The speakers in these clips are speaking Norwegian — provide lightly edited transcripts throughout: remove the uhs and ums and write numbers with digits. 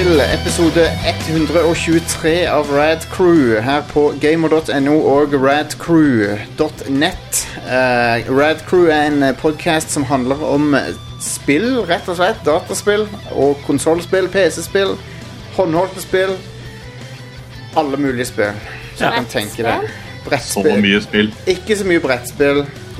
til episode 123 av Rad Crew her på gamer.no og radcrew.net. Rad Crew er en podcast som handler om spill, rett og slett, dataspill og konsolspill, PC-spill, håndholdte spill, alle mulige spill. Så jeg kan tenke deg. Brettspill. Så mye spill. Ikke så mye brettspill.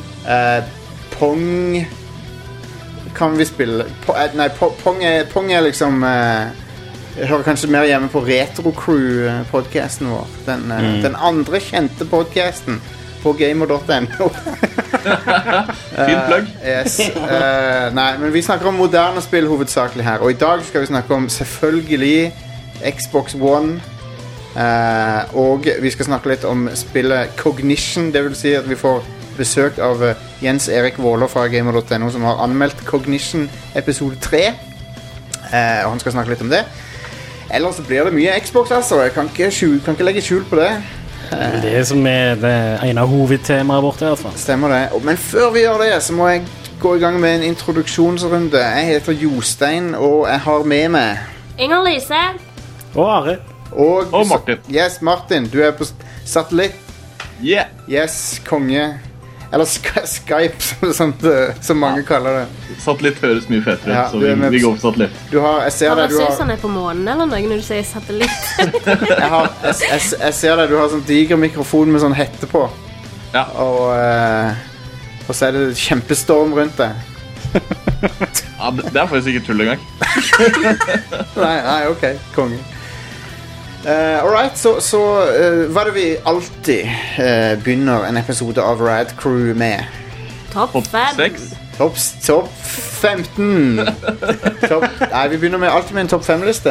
Pong kan vi spille Pong er liksom jeg hører kanskje mer hjemme på Retro Crew-podcasten vår. Den andre kjente podcasten på gamer.no. Fin plugg. Yes. Nei, men vi snakker om moderne spill hovedsakelig her. Og i dag skal vi snakke om selvfølgelig Xbox One. Og vi skal snakke litt om spillet Cognition. Det vil si at vi får besøk av Jens Erik Våler fra Gamer.no som har anmeldt Cognition episode 3 og han skal snakke litt om det. Ellers så blir det mye Xbox altså. Jeg kan ikke legge skjul på det. Det som er det ene av hovedtemaet vårt i hvert fall. Stemmer det. Men før vi gjør det så må jeg gå i gang med en introduksjonsrunde. Jeg heter Jostein og jeg har med meg Inger-Lise Og Are og Martin. Yes, Martin, du er på satellitt. Yeah. Yes, konge. Eller Skype, som mange kaller det. Satellitt høres mye fetere, Ja, så vi går på satellitt. Jeg ser deg, du han er på månen eller noe når du sier satellitt. jeg ser deg, du har sånn diger mikrofon med sånn hette på. Ja. Og så er det kjempestorm rundt deg. Ja, det er faktisk ikke tull engang. Nei, ok, konge. Alright, så hva er det vi alltid begynner en episode av Rad Crew med? Topp 5. 6. Topp 15. Vi begynner alltid med en topp 5-liste.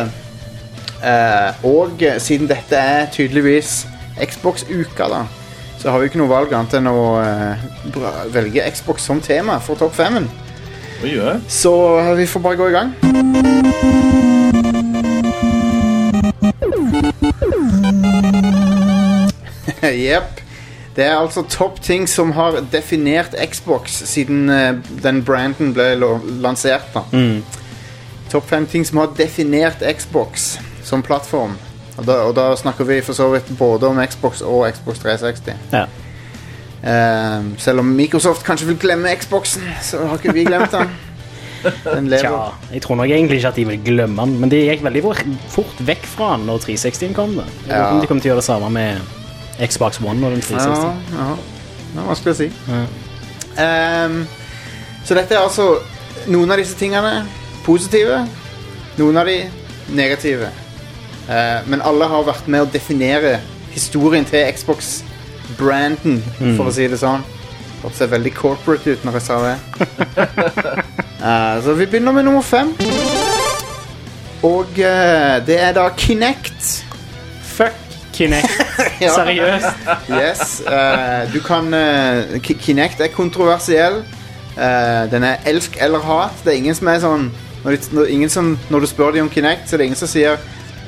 Og siden dette er tydeligvis Xbox-uka da, så har vi ikke noe valg annet enn å velge Xbox som tema for topp 5-en. Hva gjør jeg? Så vi får bare gå i gang. Jep. Det er altså topp ting som har definert Xbox siden den branden ble lansert da. Topp 5 ting som har definert Xbox som plattform. Og da snakker vi for så vidt både om Xbox og Xbox 360. Ja. Selv om Microsoft kanskje vil glemme Xboxen, så har ikke vi glemt den. Den lever. Tja, jeg tror nok egentlig ikke at de vil glemme den, men de gikk veldig fort vekk fra den når 360 kom da. Jeg vet ikke om de kommer til å gjøre det samme med Xbox One og den 360. Ja, hva skal jeg si? Så dette er altså noen av disse tingene positive, noen av de negative. Men alle har vært med å definere historien til Xbox-branden, for å si det sånn. Det ser veldig corporate ut når jeg sa det. Så vi begynner med nummer 5. Og det er da Kinect. Fuck Kinect. Ja. Seriøst. Yes, du kan Kinect er kontroversiell. Den er elsk eller hat. Det er ingen som er sånn når du spør dem om Kinect, så er det ingen som sier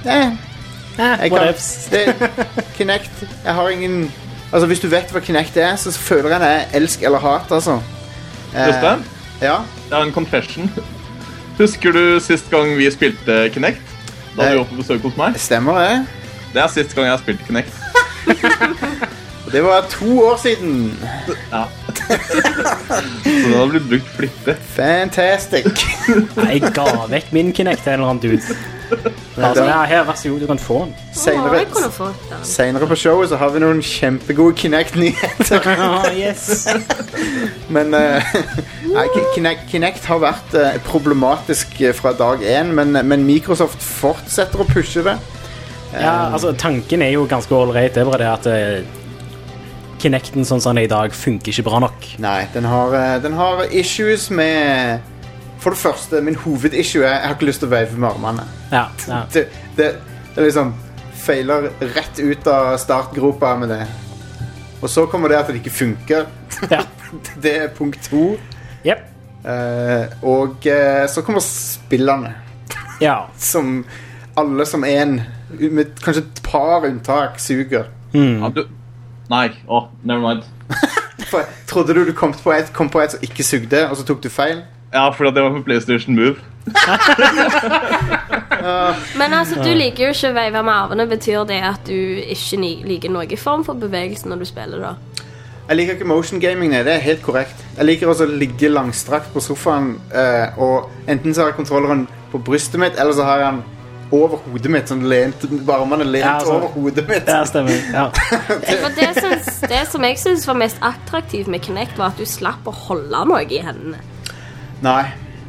Kinect, jeg har ingen. Altså hvis du vet hva Kinect er, så føler jeg det er elsk eller hat altså. Jostein? Ja? Jeg har en confession. Husker du sist gang vi spilte Kinect? Da du var på besøk hos meg? Stemmer det. Det er sist gang jeg har spilt Kinect. Det var 2 år siden. Ja. Så den har blitt brukt flittig. Fantastic. Jeg ga vekk min Kinect til en eller annen dude. Altså, her, vær så god, du kan få den. Senere på showet så har vi noen kjempegode Kinect-nyheter. Yes. Men Kinect har vært problematisk fra dag 1, men Microsoft fortsetter å pushe det. Ja, altså tanken er jo ganske all-right. Det er bare det at Kinecten sånn som den er i dag funker ikke bra nok. Nei, den har issues med. For det første, min hovedissue er jeg har ikke lyst til å veive med armene. Ja. Det er liksom feiler rett ut av startgropa med det. Og så kommer det at det ikke funker. Ja. Det er punkt 2. Yep. Og så kommer spillene. Ja. Som alle som en, med kanskje et par unntak, suger. Ja, nei, never mind. Trodde du kom på et som ikke sugde, og så tok du feil? Ja, for det var på PlayStation Move. Men altså, du liker jo ikke å veive med arvene. Betyr det at du ikke liker noen form for bevegelse når du spiller da? Jeg liker ikke motion gaming, nei, det er helt korrekt. Jeg liker også å ligge langstrakt på sofaen, og enten så har jeg kontrolleren på brystet mitt, eller så har jeg den over hodet mitt, sånn lent, armene lent over hodet mitt. Ja, stemmer. Ja. Det som jeg synes var mest attraktivt med Kinect var at du slapp å holde noe i hendene. Nei.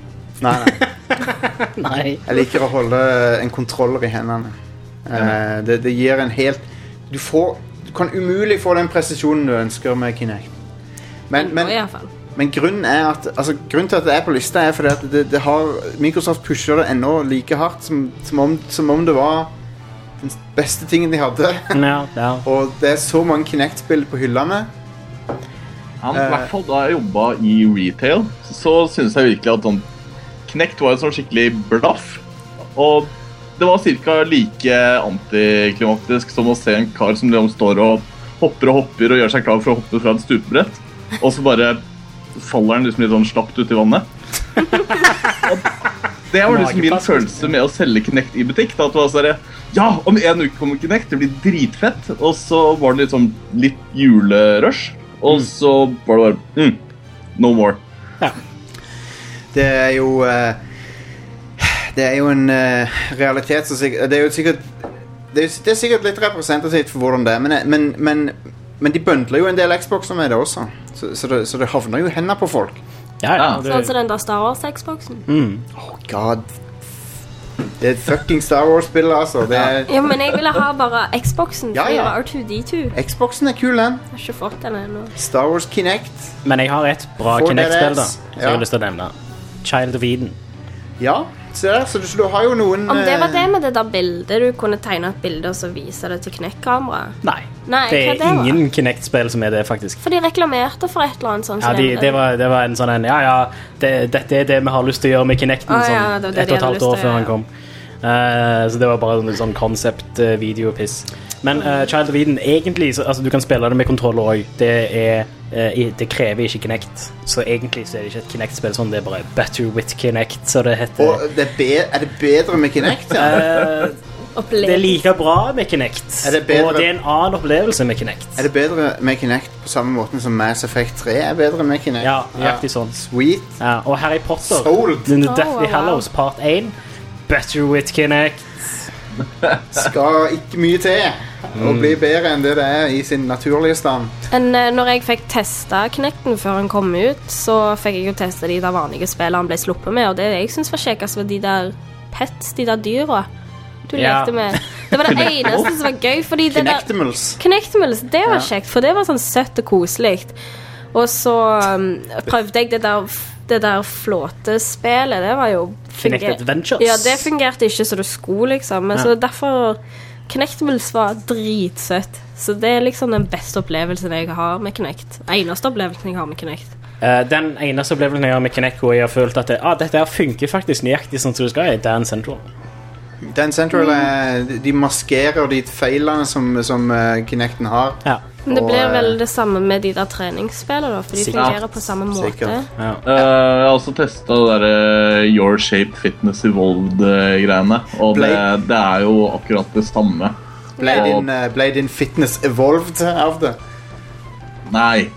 Nei. Jeg liker å holde en kontroller i hendene. Det gir en helt... Du kan umulig få den presisjonen du ønsker med Kinect. Men grunnen til at det er på lista er fordi at det har, Microsoft pusher det ennå like hardt som om det var den beste tingen de hadde. Ja. Og det er så mange Kinect-spill på hyllene. I hvert fall da jeg jobbet i retail, så synes jeg virkelig at sånn, Kinect var en sånn skikkelig blaff. Og det var cirka like antiklimatisk som å se en kar som står og hopper og gjør seg klar for å hoppe fra et stupebrett. Og så bare faller den liksom litt sånn slapt ut i vannet. Det var liksom min følelse med å selge Kinect i butikk. Da, at det var sånn, ja, om en uke kommer Kinect, det blir dritfett. Og så var det litt julerush. Og så var det bare, no more. Ja. Det er jo en realitet så sikkert, det er sikkert litt representativt for hvordan det er, men de bøndler jo en del Xboxer med det også, så det havner jo hendene på folk. Ja. Sånn som den der Star Wars Xboxen. Oh god, det er et fucking Star Wars-spill, altså. Ja, men jeg ville ha bare Xboxen for Ja. R2-D2. Xboxen er kul, den. Jeg har ikke fått den ennå. Star Wars Kinect. Men jeg har et bra For Kinect-spill da, DRS. som jeg har lyst til å nevne. Child of Eden. Ja, se der, så du har jo noen... Om det var det med det der bildet, du kunne tegne et bilde og så vise det til Kinect-kamera. Nei, Nei, det hva er det var? ingen Kinect-spill som er det, faktisk. For de reklamerte for et eller annet sånt. Ja, det var en sånn en, dette er det vi har lyst til å gjøre med Kinecten, ja, det var det de 1,5 hadde lyst år til, før ja. han kom. Så det var bare en sånn concept-videopiss. Men Child of Eden, egentlig, altså du kan spille det med kontroller også. Det krever ikke Kinect. Så egentlig så er det ikke et Kinect-spill sånn, det er bare Better with Kinect, så det heter. Og er det bedre med Kinect, ja? Det er like bra med Kinect. Er det bedre? Og det er en annen opplevelse med Kinect. Er det bedre med Kinect på samme måten som Mass Effect 3 er bedre med Kinect? Ja, nøyaktig sånn. Sweet. Ja, og Harry Potter, Sold. The Deathly wow. Hallows part 1, Better with Kinect. Skal ikke mye til å bli bedre enn det er i sin naturlige stand. Når jeg fikk testet Kinecten før han kom ut, så fikk jeg jo testet de der vanlige spillene han ble sluppet med, og det jeg synes var kjekkest var de der pets, de der dyra du lekte med. Det var det eneste som var gøy, fordi Kinectimals, det var kjekt, for det var sånn søtt og koselig. Og så prøvde jeg det der flåtespillet, det var jo Kinect Adventures. Ja, det fungerte ikke så det skulle, liksom. Men så derfor Kinectimals var dritsøtt. Så det er liksom den beste opplevelsen jeg har med Kinect. Eneste opplevelsen jeg har med Kinect. Den eneste opplevelsen jeg har med Kinect, hvor jeg har følt at dette her funker faktisk nøyaktig sånn som det skal, er Dance Central. Dance Central de maskerer de feilene som Kinecten har. Ja. Men det blir vel det samme med de der treningsspillene da, for de fungerer på samme måte. Ja. Jeg har også testet det der Your Shape Fitness Evolved-greiene, og det er jo akkurat det samme. Ble din fitness evolved av det? Nei.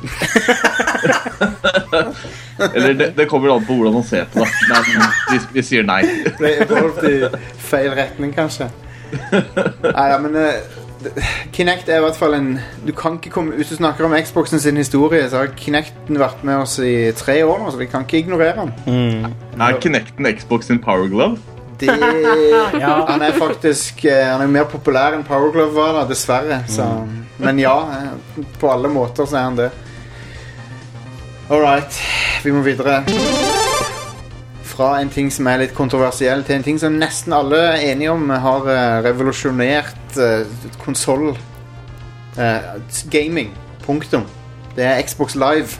Eller det kommer an på hvordan man ser på det, men vi sier nei. Ble evolved i feil retning, kanskje. Neida, men Kinect er i hvert fall du kan ikke komme, hvis du snakker om Xboxen sin historie, så har Kinecten vært med oss i 3 år nå, så vi kan ikke ignorere den. Er Kinecten Xbox sin Power Glove? Han er faktisk han er mer populær enn Power Glove var da, dessverre så. Men ja, på alle måter så er han det. Alright, vi må videre fra en ting som er litt kontroversiell til en ting som nesten alle er enige om har revolusjonert konsol gaming, punktum. Det er Xbox Live.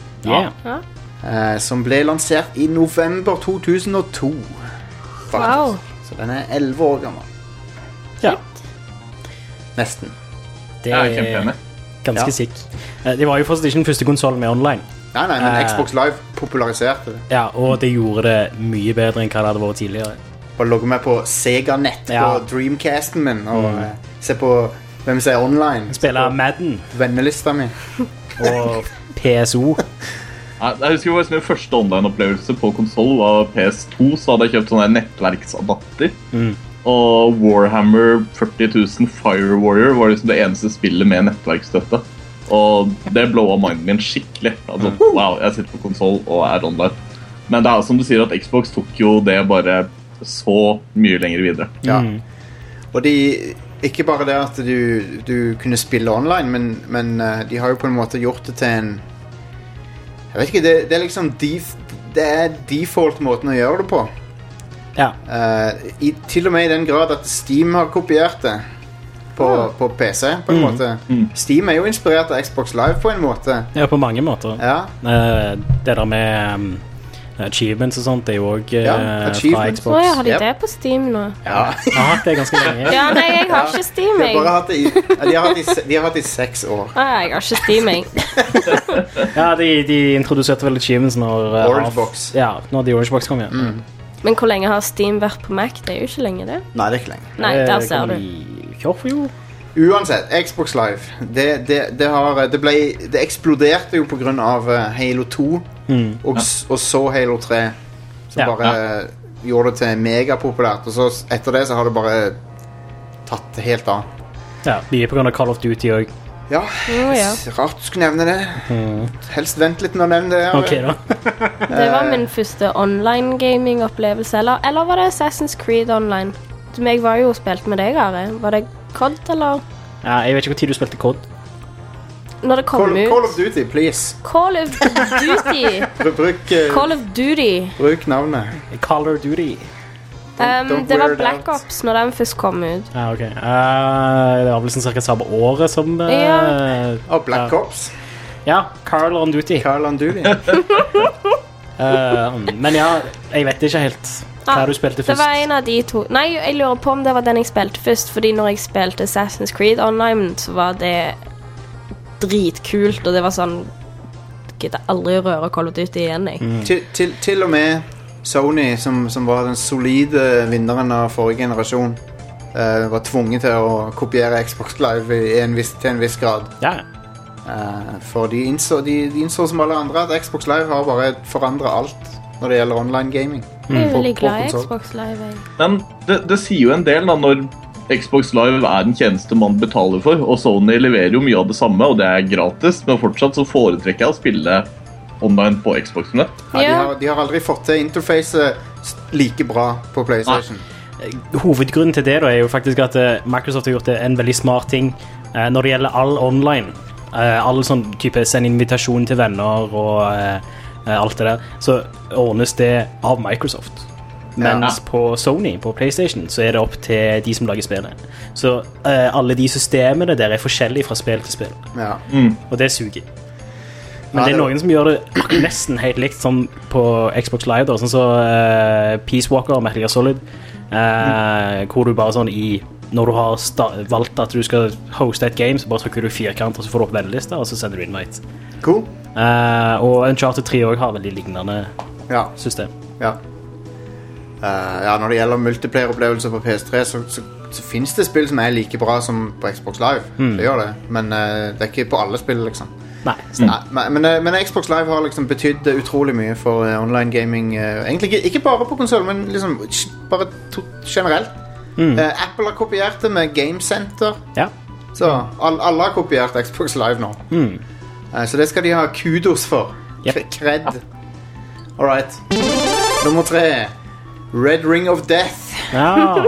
Som ble lansert i november 2002 faktisk. Wow. Så den er 11 år gammel. Ja. Nesten. Det Jeg er kjempeenig. ganske sikkert. Det var jo fortsatt ikke den første konsolen med online. Nei, men Xbox Live populariserte det. Ja, og det gjorde det mye bedre enn hva det hadde vært tidligere. bare logge meg på SegaNet på Dreamcasten min og se på hvem som online. Spille Madden. Vennelista mi. Og PSO. Jeg husker faktisk min første online-opplevelse på konsol var PS2, så hadde jeg kjøpt sånne nettverksadapter. Og Warhammer 40.000 Fire Warrior var liksom det eneste spillet med nettverkstøtte. Og det blowa mindet min skikkelig. Altså, wow, jeg sitter på konsol og online. Men det som du sier at Xbox tok jo det bare så mye lenger videre. Ja. Og ikke bare det at du kunne spille online, men de har jo på en måte gjort det til en... Jeg vet ikke, det er liksom det er default måten å gjøre det på. Ja. Til og med i den grad at Steam har kopiert det på PC på en måte. Steam er jo inspirert av Xbox Live på en måte. Ja, på mange måter. Ja. Det der med achievements og sånt, det er jo også fra Xbox. Åja, har de det på Steam nå? Ja. Jeg har hatt det ganske lenge. Ja, nei, jeg har ikke Steam, jeg. De har hatt det i 6 år. Jeg har ikke Steam, jeg. Ja, de introduserte vel achievements når Orange Box. Ja, når de Orange Box kom, ja. Men hvor lenge har Steam vært på Mac? Det er jo ikke lenge det. Nei, det er ikke lenge. Nei, der ser du. Jo. Uansett, Xbox Live det eksploderte jo på grunn av Halo 2 og så Halo 3 som bare gjorde det til megapopulært, og så etter det så har det bare tatt helt av. Ja, mye på grunn av Call of Duty også. Ja, rart du skulle nevne det. Helst vent litt med å nevne det. Ok da. Det var min første online gaming-opplevelse, eller var det Assassin's Creed Online? Jeg var jo spilt med deg, Are. Var det COD, eller? Ja, jeg vet ikke hvor tid du spilte COD. Når det kom ut. Call of Duty, please. Call of Duty. Call of Duty. Bruk navnet. Call of Duty. Det var Black Ops når den først kom ut. Ja, ok. Det var vel sånn cirka samme året som... Black Ops. Ja, Call of Duty. Men ja, jeg vet ikke helt hva du spilte først. Det var en av de to. Nei, jeg lurer på om det var den jeg spilte først, fordi når jeg spilte Assassin's Creed Online, så var det dritkult, og det var sånn, jeg gidder aldri røre Call of Duty igjen, jeg. Til og med Sony, som var den solide vinneren av forrige generasjon, var tvunget til å kopiere Xbox Live til en viss grad. Ja. For de innså som alle andre at Xbox Live har bare forandret alt når det gjelder online gaming. Jeg er veldig glad i Xbox Live. Men det sier jo en del da, når Xbox Live er den tjeneste man betaler for, og Sony leverer jo mye av det samme, og det er gratis, men fortsatt så foretrekker jeg å spille online på Xboxene. Ja, de har aldri fått til interfacet like bra på PlayStation. Hovedgrunnen til det da er jo faktisk at Microsoft har gjort en veldig smart ting når det gjelder all online. All sånn type send invitasjon til venner og alt det der, så ordnes det av Microsoft. Mens på Sony, på PlayStation, så er det opp til de som lager spillet. Så alle de systemene der er forskjellige fra spill til spill. Ja. Og det suger. Men det er noen som gjør det nesten helt likt som på Xbox Live da, sånn så Peace Walker og Metal Gear Solid, hvor du bare sånn når du har valgt at du skal hoste et game, så bare trykker du firkant, og så får du opp vennelista, og så sender du invite. Cool. Og Uncharted 3 også har veldig lignende system. Ja, når det gjelder multiplayer-opplevelser på PS3, så finnes det spill som er like bra som på Xbox Live. Det gjør det, men det er ikke på alle spill, liksom. Nei. Men Xbox Live har liksom betydd utrolig mye for online gaming. Egentlig ikke bare på konsol, men liksom bare generelt. Apple har kopiert det med Game Center. Ja. Så alle har kopiert Xbox Live nå. Så det skal de ha kudos for. Kred. Alright. Nummer 3. Red Ring of Death. Ja.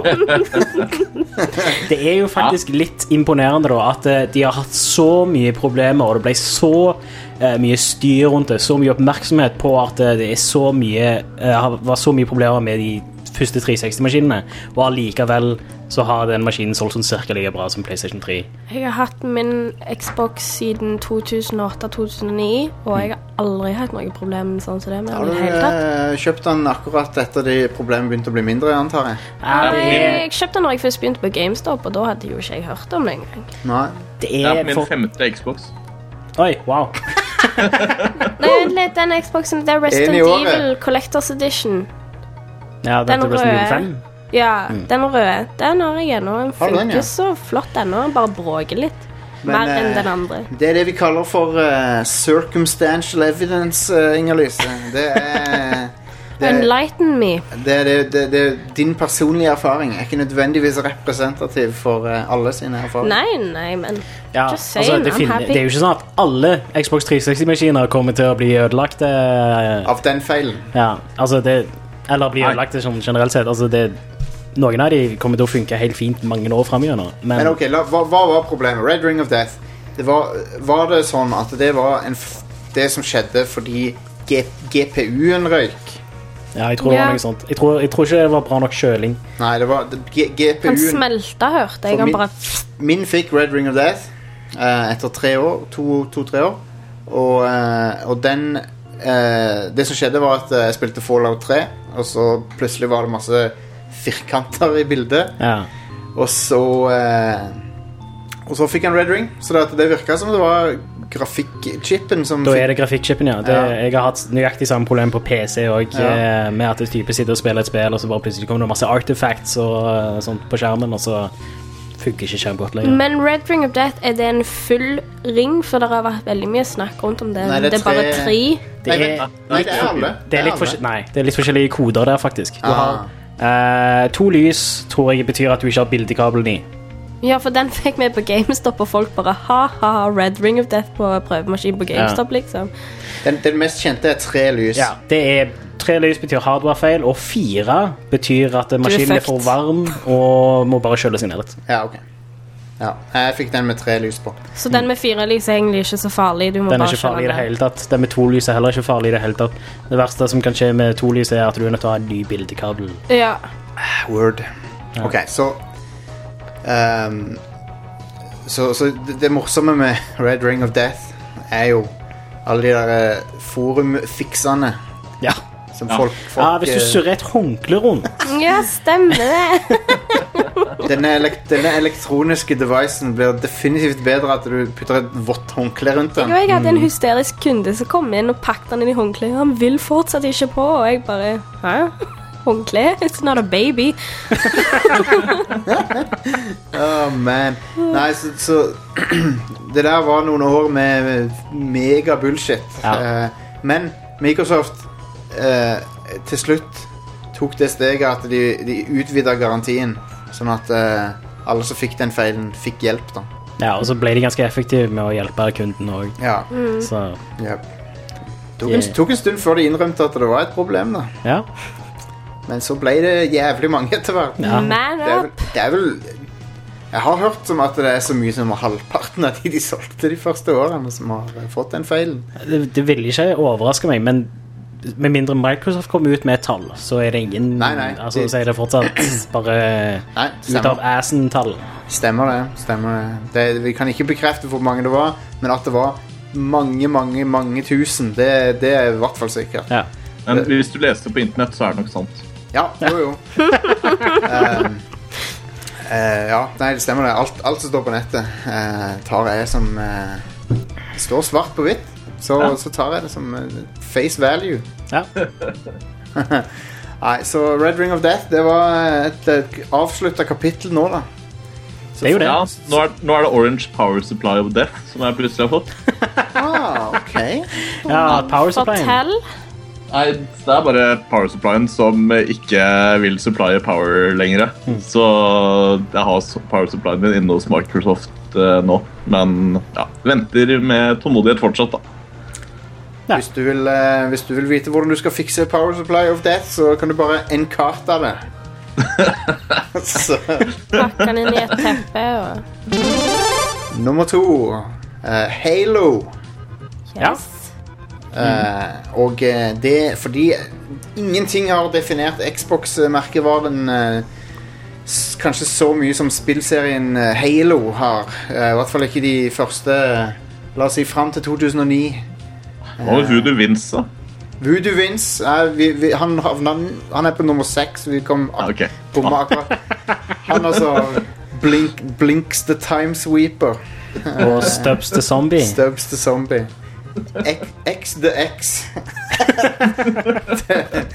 Det er jo faktisk litt imponerende da, at de har hatt så mye problemer, og det ble så mye styr rundt det, så mye oppmerksomhet på at det er så mye, var så mye problemer med de første 360-maskinene, og allikevel så har den maskinen solgt sånn cirka like bra som PlayStation 3. Jeg har hatt min Xbox siden 2008-2009, og jeg har aldri hatt noe problem sånn som det med den hele tatt. Har du kjøpt den akkurat etter de problemene begynte å bli mindre, antar jeg? Jeg kjøpte den når jeg først begynte på GameStop, og da hadde jo ikke jeg hørt om det engang. Nei. Det er min 5. Xbox. Oi, wow. Nei, den Xboxen, det er Resident Evil Collector's Edition. Ja, dette er Resident Evil 5. Ja, den røde. Den har jeg ennå. Den Har du den, funker ja? så flott ennå. Den bare bråker litt. Men, Mer enn den andre. Det er det vi kaller for circumstantial evidence, Inger-Lise. Det er Enlighten me. det er din personlige erfaring. Er ikke nødvendigvis representativ for alle sine erfaringer. Nei, men Ja, just altså, saying, det, I'm happy. det er jo ikke sånn at alle Xbox 360-maskiner kommer til å bli ødelagt. Av den feilen. Ja, altså det eller bli Nei. ødelagt sånn generelt sett. Altså det, noen av de kommer til å funke helt fint mange år frem. Men ok, hva var problemet? Red Ring of Death. Var det sånn at det var det som skjedde fordi GPU-en røyk? Ja, jeg tror det Ja. var noe sånt. Jeg tror ikke det var bra nok kjøling. Nei, det var Han GPU-en. smelta, hørte jeg. For Han bare Min fikk Red Ring of Death etter 3 år. 2-3 år. Og den det som skjedde var at jeg spilte Fallout 3, og så plutselig var det masse firkanter i bildet. Ja. Og så fikk han Red Ring, så det virket som det var grafikkchipen som Da er det grafikkchipen, ja. Ja. Jeg har hatt nøyaktig samme problem på PC også, Ja. med at type sitter og spiller et spill, og så bare plutselig kommer det masse artifacts og sånt på skjermen, og så funker ikke skjerm godt lenger. Men Red Ring of Death, er det en full ring? For det har vært veldig mye snakk rundt om det. Nei, det er det er bare tre- 3. Det Nei, er, nei, det er alle. det er litt alle. nei, det er litt forskjellige koder der, faktisk. Du Ah. har 2 lys, tror jeg betyr at du ikke har bildekabelen i. Ja, for den fikk vi på GameStop, og folk bare ha-ha, Red Ring of Death på prøvemaskin på GameStop, liksom. Den mest kjente er 3 lys. Ja, det er 3 lys betyr hardwarefeil, og 4 betyr at maskinen er for fucked. varm og må bare kjøles inn litt. Ja, ok. Ja, jeg fikk den med 3 lys på. Så den med 4 lys er egentlig ikke så farlig. Du må Den er bare ikke farlig i det kjøre hele tatt. Den med 2 lys er heller ikke farlig i det hele tatt. Det verste som kan skje med 2 lys er at du er nødt til å ha en ny bildekabel. den. Ja. Word. Ja. Ok, så det morsomme med Red Ring of Death er jo alle de der forumfiksene Ja. som Ja. folk Ja, hvis du surrer et håndkle rundt. Ja, stemmer det. denne elektroniske devicen blir definitivt bedre at du putter et vått håndkle rundt den. Jeg hadde en hysterisk kunde som kom inn og pakket den inn i håndkleet. Han vil fortsatt ikke på, og jeg bare hæ? Håndkle? It's not a baby. Oh, man. Nei, så det der var noen år med mega bullshit. Ja. Men Microsoft til slutt tok det steget at de utvidet garantien, sånn at alle som fikk den feilen, fikk hjelp da. Ja, og så ble de ganske effektive med å hjelpe kunden også. Ja, Så, ja. Tok en stund før de innrømte at det var et problem da. ja. Men så ble det jævlig mange etter hvert. Ja. Man up. Det er vel jeg har hørt som at det er så mye som halvparten av de solgte de første årene som har fått den feilen. Det ville ikke overraske meg, men med mindre Microsoft kommer ut med et tall, så er det ingen Nei, altså, så er det fortsatt bare Nei, ut av assen-tall. Stemmer det. Vi kan ikke bekrefte hvor mange det var, men at det var mange tusen, det er i hvert fall sikkert. Ja. Men hvis du leser på internett, så er det nok sant. Ja, jo. Ja, nei, det stemmer det. Alt som står på nettet, tar jeg som står svart på hvitt. Så tar jeg det som face value. Ja. Nei, så Red Ring of Death, det var et avsluttet kapittel nå da. Så Det er jo det. Ja, nå er det Orange Power Supply of Death som jeg plutselig har fått. Ok. Ja, power supply. Fortell. Nei, det er bare power supplyen som ikke vil supplye power lenger. Så jeg har power supplyen min inne hos Microsoft nå. Men ja, venter med tålmodighet fortsatt da. Ja. Hvis du vil vite hvordan du skal fikse Power Supply of Death, så kan du bare enkarte det. Så, Pakke den inn i et teppe og nummer 2. Halo. Ja. Og det fordi ingenting har definert Xbox-merkevaren kanskje så mye som spillserien Halo har. I hvert fall ikke de første, la oss si, frem til 2009. Hva var Voodoo Vince da? Voodoo Vince, han er på nummer 6. Vi kom Ok. på akkurat. Han altså Blinks the Time Sweeper. Og Stubbs the Zombie. Stubbs the Zombie. X the X.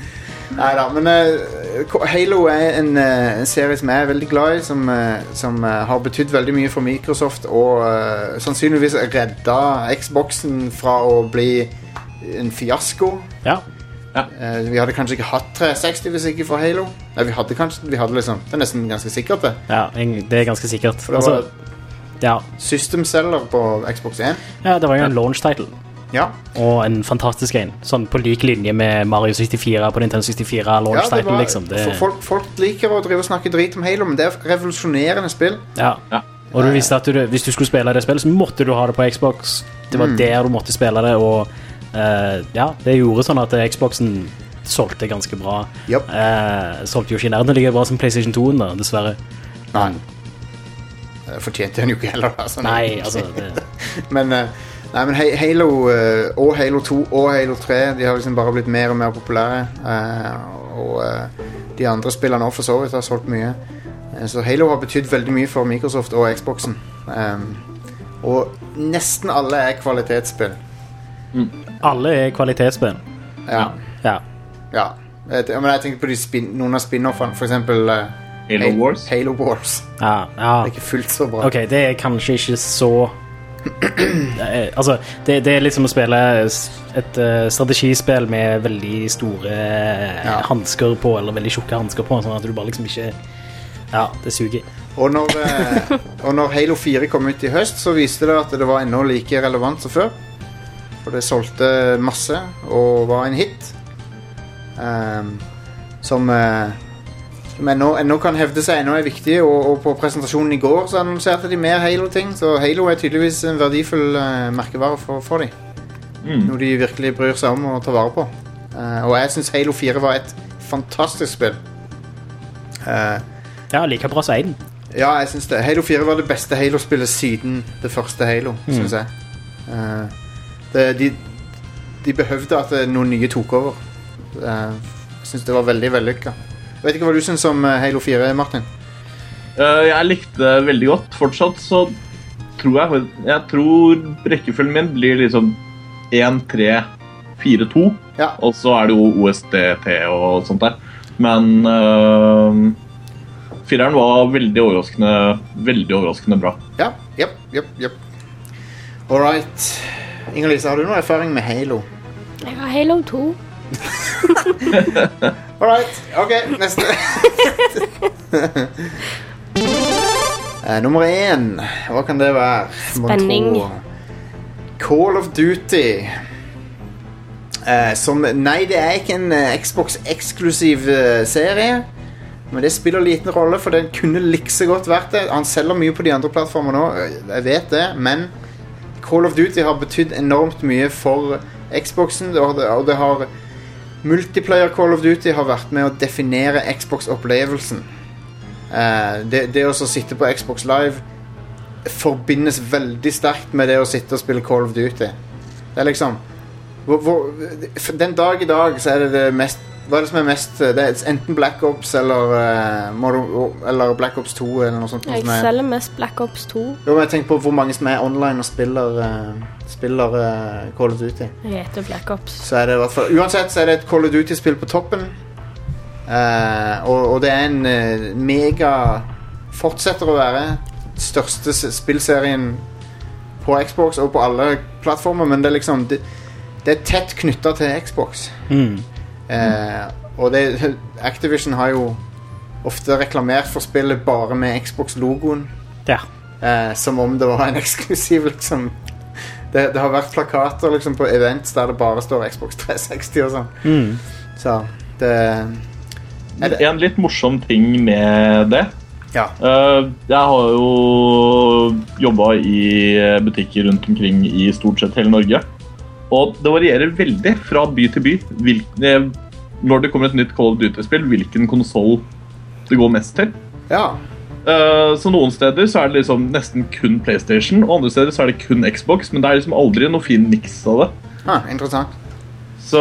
Neida, men Halo en serie som jeg er veldig glad i, som har betydd veldig mye for Microsoft, og sannsynligvis redda Xboxen fra å bli en fiasko. Ja. Vi hadde kanskje ikke hatt 360 hvis ikke for Halo. Nei, vi hadde liksom, det er nesten ganske sikkert det. Ja, det er ganske sikkert. For det var ja. System seller på Xbox 1. Ja, det var jo en launch title. Ja. Og en fantastisk en. Sånn på like linje med Mario 64 på Nintendo 64 launch title, liksom. Folk liker å drive og snakke drit om Halo, men det er revolusjonerende spill. Ja. Og du visste at hvis du skulle spille det spillet, så måtte du ha det på Xbox. Det var der du måtte spille det, og det gjorde sånn at Xboxen solgte ganske bra. Yep. Solgte jo ikke nærmere like bra som PlayStation 2 da, dessverre. Nei. Fortjente han jo ikke heller. Altså. Nei, altså men Halo og Halo 2 og Halo 3, de har liksom bare blitt mer og mer populære. Og de andre spillene også for så vidt har solgt mye. Så Halo har betydd veldig mye for Microsoft og Xboxen. Og nesten alle er kvalitetsspill. Alle er kvalitetsspill. Ja. Men jeg tenker på noen av spin-offene, for eksempel Halo Wars. Halo Wars. Ja. Det er ikke fullt så bra. Ok, det er kanskje ikke så altså, det er liksom å spille et strategispill med veldig store handsker på, eller veldig tjukke handsker på, sånn at du bare liksom ikke det suger. Og når Halo 4 kom ut i høst, så viste det at det var enda like relevant som før. For det solgte masse og var en hit som ennå kan hevde seg, ennå er viktig, og på presentasjonen i går så annonserte de mer Halo-ting, så Halo er tydeligvis en verdifull merkevare for dem. Noe de virkelig bryr seg om å ta vare på. Og jeg synes Halo 4 var et fantastisk spill. Like bra som 1. Ja, jeg synes det. Halo 4 var det beste Halo-spillet siden det første Halo, synes jeg. De behøvde at noen nye tok over. Jeg synes det var veldig vellykket. Jeg vet ikke hva du synes om Halo 4, Martin? Jeg likte det veldig godt. Fortsatt så tror jeg tror rekkefølgen min blir liksom 1, 3, 4, 2. Ja. Og så er det jo OSDT og sånt der. Men 4'eren var veldig overraskende bra. Ja, yep. Alright. Inger-Lise, har du noe erfaring med Halo? Jeg har Halo 2. Alright, ok, neste. Nummer 1. Hva kan det være? Spenning. Call of Duty. Nei, det er ikke en Xbox-eksklusiv serie, men det spiller liten rolle, for den kunne likse godt vært det. Han selger mye på de andre plattformer nå, jeg vet det, men Call of Duty har betydd enormt mye for Xboxen, og det har multiplayer Call of Duty har vært med å definere Xbox-opplevelsen. Det å sitte på Xbox Live forbindes veldig sterkt med det å sitte og spille Call of Duty. Det er liksom den dag i dag så er det mest. Hva er det som er mest? Det er enten Black Ops eller Black Ops 2 eller noe sånt. Jeg selger mest Black Ops 2. Jo, men jeg tenker på hvor mange som er online og spiller Call of Duty. Jeg heter Black Ops. Så er det i hvert fall, uansett så er det et Call of Duty-spill på toppen. Og det er en mega fortsetter å være største spillserien på Xbox og på alle plattformer, men det er liksom det er tett knyttet til Xbox. Og Activision har jo ofte reklamert for spillet bare med Xbox-logoen. Som om det var en eksklusiv liksom. Det har vært plakater liksom, på events der det bare står Xbox 360 og sånn. Så det en litt morsom ting med det. Jeg har jo jobbet i butikker rundt omkring i stort sett hele Norge. Og det varierer veldig fra by til by når det kommer et nytt Call of Duty-spill, hvilken konsol det går mest til. Så noen steder så er det liksom nesten kun PlayStation, og andre steder så er det kun Xbox, men det er liksom aldri noe fin mix av det. Interessant. Så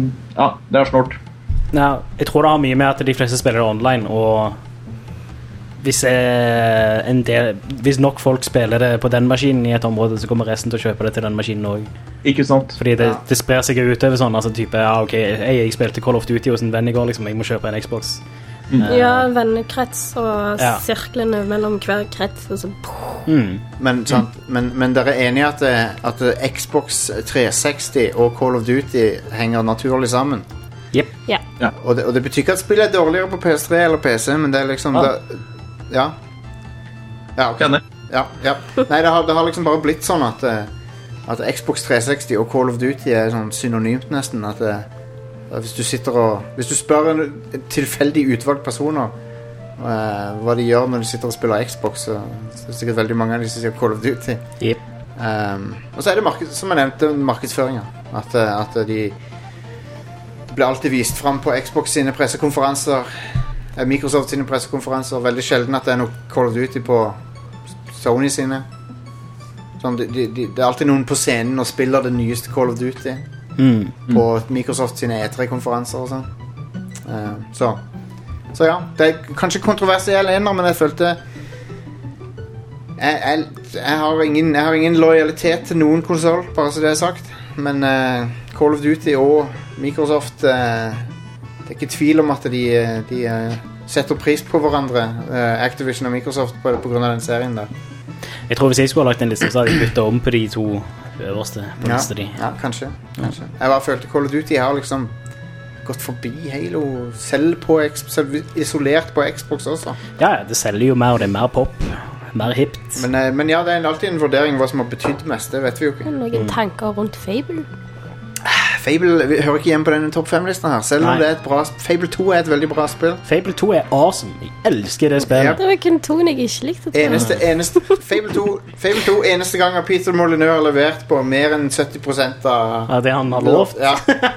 det er snart. Jeg tror det har mye med at de fleste spiller online, og hvis nok folk spiller det på den maskinen i et område, så kommer resten til å kjøpe det til den maskinen også. Ikke sant? Fordi det sprer seg utover sånn, altså type, ok, jeg spilte Call of Duty hos en venn i går, liksom, jeg må kjøpe en Xbox. Ja, vennekrets og sirklene mellom hver krets, og så... Men dere er enige at Xbox 360 og Call of Duty henger naturlig sammen? Yep. Ja. Og det betyr ikke at spillet er dårligere på PS3 eller PC, men det er liksom ja, ok. Ja. Nei, det har liksom bare blitt sånn at Xbox 360 og Call of Duty er sånn synonymt nesten, at hvis du spør en tilfeldig utvalgt personer hva de gjør når de sitter og spiller Xbox, så er det sikkert veldig mange av de som sier Call of Duty. Yep. Og så er det som jeg nevnte, markedsføringen, at de blir alltid vist frem på Xbox sine pressekonferanser, Microsoft sine pressekonferanser. Veldig sjelden at det er noe Call of Duty på Sony sine. Sånn, det er alltid noen på scenen og spiller det nyeste Call of Duty på Microsoft sine E3-konferanser og sånn. Så ja, det er kanskje kontroversiell ener, men jeg følte jeg har ingen lojalitet til noen konsol, bare så det er sagt. Men Call of Duty og Microsoft, det er ikke tvil om at de setter pris på hverandre, Activision og Microsoft, på grunn av den serien der. Jeg tror hvis jeg skulle ha lagt en liste, så hadde jeg byttet om på de to øverste på lista di. Ja, kanskje. Jeg bare følte Call of Duty har liksom gått forbi Halo, selv isolert på Xbox også. Ja, det selger jo mer, og det er mer pop, mer hipt. Men ja, det er alltid en vurdering hva som har betydd mest, det vet vi jo ikke. Noen tanker rundt Fable? Fable hører ikke hjemme på denne topp 5-listen her, selv om det er et bra Fable 2 er et veldig bra spill. Fable 2 er awesome, jeg elsker det spillet. Det var kun tonen jeg ikke likte. Fable 2 eneste gang har Peter Molyneux har levert på mer enn 70% av det han har lovt. Ja.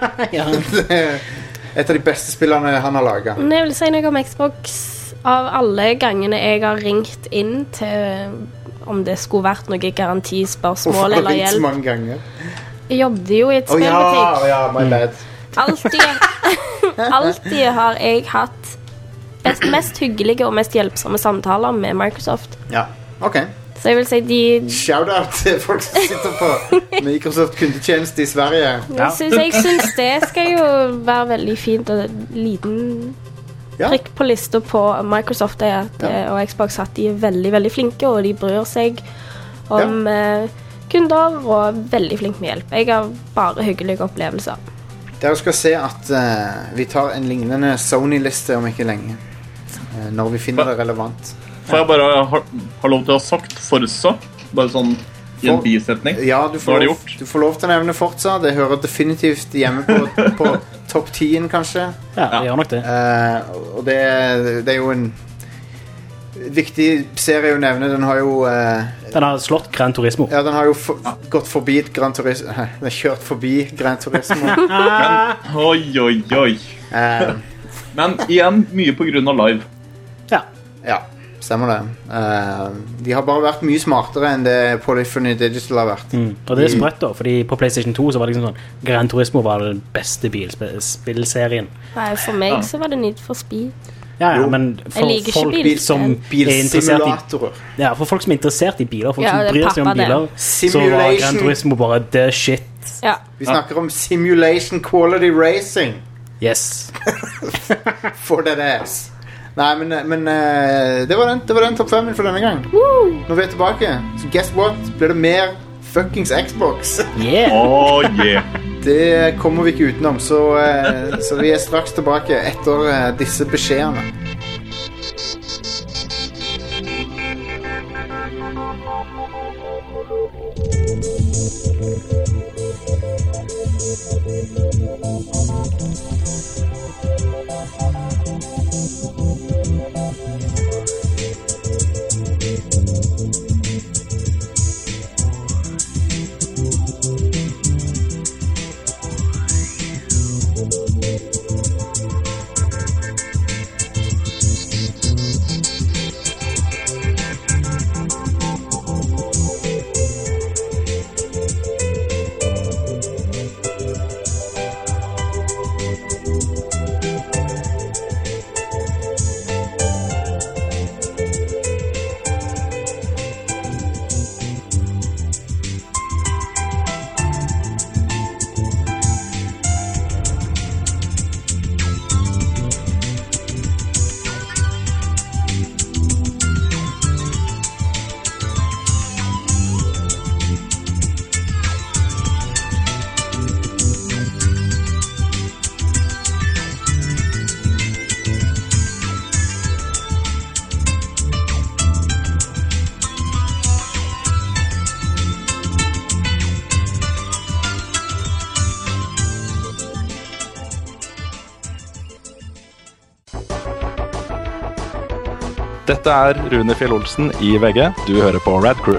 Et av de beste spillene han har laget. Men jeg vil si noe om Xbox. Av alle gangene jeg har ringt inn til om det skulle vært noe garantispørsmål eller hjelp. Hvorfor har du ringt så mange ganger? Jeg jobbet jo i et spillbutikk. Ja, my bad. Alltid har jeg hatt mest hyggelige og mest hjelpsomme samtaler med Microsoft. Ja, ok. Så jeg vil si Shoutout til folk som sitter på Microsoft kundetjeneste i Sverige. Jeg synes det skal jo være veldig fint og liten trykk på lista på Microsoft og Xbox at de er veldig, veldig flinke, og de bryr seg om kunder og veldig flink med hjelp. Jeg har bare hyggelige opplevelser. Dere skal se at vi tar en lignende Sony-liste om ikke lenge, når vi finner det relevant. Får jeg bare ha lov til å ha sagt Forza? Bare sånn i en bisetning? Ja, du får lov til å nevne Forza. Det hører definitivt hjemme på topp 10 kanskje. Ja, det gjør nok det. Og det er jo en viktig serie å nevne. Den har jo den har slått Gran Turismo. Ja, den har jo gått forbi Gran Turismo. Den har kjørt forbi Gran Turismo. Oi. Men igjen, mye på grunn av live. Ja, stemmer det. De har bare vært mye smartere enn det Polyphony Digital har vært. Og det er sprøtt da, fordi på PlayStation 2 så var det liksom sånn Gran Turismo var den beste bilspillserien. Nei, for meg så var det Need for Speed. Ja, men for folk som er interessert for folk som er interessert i biler, folk som bryr seg om biler, så var Gran Turismo bare the shit. Vi snakker om simulation quality racing. Yes. For that ass. Nei, men det var den topp 5 for denne gang. Nå er vi tilbake. Så guess what? Blir det mer fuckings Xbox? Yeah. Det kommer vi ikke utenom, så vi er straks tilbake etter disse beskjedene. Dette Rune Fjell Olsen I VG. Du hører på Rad Crew.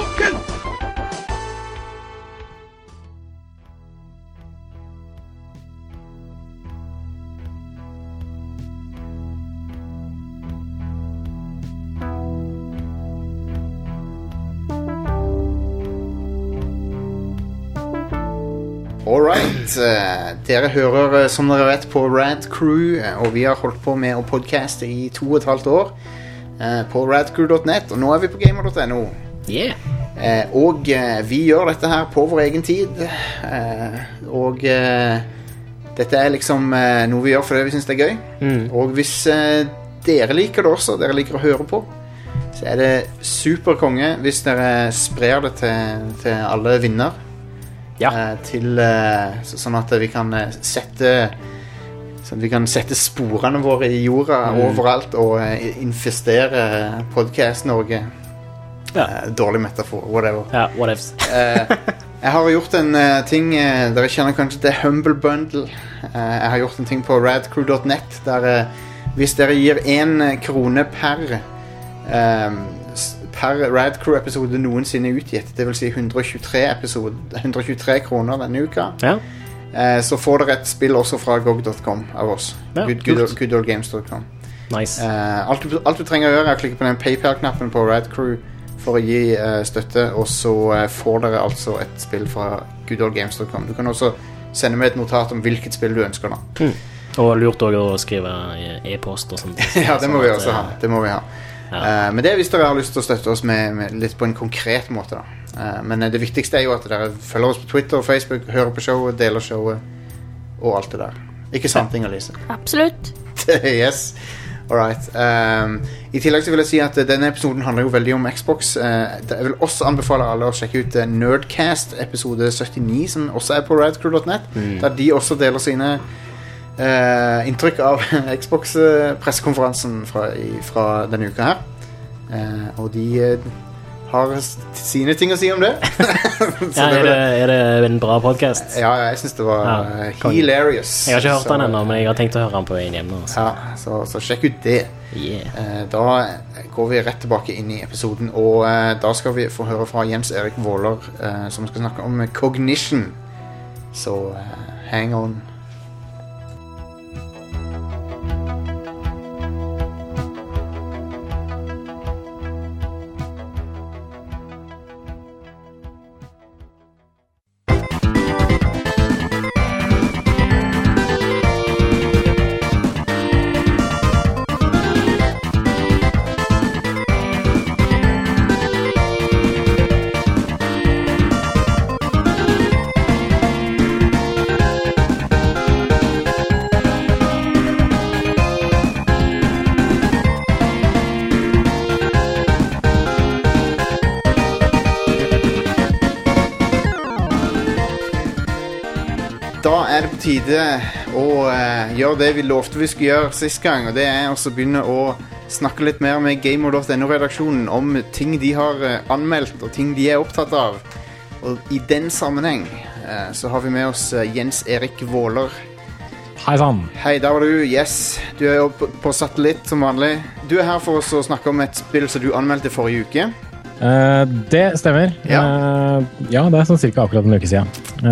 Alright, dere hører som dere vet på Rad Crew, og vi har holdt på med å podcaste I 2,5 år på radcrew.net, og nå vi på gamer.no. Og vi gjør dette her på vår egen tid, og dette liksom noe vi gjør fordi vi synes det gøy. Og hvis dere liker det også, dere liker å høre på, så det superkonge hvis dere sprer det til alle vinner. Sånn at vi kan sette sporene våre I jorda overalt og investere podcast Norge. Dårlig metafor, whatever. Whatevs. Jeg har gjort en ting, dere kjenner kanskje til Humble Bundle. Jeg har gjort en ting på radcrew.net der hvis dere gir 1 krone per Radcrew-episode noensinne utgitt, det vil si 123 kroner denne uka, så får dere et spill også fra GOG.com av oss. Goodoldgames.com. Nice. Alt du trenger å gjøre å klikke på den PayPal-knappen på Radcrew for å gi støtte, og så får dere altså et spill fra Goodoldgames.com. Du kan også sende meg et notat om hvilket spill du ønsker da. Og lurt også å skrive e-post og sånt. Ja, det må vi også ha. Det må vi ha. Men det hvis dere har lyst til å støtte oss med litt på en konkret måte da. Men det viktigste jo at dere følger oss på Twitter og Facebook, hører på showet, deler showet og alt det der. Ikke sant, Inger-Lise? Absolutt. Yes. Alright. I tillegg så vil jeg si at denne episoden handler jo veldig om Xbox. Jeg vil også anbefale alle å sjekke ut Nerdcast episode 79 som også på radcrew.net, der de også deler sine inntrykk av Xbox pressekonferansen fra denne uka her, og de har sine ting å si om det. Er det en bra podcast? Ja, jeg synes det var hilarious. Jeg har ikke hørt den ennå, men jeg har tenkt å høre den på veien hjem nå. Så sjekk ut det. Da går vi rett tilbake inn I episoden, og da skal vi få høre fra Jens Erik Våler, som skal snakke om Cognition. Så hang on. Det på tide å gjøre det vi lovte vi skulle gjøre sist gang, og det også begynne å snakke litt mer med Gamer.no-redaksjonen om ting de har anmeldt og ting de opptatt av. Og I den sammenheng så har vi med oss Jens Erik Våler. Hei sann. Hei, der var du. Yes, du jo på satellitt som vanlig. Du her for oss å snakke om et spill som du anmeldte forrige uke. Det stemmer. Ja, det sånn cirka akkurat en uke siden.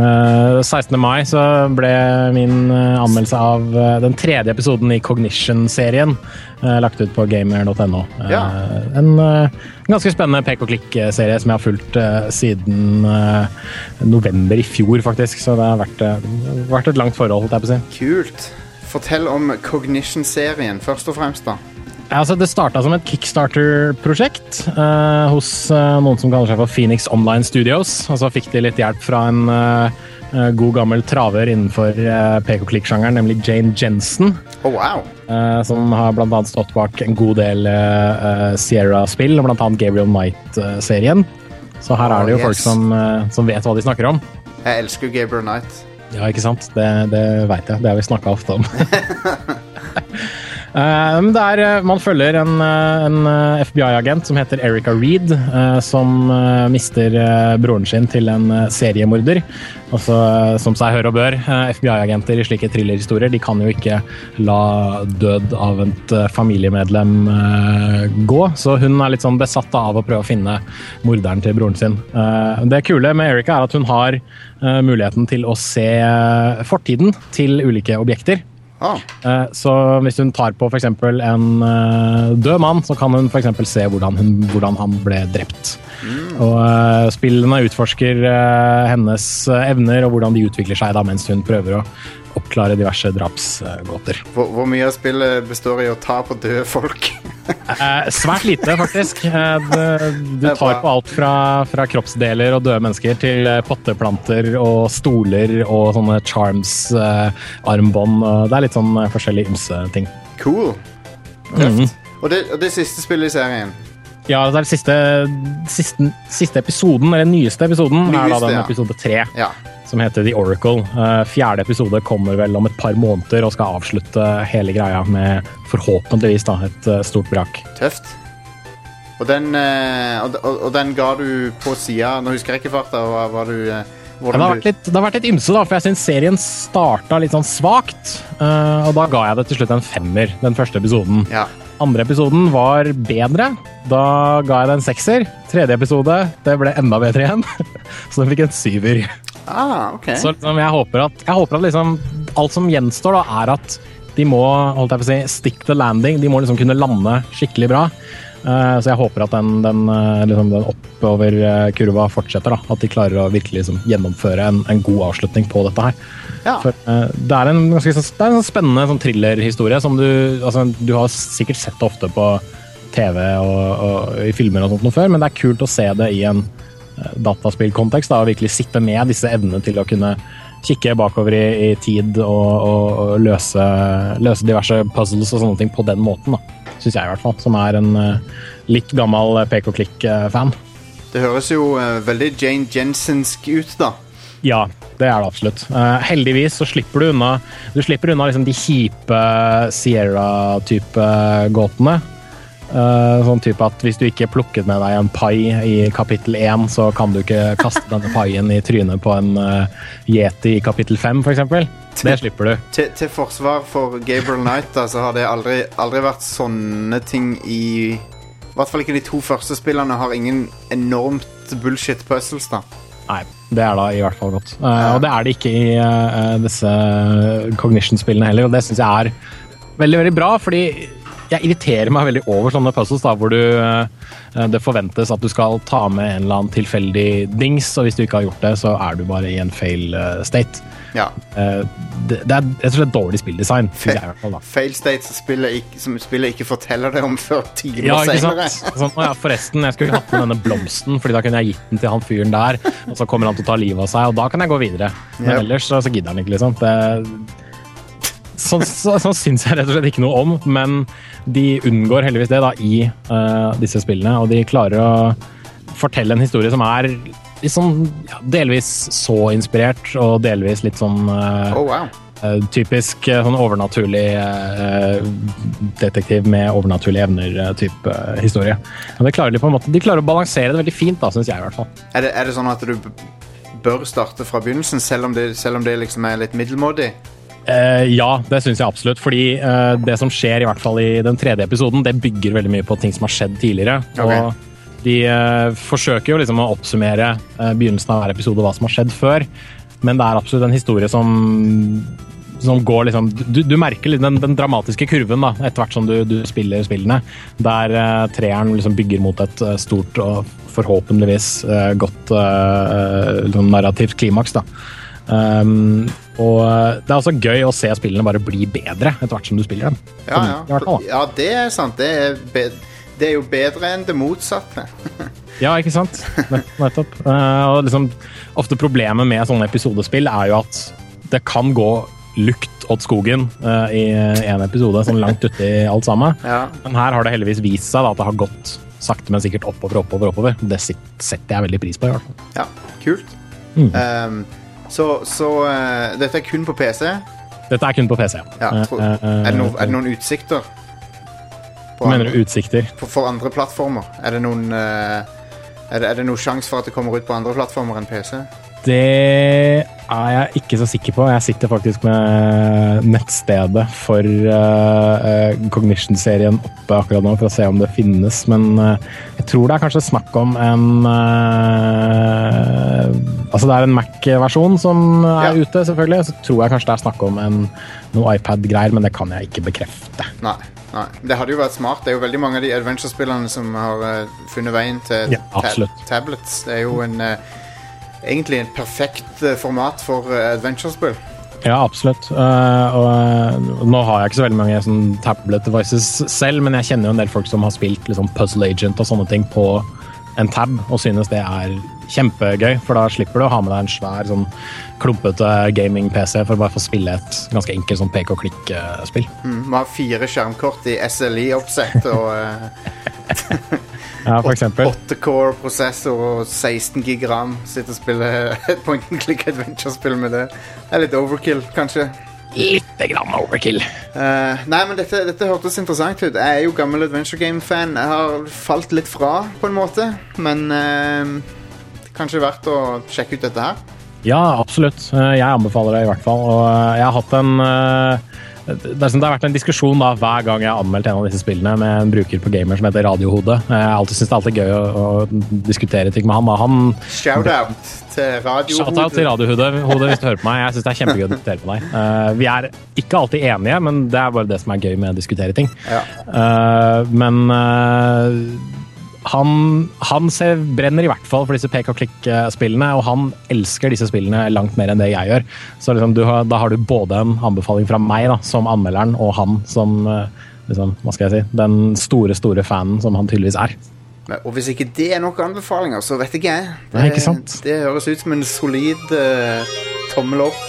16. mai så ble min anmeldelse av den 3. episoden I Cognition-serien lagt ut på gamer.no. En ganske spennende pek-og-klikk-serie som jeg har fulgt siden november I fjor faktisk, så det har vært et langt forhold, holdt jeg på å si. Kult. Fortell om Cognition-serien først og fremst da. Altså, det startet som et Kickstarter-prosjekt hos noen som kaller seg for Phoenix Online Studios, og så fikk de litt hjelp fra en god gammel traver innenfor pek-og-klikk-sjangeren, nemlig Jane Jensen. Wow! Som har blant annet stått bak en god del Sierra-spill, og blant annet Gabriel Knight-serien. Så her det jo folk som vet hva de snakker om. Jeg elsker Gabriel Knight. Ja, ikke sant? Det vet jeg. Det har vi snakket ofte om. Man følger en FBI-agent som heter Erica Reed, som mister broren sin til en seriemorder. Altså, som seg hør og bør, FBI-agenter i slike thrillerhistorier, de kan jo ikke la død av et familiemedlem gå, så hun er litt sånn besatt av å prøve å finne morderen til broren sin. Det kule med Erica er at hun har muligheten til å se fortiden til ulike objekter. Så hvis hun tar på for eksempel en død mann, så kan hun for eksempel se hvordan han ble drept. Og spillene utforsker hennes evner og hvordan de utvikler seg da, mens hun prøver å oppklare diverse drapsgåter. Hvor mye av spillet består i å ta på døde folk? Svært lite, faktisk. Du tar på alt fra kroppsdeler og døde mennesker til potteplanter og stoler og sånne charms, armbånd. Det er litt sånn forskjellige ymse ting. Cool. Og det siste spillet i serien? Ja, det er siste episoden, eller nyeste episoden, er da den episode 3. Ja. Som heter The Oracle. 4. episode kommer vel om et par måneder og skal avslutte hele greia med forhåpentligvis da, et stort brak. Tøft. Og den ga du på siden, nå husker jeg ikke farta, var du... Det har vært litt ymse da, for jeg synes serien startet litt sånn svagt, og da ga jeg det til slutt en 5-er, den første episoden. Ja. Andre episoden var bedre, da ga jeg det en 6-er. 3. episode, det ble enda bedre igjen, så den fikk en 7-er. Okay. Så liksom, jeg håper at liksom, alt som gjenstår da, er at de må, holdt jeg på å si, stick the landing, de må liksom kunne lande skikkelig bra. Så jeg håper at den oppover kurva fortsetter da, at de klarer å virkelig liksom, gjennomføre en god avslutning på dette her. Ja. For det er en spennende sånn thrillerhistorie som du har sikkert sett ofte på TV og i filmer og sånt noe før, men det er kult å se det i en dataspillkontekst da, og virkelig sitte med disse evnene til å kunne kikke bakover i tid og løse diverse puzzles og sånne ting på den måten da. Synes jeg i hvert fall, som er en litt gammel pek-og-klikk-fan. Det høres jo veldig Jane Jensensk ut da. Ja, det er det absolutt. Heldigvis så slipper du unna liksom de kjipe Sierra-type gåtene. Sånn type at hvis du ikke plukket med deg en pai i kapittel 1, så kan du ikke kaste denne paien i trynet på en yeti i kapittel 5, for eksempel. Det slipper du. Til forsvar for Gabriel Knight, da, så har det aldri vært sånne ting i hvert fall ikke de 2 første spillene har ingen enormt bullshit puzzles, da. Nei, det er da i hvert fall godt. Og det er det ikke i disse Cognition-spillene heller, og det synes jeg er veldig, veldig bra, fordi jeg irriterer meg veldig over sånne puzzles da, hvor det forventes at du skal ta med en eller annen tilfeldig dings, og hvis du ikke har gjort det, så er du bare i en fail state. Ja. Det er rett og slett dårlig spilldesign, synes jeg i hvert fall da. Fail states som spillet ikke forteller det om før timer senere. Sånn, forresten, jeg skulle hatt med denne blomsten, fordi da kunne jeg gitt den til han fyren der, og så kommer han til å ta livet av seg, og da kan jeg gå videre. Men ellers så gidder han ikke, liksom. Sånn synes jeg rett og slett ikke noe om, men de unngår heldigvis det da i disse spillene, og de klarer å fortelle en historie som er liksom, delvis så inspirert, og delvis litt sånn typisk sånn overnaturlig detektiv med overnaturlige evner type historie. Og det klarer de på en måte, de klarer å balansere det veldig fint da, synes jeg i hvert fall. Er det sånn at du bør starte fra begynnelsen, selv om det liksom er litt middelmådig? Ja, det synes jeg absolutt, fordi det som skjer i hvert fall i den 3. episoden, det bygger veldig mye på ting som har skjedd tidligere, og de forsøker jo liksom å oppsummere begynnelsen av hver episode hva som har skjedd før, men det er absolutt en historie som går liksom, du merker litt den dramatiske kurven da, etter hvert som du spiller spillene, der 3'eren liksom bygger mot et stort og forhåpentligvis godt narrativt klimaks da. Og det er også gøy å se spillene bare bli bedre etter hvert som du spiller dem. Ja, det er sant. Det er jo bedre enn det motsatte. Ja, ikke sant? Nettopp. Og liksom, ofte problemet med sånne episodespill er jo at det kan gå lukt åt skogen i en episode, sånn langt ute i alt sammen. Ja. Men her har det heldigvis vist seg da, at det har gått sakte, men sikkert oppover. Det setter jeg veldig pris på i hvert fall. Ja, kult. Så dette er kun på PC? Dette er kun på PC. Ja, er det noen utsikter? Mener du utsikter? For andre plattformer? Er det noen sjanse for at det kommer ut på andre plattformer enn PC? Det er jeg ikke så sikker på. Jeg sitter faktisk med nettstedet for Cognition-serien oppe akkurat nå for å se om det finnes, men jeg tror det er kanskje snakk om altså det er en Mac-versjon som er ute, selvfølgelig, så tror jeg kanskje det er snakk om noe iPad-greier, men det kan jeg ikke bekrefte. Nei. Det hadde jo vært smart. Det er jo veldig mange av de adventure-spillerne som har funnet veien til tablets. Det er jo egentlig en perfekt format for adventure-spill. Ja, absolutt. Og nå har jeg ikke så veldig mange sånn tablet devices selv, men jeg kjenner jo en del folk som har spilt liksom Puzzle Agent og sånne ting på en tab, og synes det er kjempegøy, for da slipper du å ha med deg en svær, sånn klumpete gaming-PC for å bare få spille et ganske enkelt sånn pek-og-klikk-spill. Man har 4 skjermkort i SLI-oppsett, og ja, for eksempel. 8-core prosessor og 16 gig RAM. Sitter og spiller et point-and-click adventure-spill med det. Det er litt overkill, kanskje. Litt grann overkill. Nei, men dette hørtes interessant ut. Jeg er jo gammel adventure game-fan. Jeg har falt litt fra, på en måte. Men det er kanskje verdt å sjekke ut dette her. Ja, absolutt. Jeg anbefaler det i hvert fall. Og jeg har hatt det har vært en diskusjon da, hver gang jeg har anmeldt en av disse spillene med en bruker på Gamer som heter Radiohode. Jeg synes det er alltid gøy å diskutere ting med han. Shout-out til Radiohode. Shout-out til Radiohode hvis du hører på meg. Jeg synes det er kjempegøy å diskutere med deg. Vi er ikke alltid enige, men det er bare det som er gøy med å diskutere ting. Ja. Men han brenner i hvert fall for disse pek-og-klikk-spillene, og han elsker disse spillene langt mer enn det jeg gjør. Så liksom, da har du både en anbefaling fra meg da, som anmelderen, og han som liksom, hva skal jeg si, den store fanen som han tydeligvis er. Og hvis ikke det er noen anbefalinger, så vet ikke jeg. Det er ikke sant. Det høres ut som en solid tommel opp.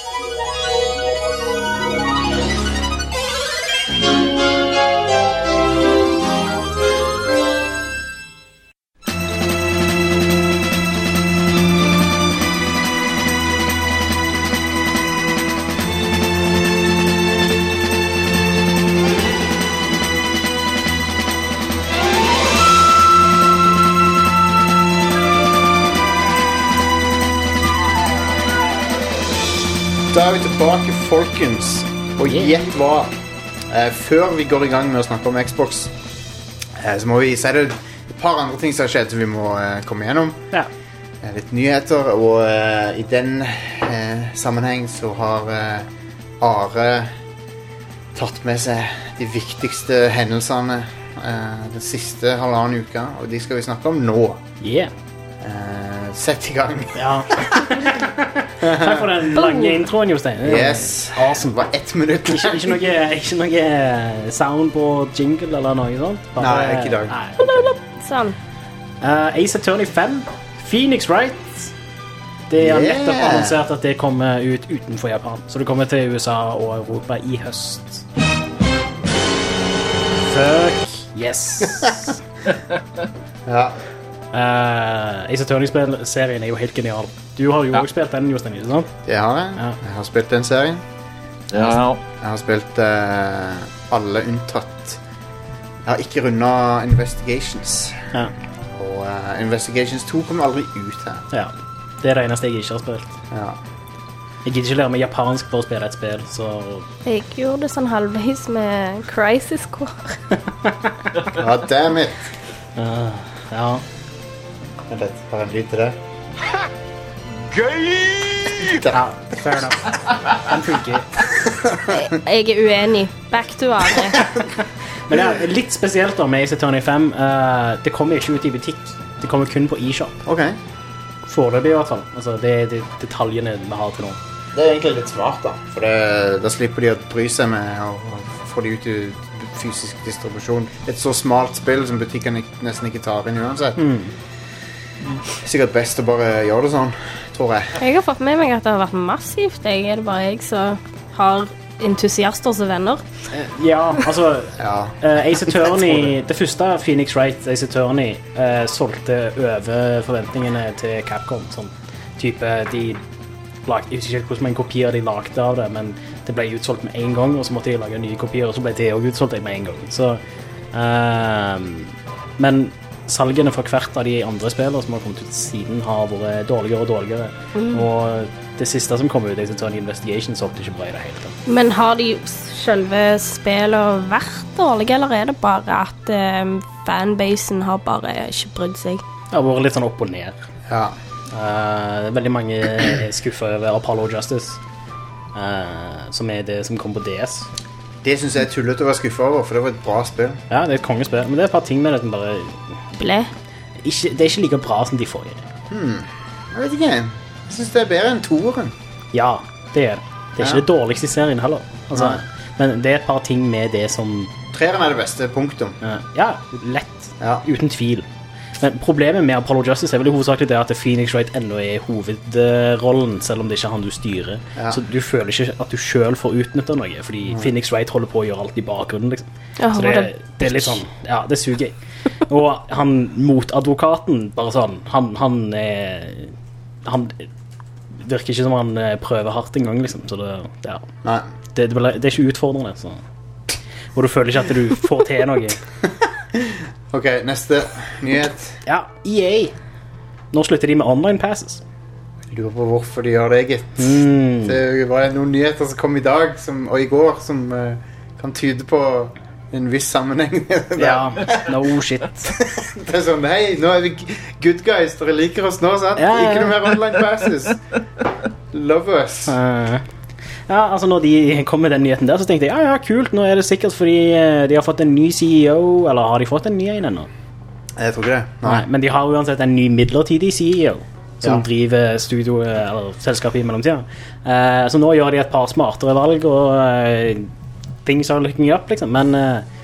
Da er vi tilbake, folkens, og gjett hva. Før vi går i gang med å snakke om Xbox, så må vi si det et par andre ting som har skjedd som vi må komme gjennom. Ja. Litt nyheter, og i den sammenheng så har Are tatt med seg de viktigste hendelsene den siste halvannen uka, og de skal vi snakke om nå. Yeah. Sett i gang. Ja. Takk for den lange introen, Jostein. Yes. Awesome. Det var 1 minutt. Ikke noe sound på jingle eller noe sånt? Nei, ikke i dag. Nei. Sånn. Ace Attorney 5, Phoenix Wright. Det er nettopp annonsert at det kommer ut utenfor Japan. Så det kommer til USA og Europa i høst. Fuck yes. Ja. Ace Attorney-serien er jo helt genial. Du har jo også spilt den, Jostein, ikke sant? Det har jeg. Ja. Jeg har spilt den serien. Ja. Jeg har spilt alle unntatt. Jeg har ikke rundet Investigations. Ja. Og Investigations 2 kommer aldri ut her. Ja. Det er det eneste jeg ikke har spilt. Ja. Jeg gidder ikke lære meg japansk for å spille et spill, så... Jeg gjorde det sånn halvveis med Crisis Core. Ja, damn it. Ja. Vent litt, bare en lyd til det. Ja, fair enough. Den funker. Jeg er uenig. Back to Are. Men det er litt spesielt da med Ace Attorney 5. Det kommer ikke ut i butikk. Det kommer kun på eShop. Ok. Foreløpig i hvert fall. Altså, det er de detaljene vi har til nå. Det er egentlig litt smart da. For da slipper de å bry seg med å få de ut i fysisk distribusjon. Et så smalt spill som butikkene nesten ikke tar inn uansett. Sikkert best å bare gjøre det sånn, tror jeg. Jeg har fått med meg at det har vært massivt. Er det bare jeg som har entusiaster som venner? Ja, altså Ja. Ace Attorney, det første Phoenix Wright Ace Attorney solgte over forventningene til Capcom. Sånn type de lagde, jeg vet ikke hvordan mange kopier de lagde av det, men det ble utsolgt med en gang, og så måtte de lage nye kopier, og så ble det også utsolgt med en gang. Så Men salgene for hvert av de andre spillene som har kommet ut siden har vært dårligere og dårligere. Og det siste som kom ut, jeg synes Investigation, så det ikke bra i det hele tatt. Men har de selve spillene vært dårlige, eller er det bare at fanbasen har bare ikke brydd seg? Det har vært litt sånn opp og ned. Ja. Veldig mange er skuffet over Apollo Justice, som er det som kom på DS. Det synes jeg er tullet å være skuffet over, for det var et bra spill. Ja, det er et kongespill, men det er et par ting med det som bare... Ble? Det er ikke like bra som de forrige. Jeg vet ikke. Jeg synes det er bedre enn 2'eren. Ja, det er det. Det er ikke det dårligste i serien heller. Altså, men det er et par ting med det som... 3'eren er det beste, punktum. Ja, lett. Ja. Uten tvil. Men problemet med Apollo Justice er vel hovedsakelig det at Phoenix Wright ennå er hovedrollen, selv om det ikke er han du styrer. Ja. Så du føler ikke at du selv får utnyttet noe, fordi Phoenix Wright holder på å gjøre alt i bakgrunnen, liksom. Så det er litt sånn, ja, det suger. Og han motadvokaten, bare sånn, han virker ikke som han prøver hardt en gang, liksom. Så det er ikke utfordrende, så. Og du føler ikke at du får til noe. Ok, neste nyhet. Ja, EA. Nå slutter de med online passes. Jeg lurer på hvorfor de gjør det, gitt. Det var noen nyheter som kom i dag og i går som kan tyde på en viss sammenheng. Ja, no shit. Det er sånn, hei, nå er vi good guys, dere liker oss nå, sant? Ja. Ikke noe mer online passes. Love us. Ja, altså når de kom med den nyheten der, så tenkte jeg, ja, kult, nå er det sikkert fordi de har fått en ny CEO, eller har de fått en ny en ennå? Jeg tror ikke det. Nei, men de har uansett en ny midlertidig CEO, som driver studio, eller selskapet i mellomtiden. Så nå gjør de et par smartere valg, og things are looking up, liksom, men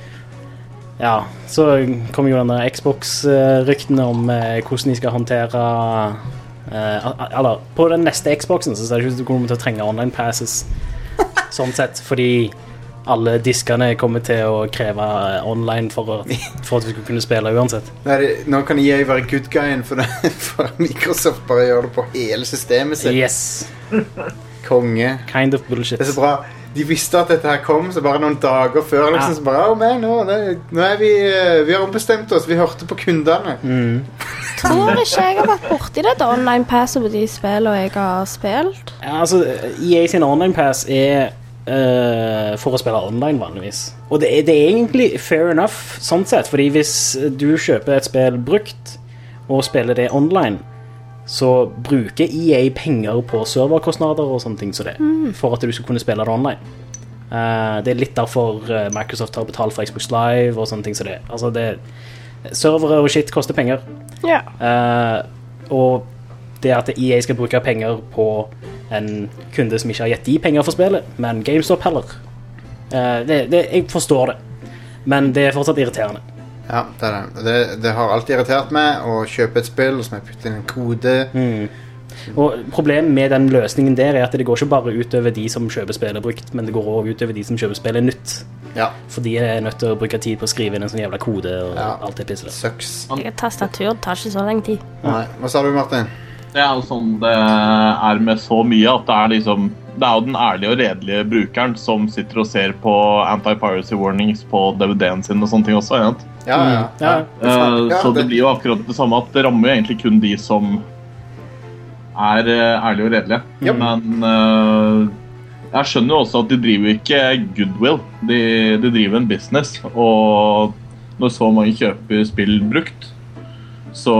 ja, så kommer jo denne Xbox-ryktene om hvordan de skal håndtere... eller på den neste Xboxen så ser det ikke ut som du kommer til å trenge online passes sånn sett, fordi alle diskene kommer til å kreve online for at vi skal kunne spille uansett. Nå kan EA være good guyen for Microsoft bare gjør det på hele systemet sitt. Yes. Konge. Kind of bullshit. Det er så bra. De visste at dette her kom, så bare noen dager før liksom, så bare, nå er vi har ombestemt oss, vi hørte på kundene. Tror ikke jeg har vært borti det online passet på de spillene jeg har spilt. Ja, altså, EA sin online pass er for å spille online vanligvis. Og det er egentlig fair enough, sånn sett, fordi hvis du kjøper et spill brukt og spiller det online, så bruker EA penger på serverkostnader og sånne ting så det, for at du skal kunne spille det online. Det er litt derfor Microsoft har betalt for Xbox Live og sånne ting så det. Altså servere og shit koster penger. Ja. Og det at EA skal bruke penger på en kunde som ikke har gitt de penger for spillet, men GameStop heller. Jeg forstår det, men det er fortsatt irriterende. Ja, det har alltid irritert meg å kjøpe et spill som jeg putter inn en kode. Og problemet med den løsningen der er at det går ikke bare utover de som kjøper spillet brukt, men det går også utover de som kjøper spillet nytt. Ja. For de er nødt til å bruke tid på å skrive inn en sånn jævla kode og alt det pisset. Sucks. Jeg har tastatur, det tar ikke så lenge tid. Nei. Hva sa du, Martin? Det er jo sånn det er med så mye at det er jo den ærlige og redelige brukeren som sitter og ser på anti-piracy warnings på DVD-en sin og sånne ting også, ikke? Så det blir jo akkurat det samme, at det rammer jo egentlig kun de som er ærlige og redelige. Yep. Men jeg skjønner jo også at de driver ikke goodwill, de driver en business, og når så mange kjøper spill brukt, så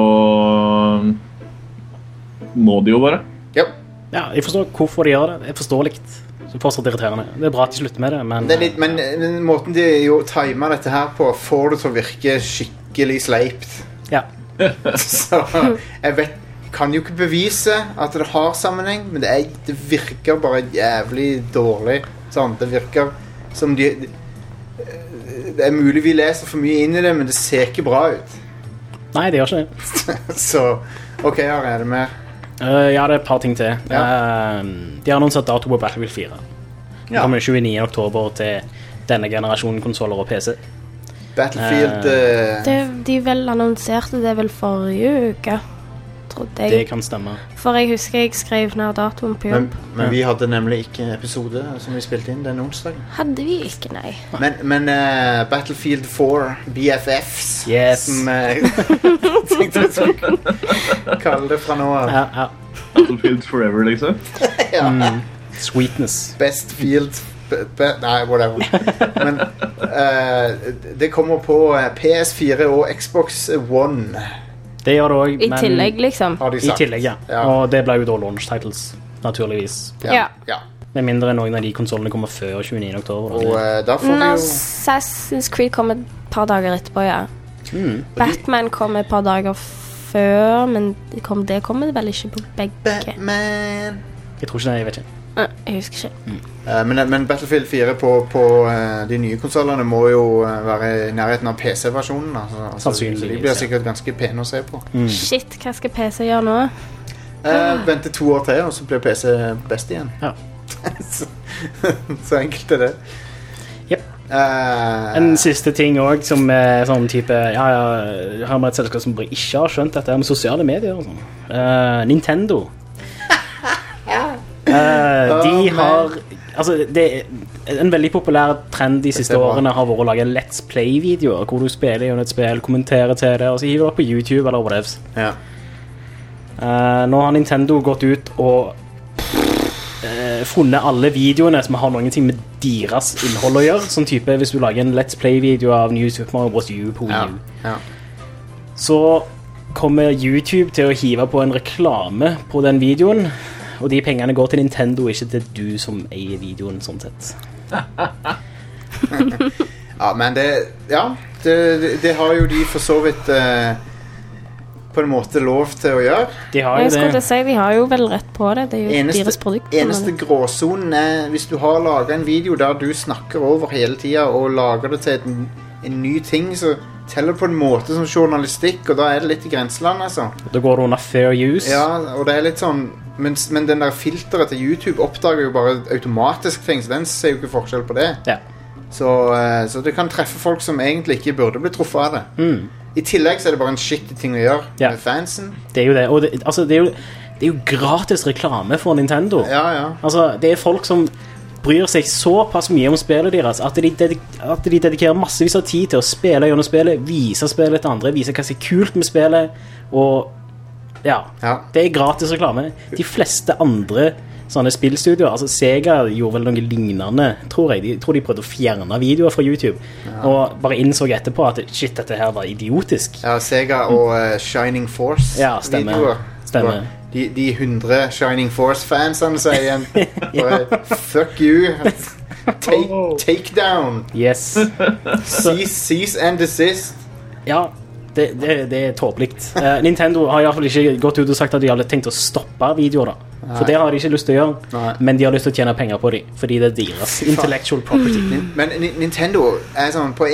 må de jo bare. Yep. Ja, jeg forstår hvorfor de gjør det. Det er forståeligt. Så fortsatt irriterende. Det er bra at de slutter med det, men... Men måten de jo timer dette her på, får det til å virke skikkelig sleipt. Ja. Så jeg kan jo ikke bevise at det har sammenheng, men det virker bare jævlig dårlig. Sånn, det virker som det er mulig vi leser for mye inn i det, men det ser ikke bra ut. Nei, det gjør ikke det. Så, ok, her er det mer. Ja, det er et par ting til. De har annonsert dato på Battlefield 4. Det kommer 29. oktober til denne generasjonen konsoler og PC. Battlefield... De vel annonserte det vel forrige uke. trodde jeg. Det kan stemme. For jeg husker jeg skrev ned datoen på jobb. Men vi hadde nemlig ikke episode som vi spilte inn den onsdagen. Hadde vi ikke, nei. Men Battlefield 4 BFFs Yes. som tenkte jeg skulle kalle det fra nå av. Ja. Battlefield Forever, liksom. Ja. Sweetness. Best Field nei, whatever. Men det kommer på PS4 og Xbox One. Det gjør det også, I tillegg, liksom. Har de I sagt. tillegg, ja. Og det ble jo da launch titles, naturligvis. Ja. Med mindre noen av de konsolene kommer før 29. oktober. Og da får vi jo Assassin's Creed kom et par dager etterpå, ja. Batman kom et par dager før, men det kommer vel ikke på begge. Batman. Jeg tror ikke det, jeg vet ikke. Jeg husker ikke. Men Battlefield 4 på de nye konsolene må jo være i nærheten av PC-versjonen. Så de blir sikkert ganske pene å se på. Shit, hva skal PC gjøre nå? Vente 2 år til, og så blir PC best igjen. Ja. Så enkelt er det. Yep. En siste ting også, som er sånn type har med et selskap som ikke har skjønt dette med sosiale medier og sånn. Nintendo. De har altså, det er en veldig populær trend de siste årene har vært å lage let's play-videoer hvor du spiller gjennom et spill, kommenterer til det, og så hiver du opp på YouTube eller whatever. Ja. Nå har Nintendo gått ut og funnet alle videoene som har noen ting med deres innhold å gjøre, sånn type hvis du lager en let's play-video av New Super Mario Bros. U på Wii U. Så kommer YouTube til å hive på en reklame på den videoen, og de pengene går til Nintendo, ikke til du som eier videoen, sånn sett. Ja, men det har jo de for så vidt på en måte lov til å gjøre. De har jo jeg skulle si, de har jo vel rett på det. Det er jo deres produkt. Eneste gråzonen er hvis du har laget en video der du snakker over hele tiden og lager det til en ny ting, så teller på en måte som journalistikk, og da er det litt i grenseland, altså. Da går det under fair use. Ja, og det er litt sånn, men den der filteret til YouTube oppdager jo bare automatisk ting, så den ser jo ikke forskjell på det. Ja. Så det kan treffe folk som egentlig ikke burde bli truffet av det. I tillegg så er det bare en shitty ting å gjøre med fansen. Det er jo det, og det er jo gratis reklame for Nintendo. Ja. Altså, det er folk som bryr seg såpass mye om spillet deres at de dedikerer massevis av tid til å spille gjennom spillet, vise spillet til andre, vise hva som er kult med spillet, og det er gratis reklame. De fleste andre sånne spillstudioer, altså Sega gjorde vel noe lignende, tror jeg. Jeg tror de prøvde å fjerne videoer fra YouTube, og bare innså etterpå at shit, dette her var idiotisk. Ja, Sega og Shining Force videoer. Stemmer. De 100 Shining Force-fansene sier igjen fuck you, take down. Yes. Cease and desist. Ja, det er tåpligt. Nintendo har i hvert fall ikke gått ut og sagt at de hadde tenkt å stoppe videoer da. For det har de ikke lyst til å gjøre. Men de har lyst til å tjene penger på dem, fordi det er deres intellectual property. Men Nintendo er sånn på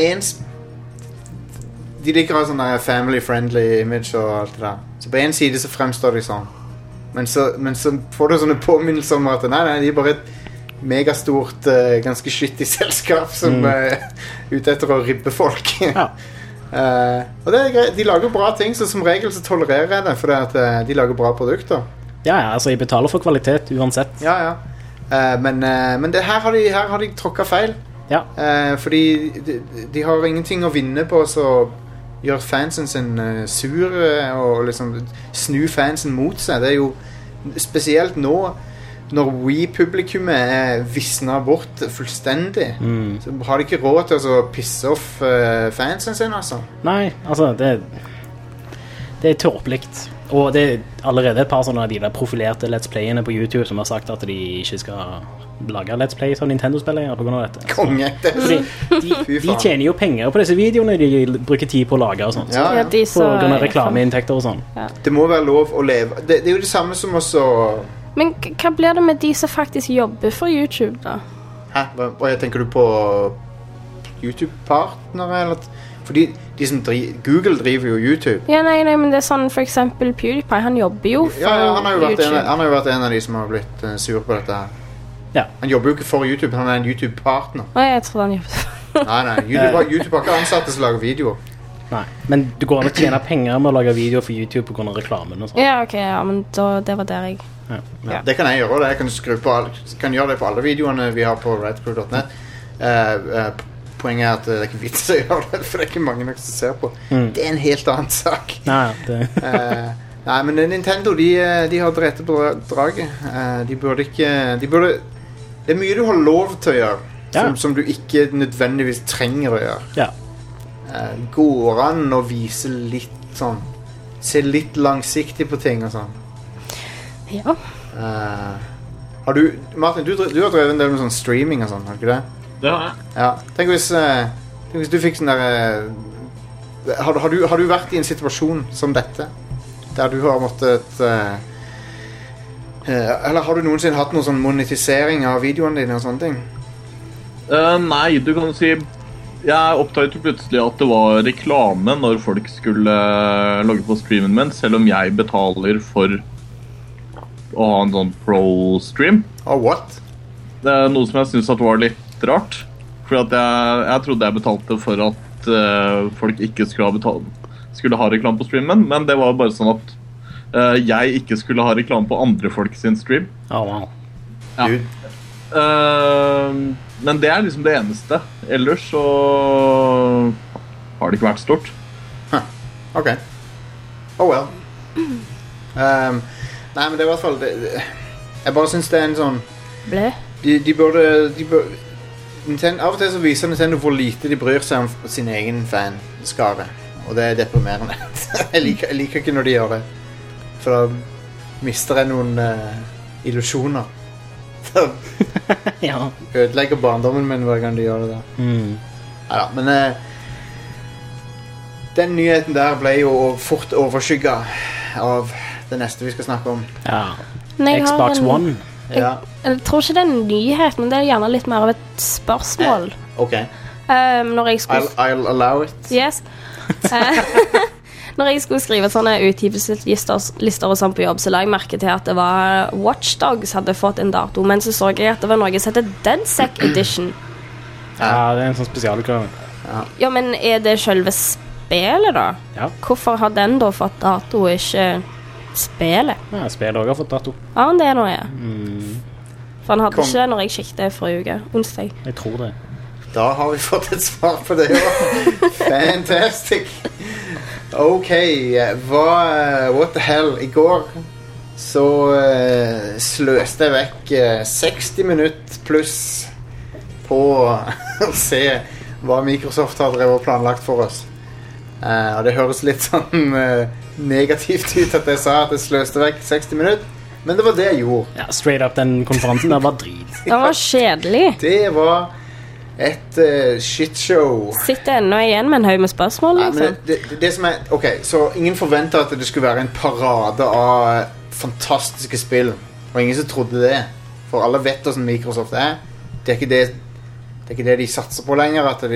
de liker å ha sånn family-friendly image og alt det der. Så på en side så fremstår de sånn. Men så får du sånne påminnelser om at nei, de er bare et megastort, ganske skittig selskap som er ute etter å ribbe folk. Ja. Og det er greit. De lager bra ting, så som regel så tolererer jeg det, fordi at de lager bra produkter. Ja, altså jeg betaler for kvalitet uansett. Ja. Men her har de tråkket feil. Ja. Fordi de har ingenting å vinne på så gjør fansen sin sur og liksom snu fansen mot seg. Det er jo spesielt nå når Wii-publikummet visner bort fullstendig, så har de ikke råd til å pisse off fansen sin, altså. Nei, altså det er tåpligt. Og det er allerede et par sånne av de der profilerte Let's Playene på YouTube som har sagt at de ikke skal lage Let's Play som Nintendo-spiller på grunn av dette. Konge! Fordi de tjener jo penger på disse videoene de bruker tid på å lage og sånt. Ja. På grunn av reklameinntekter og sånn. Ja. Det må være lov å leve. Det er jo det samme som også... Men hva blir det med de som faktisk jobber for YouTube da? Hæ? Hva tenker du på YouTube-partnere eller... Fordi de som Google driver jo YouTube. Ja, nei, men det er sånn for eksempel PewDiePie, han jobber jo for han har jo YouTube. Han har jo vært en av de som har blitt sur på dette her. Ja. Han jobber jo ikke for YouTube, han er en YouTube-partner. Nei, jeg tror han jobber Nei, YouTube har ikke ansatte som lager videoer. Nei. Men du går an å tjene penger med å lage video for YouTube på grunn av reklamen og sånt. Ja, ok, ja, men det var der jeg... Ja. Det kan jeg gjøre, det. Jeg kan skru på kan gjøre det på alle videoene vi har på redcrew.net. Poenget er at det er ikke vits å gjøre det, for det er ikke mange nok som ser på. Det er en helt annen sak. Nei, men Nintendo, de har drept på draget. De burde ikke... det er mye du har lov til å gjøre, som du ikke nødvendigvis trenger å gjøre. Ja. Går an å vise litt sånn, se litt langsiktig på ting og sånn. Ja. Har du, Martin, du har drevet en del med sånn streaming og sånn, har du ikke det? Det har jeg. Ja. Tenk hvis du fikk sånn der har du vært i en situasjon som dette der du har måttet eller har du noensinne hatt noen sånn monetisering av videoene dine og sånne ting? Nei, du kan si jeg oppdaget plutselig at det var reklame når folk skulle logge på streamen min, selv om jeg betaler for å ha en sånn pro-stream. What? Det er noe som jeg synes at var litt rart, for at jeg trodde jeg betalte for at folk ikke skulle ha reklame på streamen, men det var bare sånn at jeg ikke skulle ha reklame på andre folk sin stream. Wow. Ja. Men det er liksom det eneste. Ellers så har det ikke vært stort. Ok. Oh well. Nei, men det er i hvert fall jeg bare synes det er en sånn de burde Nintendo, av og til så viser Nintendo hvor lite de bryr seg om sin egen fanskare, og det er deprimerende. jeg liker ikke når de gjør det, for da mister jeg noen illusjoner. Ja. Ødelegger barndommen min hver gang de gjør det der. Neida, men den nyheten der ble jo fort overskygget av det neste vi skal snakke om. Ja. Xbox One. Jeg tror ikke det er en nyhet, men det er gjerne litt mer av et spørsmål. Ok. Når jeg skulle... I'll allow it. Yes. Når jeg skulle skrive sånne utgivelseslister og sånn på jobb, så la jeg merke til at det var Watch Dogs hadde fått en dato, men så jeg at det var noe som heter DedSec Edition. Ja, det er en sånn spesialutgave. Ja, men er det selve spillet da? Ja. Hvorfor har den da fått dato og ikke spillet? Ja, spillet også har fått dato. Ja, det er noe, ja. For han hadde ikke når jeg kikket forrige uke, onsdag. Jeg tror det. Da har vi fått et svar på det også. Fantastic. Ok, what the hell? I går så sløste jeg vekk 60 minutter pluss på å se hva Microsoft har drevet og planlagt for oss. Og det høres litt sånn negativt ut at jeg sa at jeg sløste vekk 60 minutter, men det var det jeg gjorde. Ja, straight up, den konferansen der var drit. Det var kjedelig. Det var et shitshow. Sitter ennå igjen med en haug med spørsmål, liksom. Det som er, ok, så ingen forventet at det skulle være en parade av fantastiske spill, og ingen som trodde det, for alle vet hvordan Microsoft er. Det er ikke det de satser på lenger, at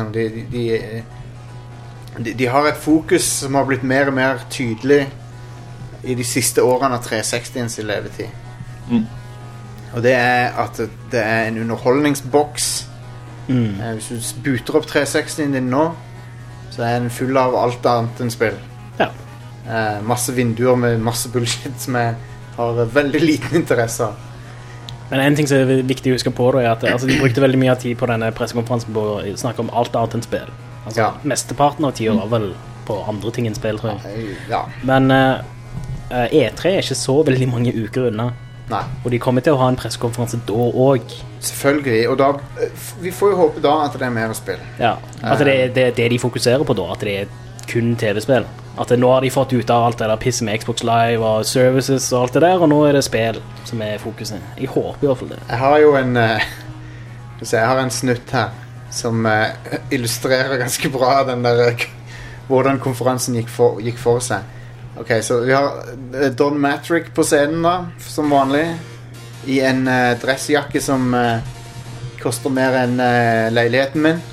de har et fokus som har blitt mer og mer tydelig i de siste årene av 360 sin levetid. Og det er at det er en underholdningsboks. Hvis du booter opp 360 din nå, så er den full av alt annet enn spill. Ja. Masse vinduer med masse bullshit som jeg har veldig liten interesse av. Men en ting som er viktig å huske på da, er at de brukte veldig mye tid på denne pressekonferansen på å snakke om alt annet enn spill. Mesteparten av tiden var vel på andre ting enn spill, tror jeg. Ja. Men E3 er ikke så veldig mange uker unna. Nei. Og de kommer til å ha en pressekonferanse da også. Selvfølgelig, og da vi får jo håpe da at det er mer spill. Ja, at det de fokuserer på da, at det er kun TV-spill. At nå har de fått ut av alt det der pisset med Xbox Live og services og alt det der, og nå er det spill som er fokuset. Jeg håper i hvert fall det. Jeg har jo jeg har en snutt her som illustrerer ganske bra den der hvordan konferansen gikk for seg. Ok, så vi har Don Matrick på scenen da, som vanlig, i en dressjakke som koster mer enn leiligheten min.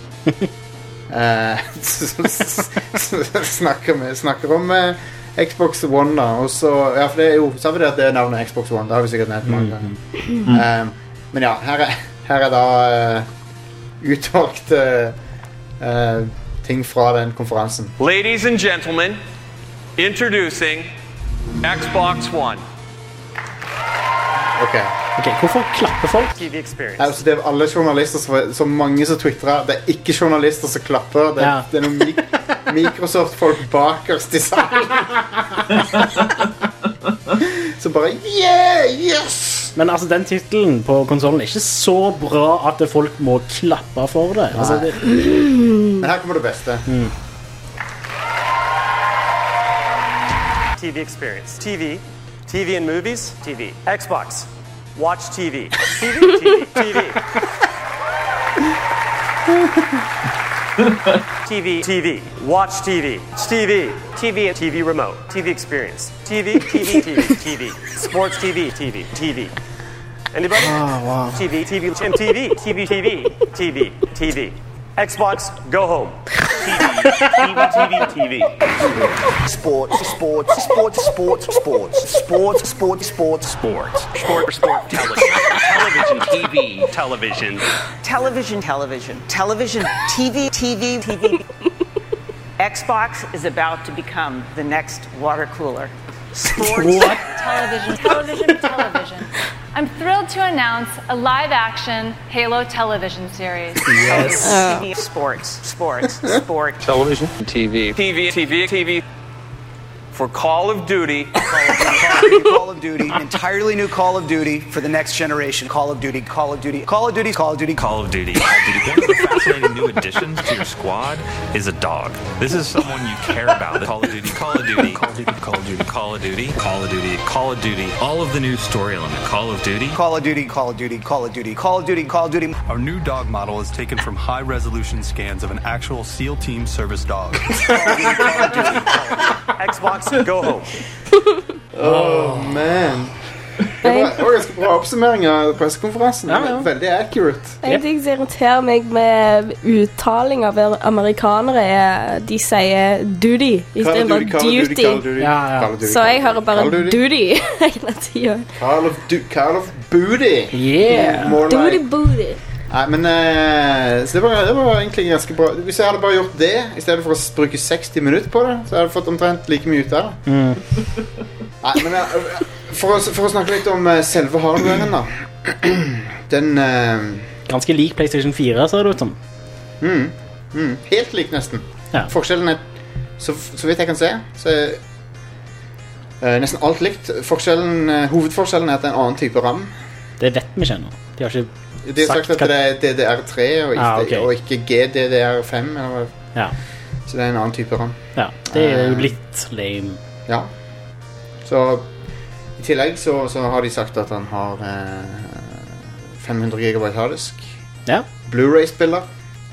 Snakker om Xbox One da, og så, ja, for det er jo, så har vi det navnet Xbox One, det har vi sikkert nevnt mange ganger. Men ja, her er da utvalgte ting fra den konferansen. Ladies and gentlemen, introducing Xbox One. Ok, hvorfor klapper folk? TV experience. altså, det er alle journalister, så mange som twittrer. Det er ikke journalister som klapper. Det er noen Microsoft-folk bakerst i salen. Så bare, yes! Men altså, den titelen på konsolen er ikke så bra at folk må klappe for det. Altså, Men her kommer det beste. TV experience. TV and movies. TV. Xbox. Watch TV. TV. TV. Watch TV. TV remote. TV experience. TV. Sports TV. Anybody? Oh, wow. TV. Xbox, go home. TV. Sports. Television. TV. Xbox is about to become the next water cooler. Sports. Television. I'm thrilled to announce a live-action Halo television series. Yes. TV. Sport. Television. TV. TV. For Call of Duty. Call of Duty, an entirely new Call of Duty for the next generation. Call of Duty. One of the fascinating new additions to your squad is a dog. This is someone you care about. Call of Duty. All of the new story element. Call of Duty. Our new dog model is taken from high-resolution scans of an actual SEAL Team service dog. Xbox, go home. Oh, man. Det var ganske bra oppsummering av pressekonferansen. Veldig accurate. En ting som irriterer meg med uttaling av amerikanere er de sier duty i stedet for duty. Så jeg hører bare duty hele tiden. Call of Booty. Yeah. Duty booty. Nei, men så det var egentlig ganske bra. Hvis jeg hadde bare gjort det i stedet for å bruke 60 minutter på det, så hadde jeg fått omtrent like mye ut av det. Nei, men for å snakke litt om selve hardwaren da. Den ganske lik PlayStation 4, ser det ut som. Helt lik nesten. Ja. Forskjellen er, så vidt jeg kan se, så er nesten alt likt. Hovedforskjellen er at det er en annen type RAM. Det vet vi ikke ennå. De har ikke de har sagt at det er DDR3 og ikke GDDR5 så det er en annen type RAM. Ja, det er jo litt lame. Ja. Så i tillegg så har de sagt at han har 500 GB harddisk. Ja. Blu-ray-spiller.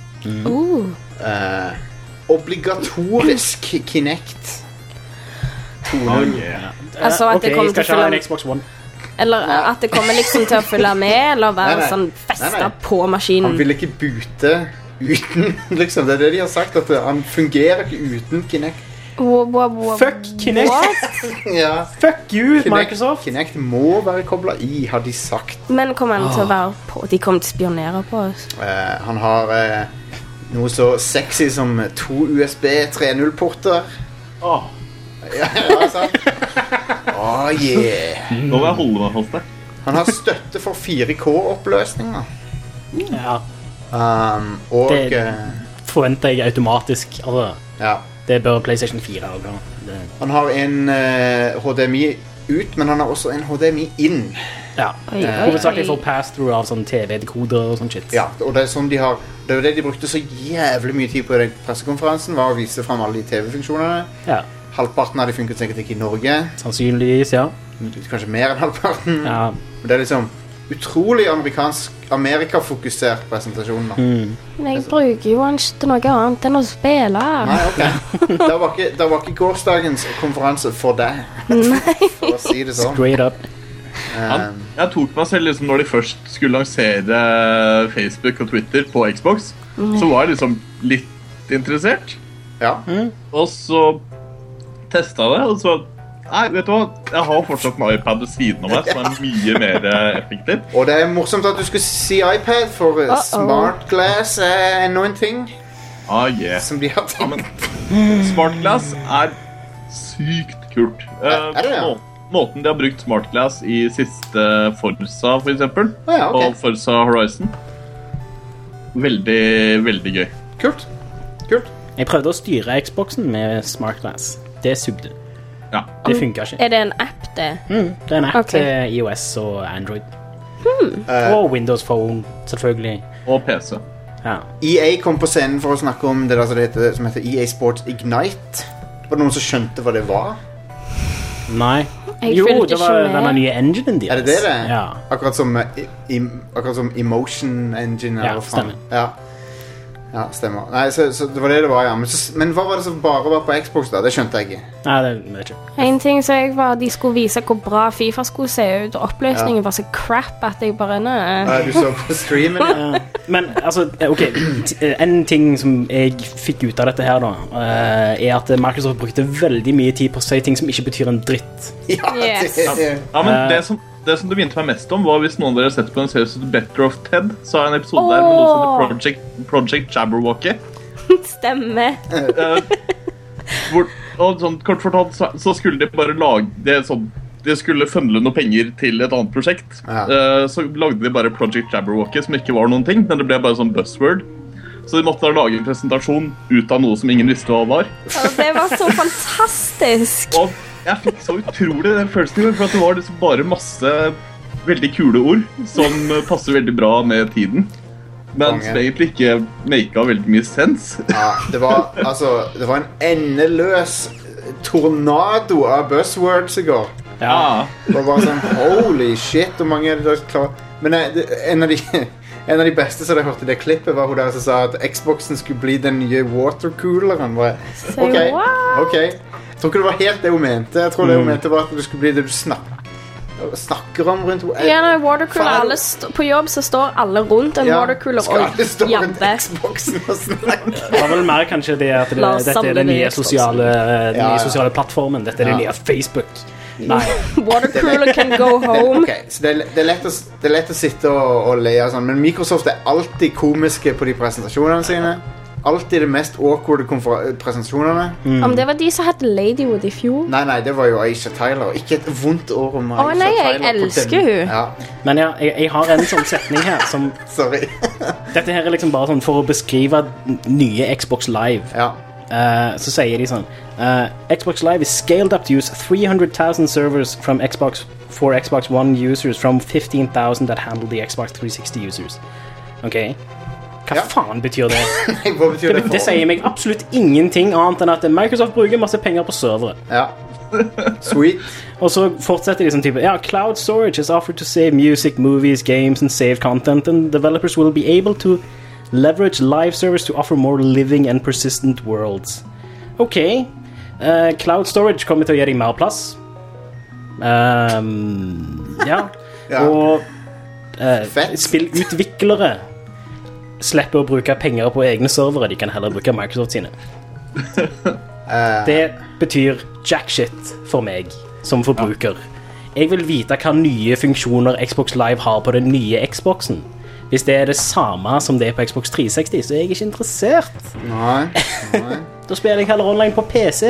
Obligatorisk Kinect 2.0. Altså at det kommer til å følge en Xbox One. Eller at det kommer liksom til å følge med, eller være sånn festet på maskinen. Han vil ikke boote uten, liksom. Det er det de har sagt, at han fungerer ikke uten Kinect. Fuck Kinect! Ja. Fuck you, Microsoft! Kinect må være koblet i, har de sagt. Men kommer han til å være på? De kommer til å spionere på oss. Han har noe så sexy som 2 USB 3.0-porter. Ja, sant? Oh yeah. Nå vil jeg holde meg fast der. Han har støtte for 4K-oppløsninger. Ja. Og det forventer jeg automatisk. Altså, ja. Det bør PlayStation 4 også. Han har en HDMI ut, men han har også en HDMI inn. Ja. Hovedsakelig for pass-through av sånn TV-dekoder og sånn shit. Ja, og det er sånn de har. Det er jo det de brukte så jævlig mye tid på i den pressekonferansen, var å vise frem alle de TV-funksjonene. Ja. Halvparten av de funket sikkert ikke i Norge. Sannsynligvis, ja. Kanskje mer enn halvparten. Ja. Men det er liksom utrolig Amerika-fokusert presentasjon. Men jeg bruker jo han til noe annet enn å spille. Nei, ok. Det var ikke gårsdagens konferanse for deg. For å si det sånn. Straight up. Jeg tok meg selv liksom, når de først skulle lansere Facebook og Twitter på Xbox, så var jeg liksom litt interessert. Ja. Og så testet det, og så nei, vet du hva? Jeg har fortsatt en iPad ved siden av meg som er mye mer effektiv. Og det er morsomt at du skulle si iPad, for Smart Glass er enda en ting. Yeah. Som de har tenkt. Smart Glass sykt kult. Er det, ja? Måten de har brukt Smart Glass i siste Forza, for eksempel, okay. Og Forza Horizon. Veldig, veldig gøy. Kult. Jeg prøvde å styre Xboxen med Smart Glass. Det sugde. Ja. Det funker ikke. Er det en app, det? Det er en app til iOS og Android. Og Windows Phone, selvfølgelig. Og PC. Ja. EA kom på scenen for å snakke om det der som heter EA Sports Ignite. Var det noen som skjønte hva det var? Nei. Jo, det var denne nye enginen deres. Er det det? Ja. Akkurat som Emotion Engine. Ja, stemmer. Ja, stemmer. Nei, så det var det var, ja. Men hva var det som bare var på Xbox da? Det skjønte jeg ikke. Nei, det vet jeg ikke. En ting som jeg var, de skulle vise hvor bra FIFA skulle se ut, og oppløsningen var så crap at jeg bare, du så på streamen, ja. Men, altså, ok, en ting som jeg fikk ut av dette her da, er at Microsoft brukte veldig mye tid på å si ting som ikke betyr en dritt. Ja, men det som det begynte meg mest om var hvis noen av dere har sett på en serie som Better of Ted, så har jeg en episode der med noe som heter Project Jabberwocky. Stemmer. Og sånn, kort fortalt så skulle de bare lage det sånn, de skulle fundle noen penger til et annet prosjekt. Så lagde de bare Project Jabberwocky, som ikke var noen ting, men det ble bare sånn buzzword. Så de måtte da lage en presentasjon ut av noe som ingen visste hva var. Det var så fantastisk. Og jeg fikk så utrolig den følelsen, for at det var liksom bare masse veldig kule ord som passer veldig bra med tiden. Men som egentlig ikke make veldig mye sens. Ja, det var en endeløs tornado av buzzwords i går. Ja. Det var bare sånn, holy shit, hvor mange er det klar. Men en av de beste som jeg hørte i det klippet var hun der som sa at Xboxen skulle bli den nye watercooleren. Ok. Jeg tror ikke det var helt det hun mente. Jeg tror det hun mente var at det skulle bli det du snakker om rundt. Watercooler, på jobb så står alle rundt en watercooler og jabber. Xboxen og snakker. Det var vel mer kanskje det at dette er den nye sosiale plattformen. Dette er den nye Facebook. Nei. Watercooler can go home. Okay, så det er lett å sitte og le av sånn, men Microsoft er alltid komiske på de presentasjonene sine. Alltid det mest awkward presentasjonene. Om det var de som hadde Ladywood i fjor? Nei, det var jo Aisha Tyler. Ikke et vondt år om Aisha Tyler. Nei, jeg elsker hun. Ja. Men jeg har en sånn setning her som... Sorry. Dette her er liksom bare sånn for å beskrive nye Xbox Live. Ja. Så sier de sånn Xbox Live is scaled up to use 300,000 servers from for Xbox One users from 15,000 that handle the Xbox 360 users. Ok. Hva faen betyr det? Nei, hva betyr det? Det sier meg absolutt ingenting annet enn at Microsoft bruker masse penger på servere. Ja. Sweet. Og så fortsetter de sånn type cloud storage is offered to save music, movies, games and save content, and developers will be able to leverage live servers to offer more living and persistent worlds. Ok. Cloud storage kommer til å gi deg mer plass. Ja. Og spillutviklere slipper å bruke penger på egne servere. De kan heller bruke Microsoft sine. Det betyr jack shit for meg som forbruker. Jeg vil vite hva nye funksjoner Xbox Live har på den nye Xboxen. Hvis det er det samme som det er på Xbox 360, så er jeg ikke interessert. Nei. Da spiller jeg heller online på PC.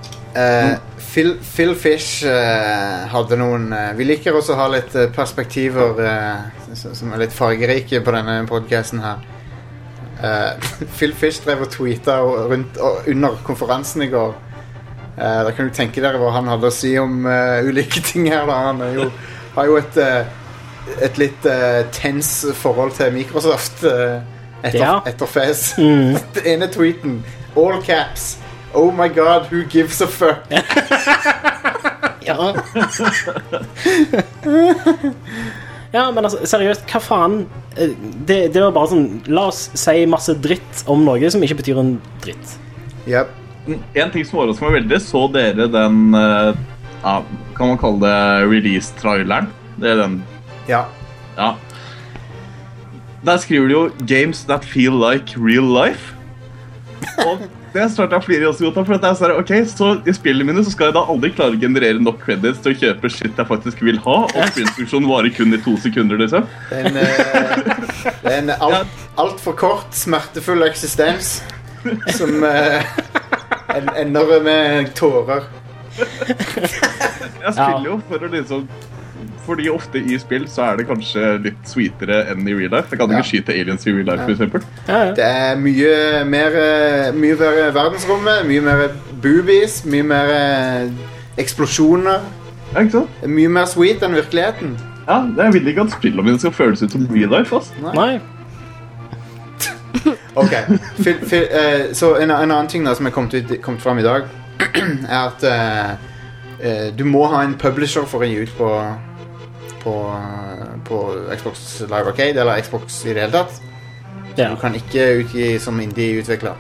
Phil Fish hadde noen... Vi liker også å ha litt perspektiver som er litt fargerike på denne podcasten her. Phil Fish drev og tweetet rundt under konferansen i går. Da kan du tenke dere hva han hadde å si om ulike ting her da. Han har jo et litt tens forhold til Microsoft etter FES. Den ene tweeten, all caps, oh my god, who gives a fuck? Ja, men altså, seriøst, hva faen? Det var bare sånn, la oss si masse dritt om noe som ikke betyr en dritt. Yep. En ting som overrasket meg veldig, så dere den, kan man kalle det release-traileren? Det er den. Ja. Der skriver de jo Games that feel like real life. Og det startet flere også godt, for at jeg sa, ok, så i spillene mine så skal jeg da aldri klare å generere nok credits til å kjøpe shit jeg faktisk vil ha, og spillinstruksjonen varer kun i 2 sekunder, liksom. Det er en alt for kort, smertefull eksistens. som ender med tårer. Jeg spiller jo for å liksom... Fordi ofte i spill så det kanskje litt sweetere enn i real life. Jeg kan ikke skyte aliens i real life, for eksempel. Det mye mer verdensrommet, mye mer boobies, mye mer eksplosjoner. Ja, ikke sant? Mye mer sweet enn virkeligheten. Ja, jeg vil ikke at spillene mine skal føles ut som real life, ass. Nei. Ok, så en annen ting da, som kommet frem i dag, at du må ha en publisher for å gi ut på Xbox Live Arcade eller Xbox i det hele tatt. Du kan ikke utgi som indie-utvikler.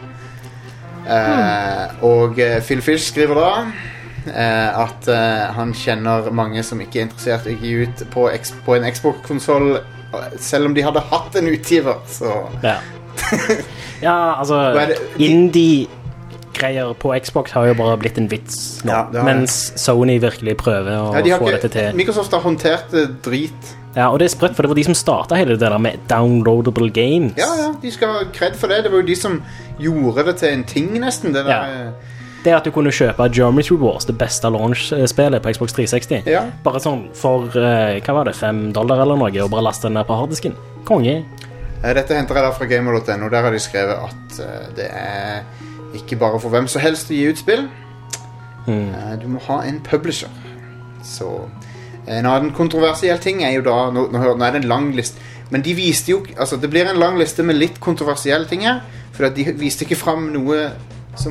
Og Phil Fish skriver da at han kjenner mange som ikke interessert i å gi ut på en Xbox-konsol selv om de hadde hatt en utgiver, så... Ja, altså indie-greier på Xbox har jo bare blitt en vits nå, mens Sony virkelig prøver å få dette til. Microsoft har håndtert drit. Ja, og det sprøtt, for det var de som startet hele det der med downloadable games. Ja, de skal ha cred for det. Det var jo de som gjorde det til en ting nesten, det der... Det at du kunne kjøpe Geometry Wars, det beste launch-spillet på Xbox 360. Bare sånn for, hva var det, $5 eller noe, og bare laste den der på harddisken. Konge. Dette henter jeg da fra Gamer.no. Der har de skrevet at det ikke bare for hvem som helst å gi ut spill. Du må ha en publisher. Så en annen kontroversiell ting jo da, nå det en lang liste, men de viste jo, altså det blir en lang liste med litt kontroversielle ting her, for de viste ikke frem noe som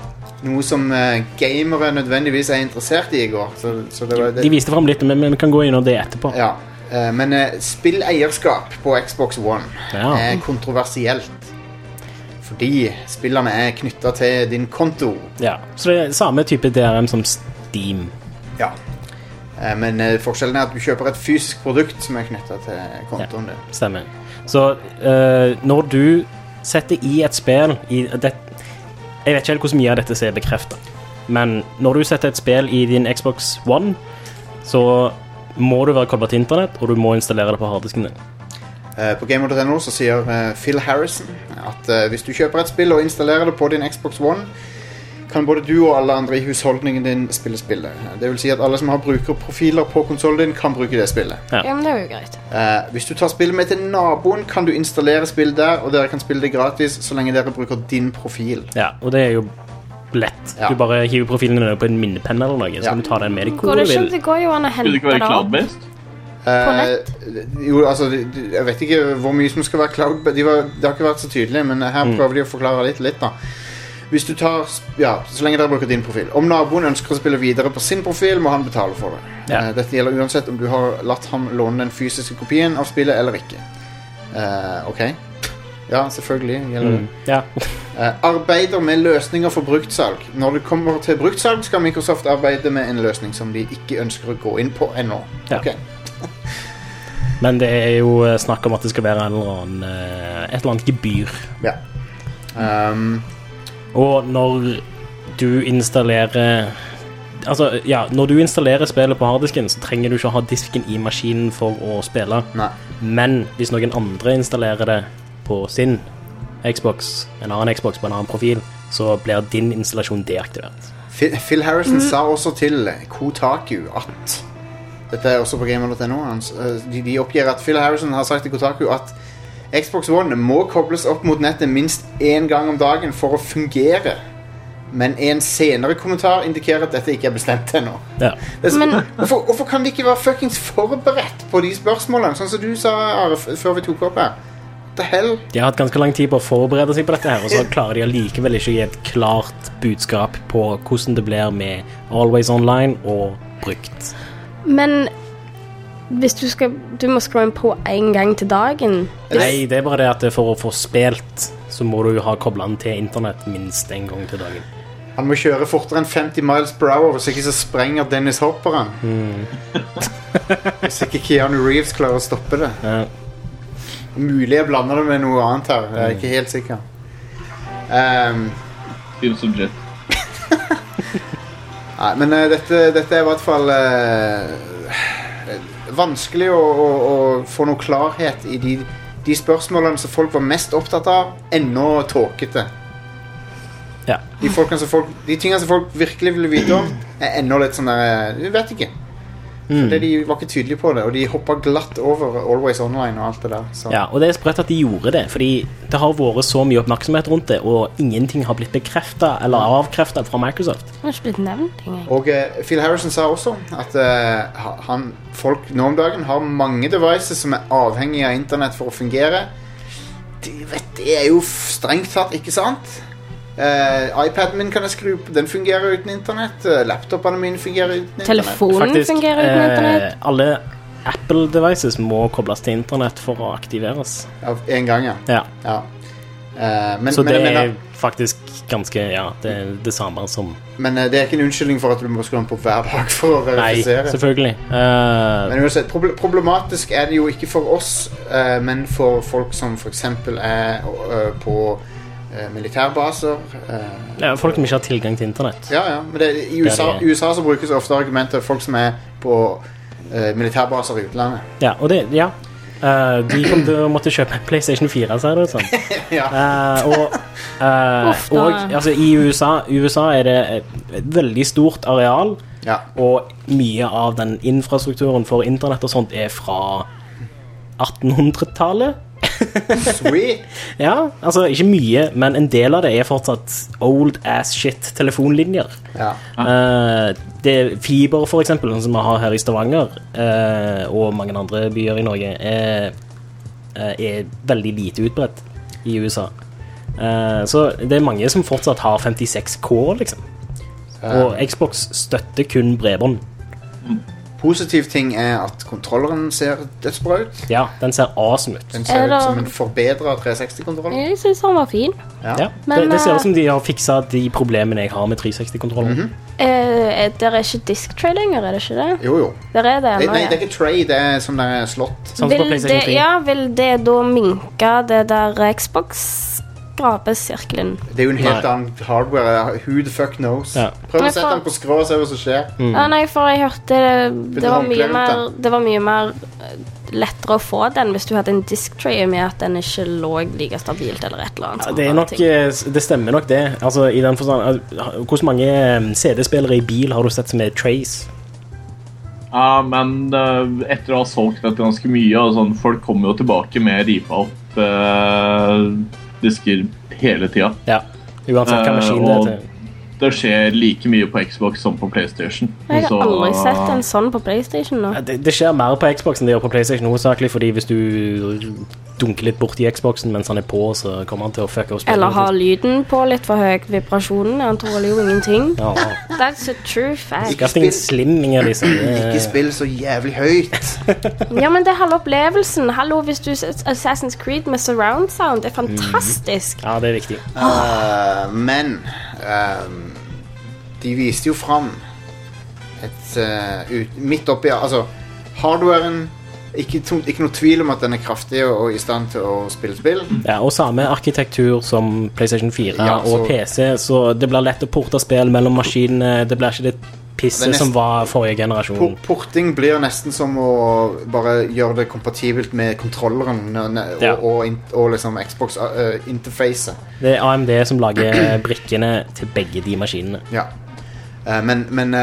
gamere nødvendigvis interessert i går. Så det var det. De viste frem litt, men vi kan gå inn og det etterpå. Ja, men spilleierskap på Xbox One kontroversielt. Fordi spillerne knyttet til din konto. Ja, så det samme type DRM som Steam. Ja, men forskjellen at du kjøper et fysisk produkt som knyttet til kontoen din. Stemmer. Så når du setter i et spill jeg vet ikke helt hvor mye av dette som bekreftet, men når du setter et spill i din Xbox One, så må du være koblet til internett, og du må installere det på harddisken din. På Gamer.no så sier Phil Harrison at hvis du kjøper et spill og installerer det på din Xbox One, kan både du og alle andre i husholdningen din spille spillet. Det vil si at alle som har brukerprofiler på konsolen din kan bruke det spillet. Ja, men det jo greit. Hvis du tar spillet med til naboen, kan du installere spill der, og dere kan spille det gratis så lenge dere bruker din profil. Ja, og det jo lett. Du bare hiver profilen din på en minnepenn eller noe, så kan du ta den med deg hvor du vil. Det går jo an å hente det opp. Vil det ikke være cloud-based? På nett? Jo, altså, jeg vet ikke hvor mye som skal være cloud-based. Det har ikke vært så tydelig, men her prøver de å forklare litt da. Hvis du tar, så lenge dere bruker din profil. Om naboen ønsker å spille videre på sin profil, må han betale for det. Dette gjelder uansett om du har latt ham låne den fysiske kopien av spillet eller ikke. Ok. Ja, selvfølgelig gjelder det. Arbeider med løsninger for bruktsalg. Når det kommer til bruktsalg, skal Microsoft arbeide med en løsning som de ikke ønsker å gå inn på ennå. Ok. Men det jo snakk om at det skal være et eller annet gebyr. Ja. Og når du installerer når du installerer spillet på harddisken, så trenger du ikke å ha disken i maskinen for å spille. Nei. Men hvis noen andre installerer det på sin Xbox, en annen Xbox på en annen profil, så blir din installasjon deaktivert. Phil Harrison sa også til Kotaku at dette også på Gamer.no. De oppgir at Phil Harrison har sagt til Kotaku at Xbox One må kobles opp mot nettet minst 1 gang om dagen for å fungere. Men en senere kommentar indikerer at dette ikke bestemt ennå. Ja. Hvorfor kan de ikke være fucking forberedt på de spørsmålene? Sånn som du sa, Are, før vi tok opp her. What the hell? De har hatt ganske lang tid på å forberede seg på dette her, og så klarer de allikevel ikke å gi et klart budskap på hvordan det blir med Always Online og brukt. Men hvis du må skru inn på 1 gang til dagen. Nei, det bare det at for å få spilt så må du ha koblet den til internett minst 1 gang til dagen. Han må kjøre fortere enn 50 miles per hour, hvis ikke så sprenger Dennis Hopper han. Hvis ikke Keanu Reeves klarer å stoppe det. Mulig jeg blander det med noe annet her. Jeg ikke helt sikker. Nei, men dette i hvert fall vanskelig å få noe klarhet i de spørsmålene som folk var mest opptatt av, ennå tåkete. de tingene som folk virkelig ville vite om, enda litt sånn der, vi vet ikke. Fordi de var ikke tydelige på det, og de hoppet glatt over Always Online og alt det der. Så. Ja, og det sprøtt at de gjorde det, fordi det har vært så mye oppmerksomhet rundt det, og ingenting har blitt bekreftet eller avkreftet fra Microsoft. Det har ikke blitt nevnt engang. Og Phil Harrison sa også at folk nå om dagen har mange devices som avhengige av internett for å fungere. Det jo strengt tatt, ikke sant? iPaden min kan jeg skru på, den fungerer uten internett. Laptopene mine fungerer uten internett. Telefonen fungerer uten internett. Alle Apple devices må kobles til internett for å aktiveres. En gang, ja. Så det faktisk ganske, det samme som... Men det ikke en unnskyldning for at du må skru den på hver dag for å verifisere. Nei, selvfølgelig. Men uansett, problematisk det jo ikke for oss, men for folk som for eksempel på militærbaser. Folk som ikke har tilgang til internett. Ja, men i USA så brukes ofte argumenter folk som på militærbaser i utlandet. Ja, og de kom til å måtte kjøpe PlayStation 4, så det sånn. Og altså, i USA det et veldig stort areal, og mye av den infrastrukturen for internett og sånt fra 1800-tallet. Sweet. Ja, altså ikke mye, men en del av det fortsatt old ass shit telefonlinjer. Det fiber for eksempel, som vi har her i Stavanger, og mange andre byer i Norge, veldig lite utbredt i USA. Så det mange som fortsatt har 56K, liksom. Og Xbox støtter kun bredbånd. Positiv ting at kontrolleren ser dødsbra ut. Ja, den ser awesome ut. Den ser ut som en forbedret 360-kontroller. Jeg synes han var fin. Men, det ser ut som de har fikset de problemene jeg har med 360-kontrolleren. Det ikke disk tray lenger, det ikke det? Jo. Det det nå, Nei, det ikke tray, det som det slått. Vil det da minke det der Xbox-skrapesirkelen? Det jo en helt annen hardware. Who the fuck knows? Prøv å sette den på skrå og se hva som skjer. Nei, for jeg hørte det var mye mer lettere å få den hvis du hadde en disk tray med at den ikke lå like stabilt eller et eller annet. Det nok, det stemmer nok det. Altså, i den forstand, hvor mange CD-spillere i bil har du sett som trays? Ja, men etter å ha solgt dette ganske mye, sånn, folk kommer jo tilbake med ripa opp disker hele tiden. Ja, uansett hva maskin det til. Det skjer like mye på Xbox som på PlayStation. Jeg har aldri sett en sånn på PlayStation nå. Det skjer mer på Xbox enn det gjør på PlayStation, hovedsakelig fordi hvis du dunker litt bort i Xboxen mens han på, så kommer han til å fucke oss. Eller har lyden på litt for høy vibrasjonen, han tåler jo ingenting. That's a true fact. Ikke slimminger, liksom. Ikke spill så jævlig høyt. Ja, men det er halve opplevelsen. Hallo, hvis du Assassin's Creed med surround sound, det er fantastisk. Ja, det er viktig. Men de viste jo fram midt oppi, altså hardwaren, ikke noe tvil om at den er kraftig og i stand til å spille spill. Ja, og samme arkitektur som PlayStation 4 og PC, så det blir lett å porte spill mellom maskinene, det blir ikke det pisse som var forrige generasjon. Porting blir nesten som å bare gjøre det kompatibelt med kontrolleren og liksom Xbox interfacet. Det er AMD som lager brikkene til begge de maskinene. Ja. Men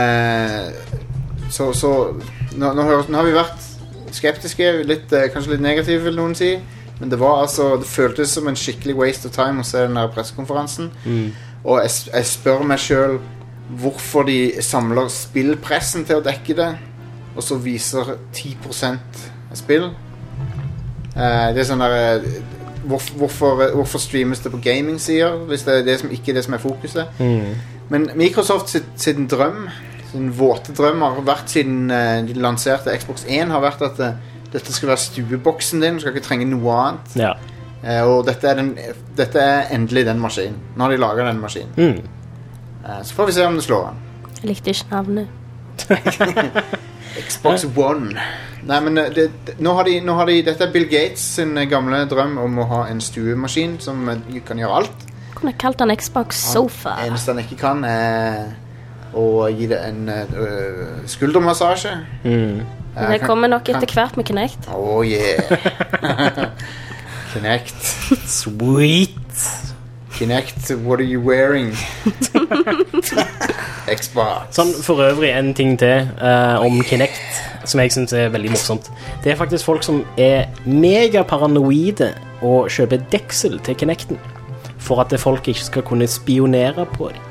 så nå har vi vært skeptiske, kanskje litt negative vil noen si, men det føltes som en skikkelig waste of time å se den der pressekonferansen. Og jeg spør meg selv hvorfor de samler spillpressen til å dekke det, og så viser 10% spill. Det er sånn der hvorfor streames det på gaming-sider hvis det er ikke det som er fokuset. Men Microsoft sin drøm, sin våte drøm har vært siden de lanserte Xbox 1 har vært at dette skal være stueboksen din, du skal ikke trenge noe annet. Og dette er endelig den maskinen. Nå har de laget den maskinen. Så får vi se om det slår an. Jeg likte ikke navnet. Xbox One. Nei, men nå har de dette er Bill Gates sin gamle drøm om å ha en stuemaskin som kan gjøre alt. Kunne kalt den Xbox Sofa. Eneste han ikke kan å gi det en skuldermassasje. Det kommer nok etter hvert med Kinect. Oh yeah. Kinect. Sweet. Kinect, what are you wearing? Xbox. Sånn for øvrig en ting til om Kinect, som jeg synes veldig morsomt. Det faktisk folk som megaparanoide og kjøper deksel til Kinecten, for at folk ikke skal kunne spionere på dem.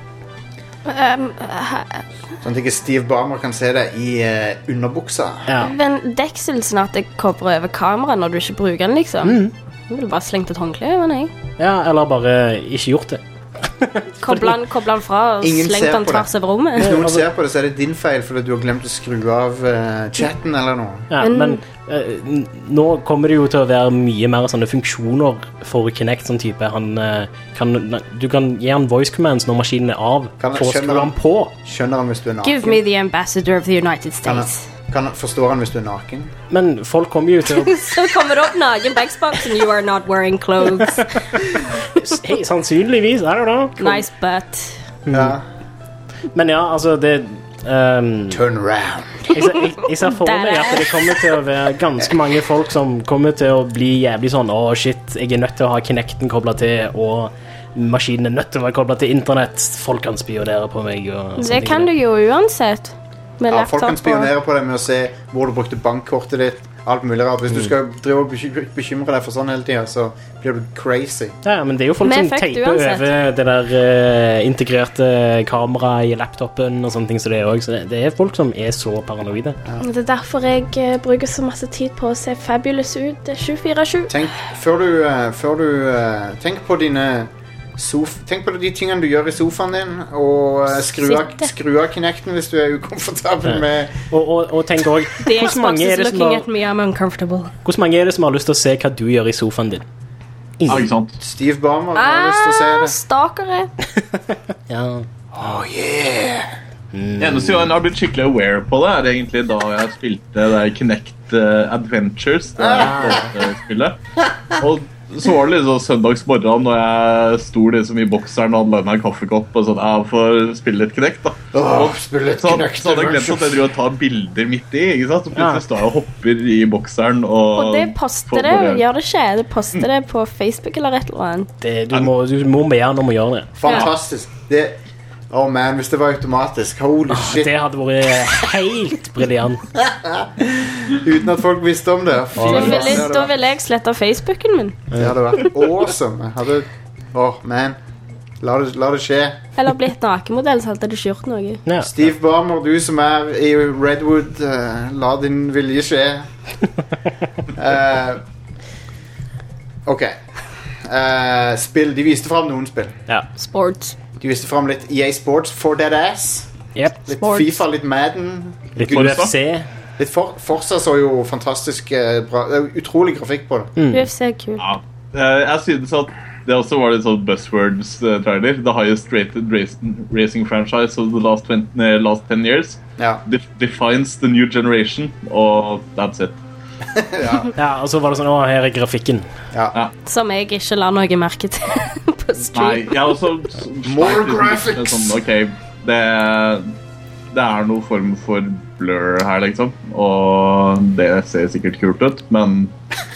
Sånn at ikke Steve Ballmer kan se det i underbuksa. Men deksel sånn at det kopper over kamera når du ikke bruker den, liksom. Du ville bare slengt et håndkle over den, Ja, eller bare ikke gjort det. Kobler den fra og slengt den tvers over rommet. Hvis noen ser på det, så er det din feil fordi du har glemt å skru av chatten eller noe. Ja, men nå kommer det jo til å være mye mer sånne funksjoner for Kinect sånn type. Du kan gi han voice commands når maskinen er av for å skru han på. Skjønner han hvis du er naken? Give me the ambassador of the United States. Forstår han hvis du er naken? Men folk kommer jo til å... Så kommer det opp naken på Xboxen. You are not wearing clothes. Hey, sannsynligvis, I don't know. Nice butt. Ja. Men ja, altså det... Turn around. Jeg ser for meg at det kommer til å være ganske mange folk som kommer til å bli jævlig sånn shit, jeg er nødt til å ha Kinecten koblet til, og maskinen er nødt til å være koblet til internett. Folk kan spionere på meg. Det kan du jo uansett. Ja, folk kan spionere på deg med å se hvor du brukte bankkortet ditt, alt mulig rart. Hvis du skal drive og bekymre deg for sånn hele tiden, så blir du crazy. Ja, men det er jo folk som teiper over det der integrerte kamera i laptopen og sånne ting som det også. Så det er folk som er så paranoide. Ja. Det er derfor jeg bruker så masse tid på å se fabulous ut 24/7. Tenk på dine... Tenk på de tingene du gjør i sofaen din, og skru av Kinecten hvis du er ukomfortabel med... Og tenk også, hvor mange er det som har lyst til å se hva du gjør i sofaen din? Ikke sant? Steve Ballmer har lyst til å se det. Stalkere. Ja. Oh yeah. Eneste gang jeg har blitt skikkelig aware på det, egentlig da jeg spilte det Kinect Adventures, det spillet. Og så var det liksom søndagsmorgen når jeg sto liksom i bokseren og hadde lønnet en kaffekopp og sånn, jeg får spille et Kinect da. Spille et Kinect. Så hadde jeg glemt at jeg driver og tar bilder midt i, ikke sant? Så plutselig står jeg og hopper i bokseren og det poster det, gjør det ikke. Det poster det på Facebook eller et eller annet. Du må be han om å gjøre det. Fantastisk. Oh man, hvis det var automatisk. Holy shit. Det hadde vært helt brilliant. Uten at folk visste om det. Da ville jeg slette Facebooken min. Det hadde vært awesome. Man. La det skje. Eller blitt nakenmodell, så hadde du ikke gjort noe. Ja. Steve Ballmer, du som er i Redwood, la din vilje skje. Ok. Spill. De viste frem noen spill. Ja. Sports. De viste frem litt EA Sports for that ass. Yep. Litt Sports. FIFA, litt Madden. Litt UFC. Litt Forza så jo fantastisk bra. Det er utrolig grafikk på det. UFC er kul. Ja. Jeg synes at det også var litt sånn buzzwords-trailer. The highest rated racing franchise of the last 10 years. Ja. Defines the new generation. Og that's it. Ja, og så var det sånn, her er grafikken. Ja. Som jeg ikke la noe merke til på stream. Nei, jeg også more graphics sånn, ok, det er noen form for blur her liksom, og det ser sikkert kult ut, men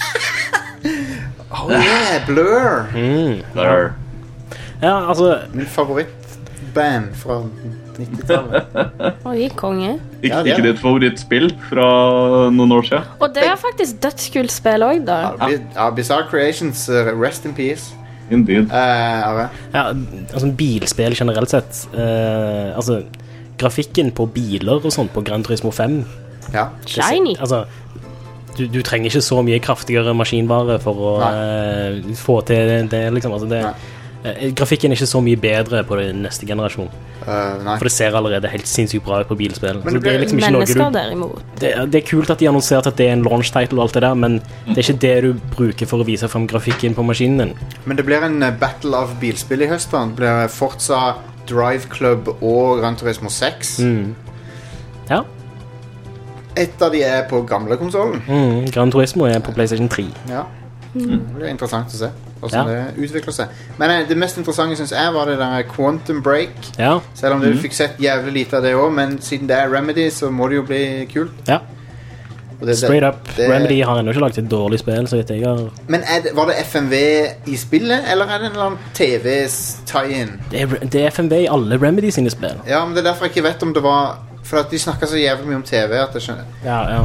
oh yeah, blur. Blur. Ja, altså min favorittband fra 90-tallet. Oi, konge. Ikke ditt favorittspill fra noen år siden. Og det er faktisk dødskult spill også da. Bizarre Creations, rest in peace. Indeed. Ja, altså bilspill generelt sett. Altså, grafikken på biler og sånt på Gran Turismo 5. Ja. Shiny. Altså, du trenger ikke så mye kraftigere maskinvare for å få til det liksom. Altså, grafikken er ikke så mye bedre på den neste generasjon. For det ser allerede helt sinnssykt bra ut på bilspill. Men det er liksom ikke mennesker derimot. Det er kult at de annonserte at det er en launch title og alt det der, men det er ikke det du bruker for å vise frem grafikken på maskinen din. Men det blir en battle av bilspill i høst. Det blir Forza, Drive Club og Gran Turismo 6. Ja. Et av de er på gamle konsolen. Gran Turismo er på PlayStation 3. Ja. Det er interessant å se hvordan det utvikler seg. Men det mest interessante synes jeg var det der Quantum Break. Selv om du fikk sett jævlig lite av det også, men siden det er Remedy så må det jo bli kult. Straight up. Remedy har ennå ikke lagt et dårlig spill, så vidt jeg har... Men var det FMV i spillet, eller er det en eller annen TV-tie-in? Det er FMV i alle Remedy sine spill. Ja, men det er derfor jeg ikke vet om det var... For at de snakker så jævlig mye om TV at jeg skjønner. Ja.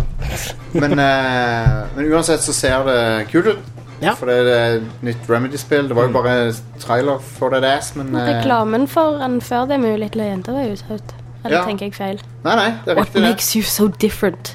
Men uansett så ser det kult ut. Ja. For det er et nytt Remedy-spill. Det var jo bare trailer for det ass, men... Reklamen for en før det mulig til å jente var ut. Eller tenker jeg feil? Nei, det er riktig det. What makes you so different?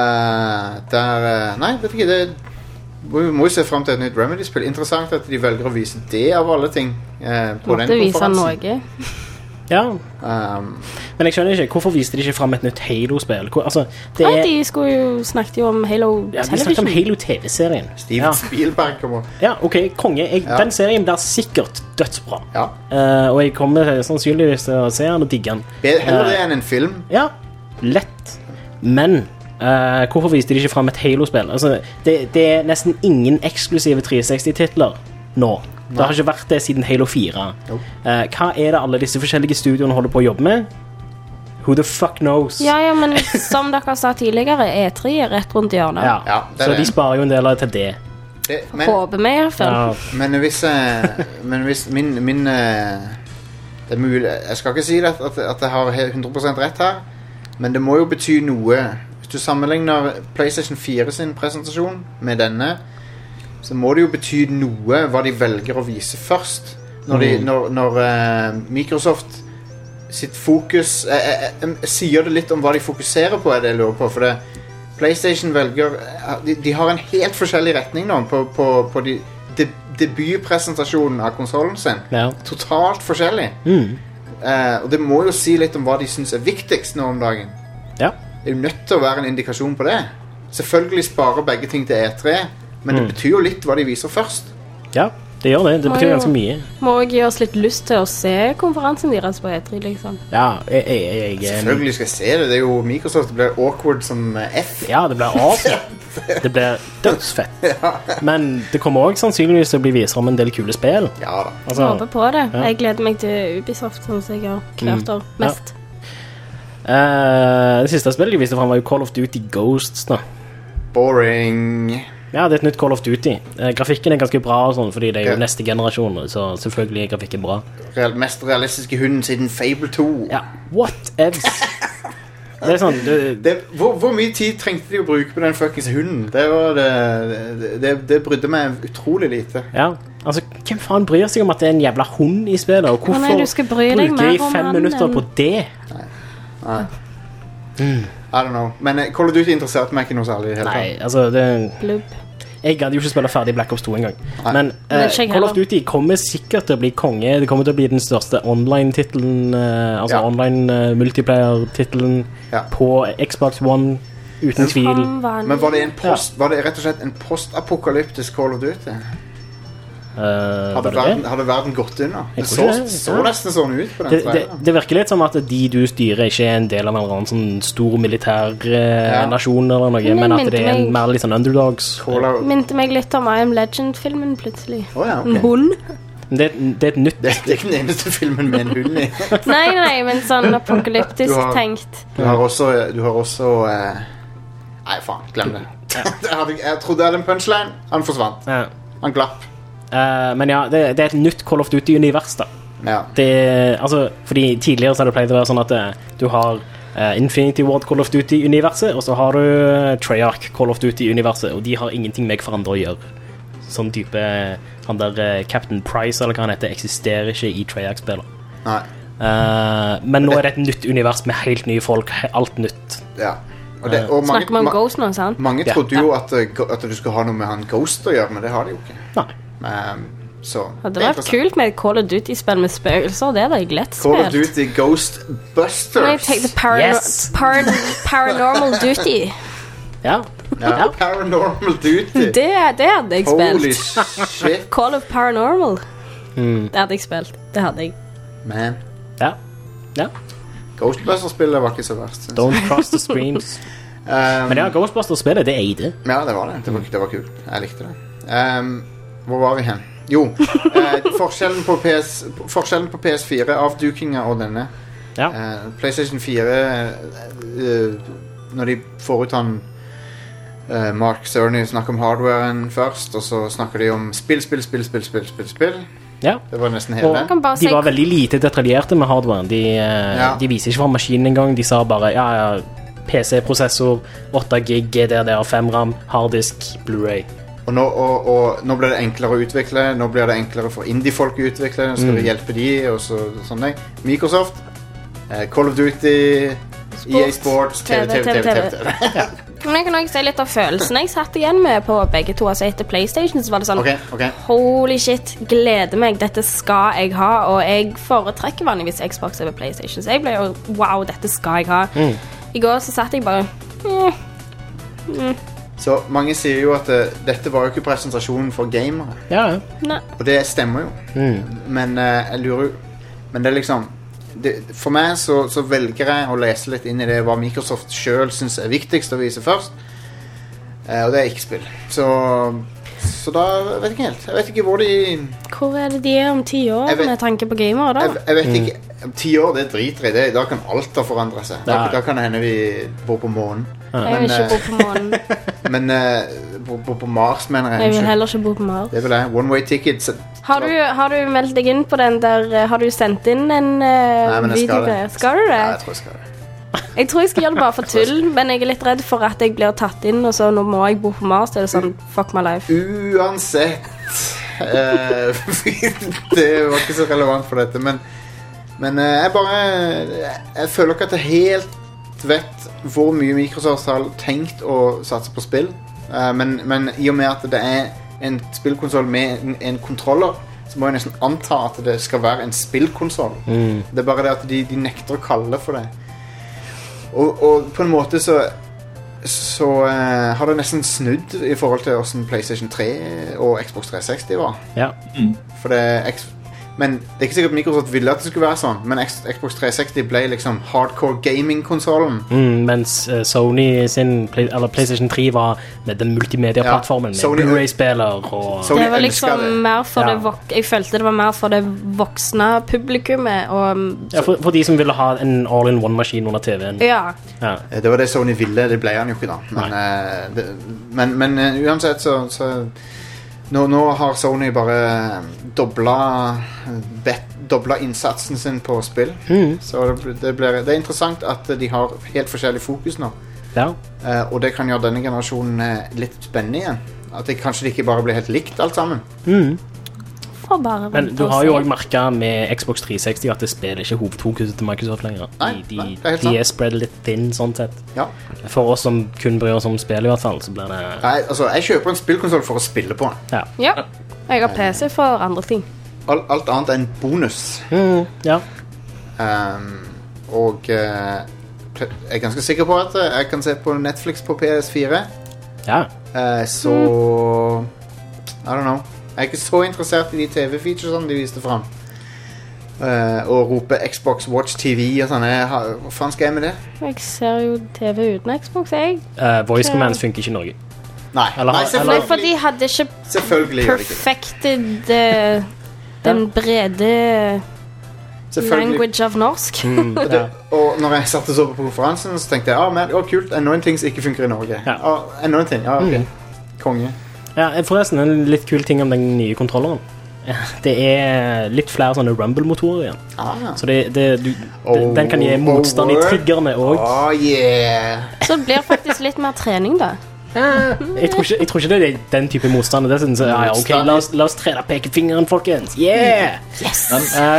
Nei, vet ikke det. Vi må jo se frem til et nytt Remedy-spill. Interessant at de velger å vise det av alle ting på den konferansen. Måtte vise noe. Ja. Men jeg skjønner ikke, hvorfor viste de ikke frem et nytt Halo-spill? Altså, de skulle jo snakket om Halo Television. Ja, de snakket om Halo-TV-serien. Steven Spielberg kommer. Ja, ok, konge. Den serien blir sikkert dødsbra. Ja. Og jeg kommer sannsynligvis til å se den og digge den. Heller det enn en film. Ja, lett. Men hvorfor viste de ikke frem et Halo-spill? Altså, det er nesten ingen eksklusive 360-titler nå. Det har ikke vært det siden Halo 4. Hva er det alle disse forskjellige studioene holder på å jobbe med? Who the fuck knows? Ja, men som dere sa tidligere, E3 er rett rundt hjørnet. Ja, så de sparer jo en del av det til det. Håper vi i hvert fall. Men hvis min det er mulig, jeg skal ikke si at jeg har 100% rett her, men det må jo bety noe. Hvis du sammenligner PlayStation 4 sin presentasjon med denne, så må det jo bety noe hva de velger å vise først. Når Microsoft sitt fokus sier det litt om hva de fokuserer på, er det jeg lurer på. For PlayStation velger de har en helt forskjellig retning nå på debutpresentasjonen av konsolen sin. Totalt forskjellig. Og det må jo si litt om hva de synes er viktigst nå om dagen. Det er jo nødt til å være en indikasjon på det. Selvfølgelig sparer begge ting til E3, men det betyr jo litt hva de viser først. Ja, det gjør det. Det betyr ganske mye. Må også gi oss litt lyst til å se konferansen deres på E3, liksom. Ja, selvfølgelig skal jeg se det. Det er jo Microsoft. Det blir awkward som F. Ja, det blir awesome. Det blir dødsfett. Men det kommer også sannsynligvis til å bli vist om en del kule spill. Ja da. Jeg håper på det. Jeg gleder meg til Ubisoft, som jeg har klart å mest. Det siste spillet de viste frem var jo Call of Duty Ghosts da. Boring. Ja, det er et nytt Call of Duty. Grafikken er ganske bra og sånn, fordi det er jo neste generasjon, så selvfølgelig er grafikken bra. Mest realistiske hunden siden Fable 2. Ja, whatevs. Det er sånn hvor mye tid trengte de å bruke på den fuckings hunden? Det brydde meg utrolig lite. Ja, altså, hvem faen bryr seg om at det er en jævla hund i spillet? Og hvorfor bruker de 5 minutter på det? Nei. I don't know. Men Call of Duty interesserte meg ikke noe særlig. Nei, altså jeg hadde jo ikke spillet ferdig Black Ops 2 en gang. Men Call of Duty kommer sikkert til å bli konge. Det kommer til å bli den største online-titlen, altså online-multiplayer-titlen på Xbox One, uten tvil. Men var det rett og slett en post-apokalyptisk Call of Duty? Hadde verden gått unna? Det så nesten sånn ut på den traileren. Det virker litt som at de du styrer ikke er en del av en eller annen sånn stor militær nasjon eller noe, men at det er mer litt sånn underdogs. Minte meg litt om I Am Legend-filmen plutselig. En hund. Det er et nytt. Det er ikke den eneste filmen med en hund i. Nei, men sånn apokalyptisk tenkt. Du har også nei, faen, glem det. Jeg trodde det var en punchline. Han forsvant. Han glapp. Men ja, det er et nytt Call of Duty-univers da. Altså, fordi tidligere så har det pleid å være sånn at du har Infinity Ward Call of Duty-universet, og så har du Treyarch Call of Duty-universet, og de har ingenting med hverandre å gjøre. Sånn type han der Captain Price, eller hva han heter, eksisterer ikke i Treyarch-spiller. Nei. Men nå er det et nytt univers med helt nye folk, alt nytt. Ja. Snakker man om Ghost nå, sant? Mange trodde jo at du skulle ha noe med han Ghost å gjøre, men det har de jo ikke. Nei. Det var kult med et Call of Duty-spill med spøkelser. Det var jeg lett spilt. Call of Duty Ghostbusters. Can I take the Paranormal Duty? Ja, Paranormal Duty. Det hadde jeg spilt. Holy shit. Call of Paranormal. Det hadde jeg spilt. Det hadde jeg. Man. Ja. Ghostbusters-spillet var ikke så verst. Don't cross the streams. Men ja, Ghostbusters-spillet, det eide. Ja, det var det. Det var kult. Jeg likte det. Hvor var vi hen? Jo, forskjellen på PS4, avdukinga og denne. PlayStation 4, når de får ut han Mark Cerny snakker om hardwaren først, og så snakker de om spill. Ja. Det var nesten hele. De var veldig lite detaljerte med hardwaren. De viser ikke fra maskinen engang. De sa bare, PC-prosessor, 8 gig, GDDR, 5 RAM, harddisk, Blu-ray. Og nå blir det enklere å utvikle. Nå blir det enklere for indie-folk å utvikle. Nå skal vi hjelpe de, og sånn. Microsoft, Call of Duty, EA Sports, TV. Men jeg kan også si litt av følelsen jeg satt igjen med på begge to. Altså etter PlayStation så var det sånn, okay. Holy shit, gleder meg, dette skal jeg ha. Og jeg foretrekker vanligvis Xbox over PlayStation. Så jeg ble jo, wow, dette skal jeg ha. I går så satt jeg bare Så mange sier jo at dette var jo ikke presentasjonen for gamere. Ja. Og det stemmer jo. Men jeg lurer jo. Men det er liksom for meg så velger jeg å lese litt inn i det hva Microsoft selv synes er viktigst å vise først. Og det er ikke spill. Så da vet jeg ikke helt. Jeg vet ikke hvor er det de er om 10 år med tanke på gamer da? Jeg vet ikke. Om 10 år, det driter i det. Da kan alt ha forandret seg. Da kan det hende vi bor på månen. Jeg vil ikke bo på månen. Men bo på Mars, mener jeg. Jeg vil heller ikke bo på Mars. Det vil jeg. One way ticket. Har du meldt deg inn på den der? Har du sendt inn en video? Skal du det? Ja, jeg tror jeg skal det. Jeg tror jeg skal gjøre det bare for tull, men jeg er litt redd for at jeg blir tatt inn, og så nå må jeg bo på Mars. Det er sånn, fuck my life. Uansett. Det var ikke så relevant for dette, men jeg føler ikke at jeg helt vet hvor mye Microsoft har tenkt å satse på spill. Men i og med at det er en spillkonsol med en kontroller, så må jeg nesten anta at det skal være en spillkonsol. Det er bare det at de nekter å kalle det for det. Og på en måte så har det nesten snudd i forhold til hvordan PlayStation 3 og Xbox 360 var. Ja. For men det er ikke sikkert Microsoft ville at det skulle være sånn, men Xbox 360 ble liksom hardcore gaming-konsolen. Mens Sony eller PlayStation 3 var med den multimedia-plattformen med Blu-ray-spiller og... Det var liksom mer for jeg følte det var mer for det voksne publikummet og... Ja, for de som ville ha en all-in-one-maskin under TV-en. Ja. Det var det Sony ville, det ble han jo ikke da. Men uansett så nå har Sony bare dobla innsatsen sin på spill. Så det er interessant at de har helt forskjellig fokus nå. Og det kan gjøre denne generasjonen litt spennende igjen. At kanskje det ikke bare blir helt likt alt sammen. Men du har jo også merket med Xbox 360 at det spiller ikke hovedfokuset til Microsoft lenger. De er spread litt thin sånn sett. For oss som kun bryr oss om spill i hvert fall, så blir det... Nei, altså, jeg kjøper en spillkonsol for å spille på den. Ja, jeg har PC for andre ting. Alt annet er en bonus. Og jeg er ganske sikker på at jeg kan se på Netflix på PS4. Så I don't know. Jeg er ikke så interessert i de TV-featuresene de viste frem. Og rope Xbox Watch TV og sånn. Hva faen skal jeg med det? Jeg ser jo TV uten Xbox, jeg. Voice commands funker ikke i Norge. Nei, selvfølgelig. For de hadde ikke perfected den brede language of norsk. Og når jeg satt og så på konferansen, så tenkte jeg, kult, enda en ting som ikke funker i Norge. Enda en ting, ok. Konge. Ja, forresten, en litt kul ting om den nye kontrolleren. Det er litt flere sånne Rumble-motorer igjen. Så den kan gi motstand i triggerne også. Så det blir faktisk litt mer trening da. Jeg tror ikke det er den type motstand. Det synes jeg, ok, la oss trene pekefingeren, folkens. Yeah! Yes!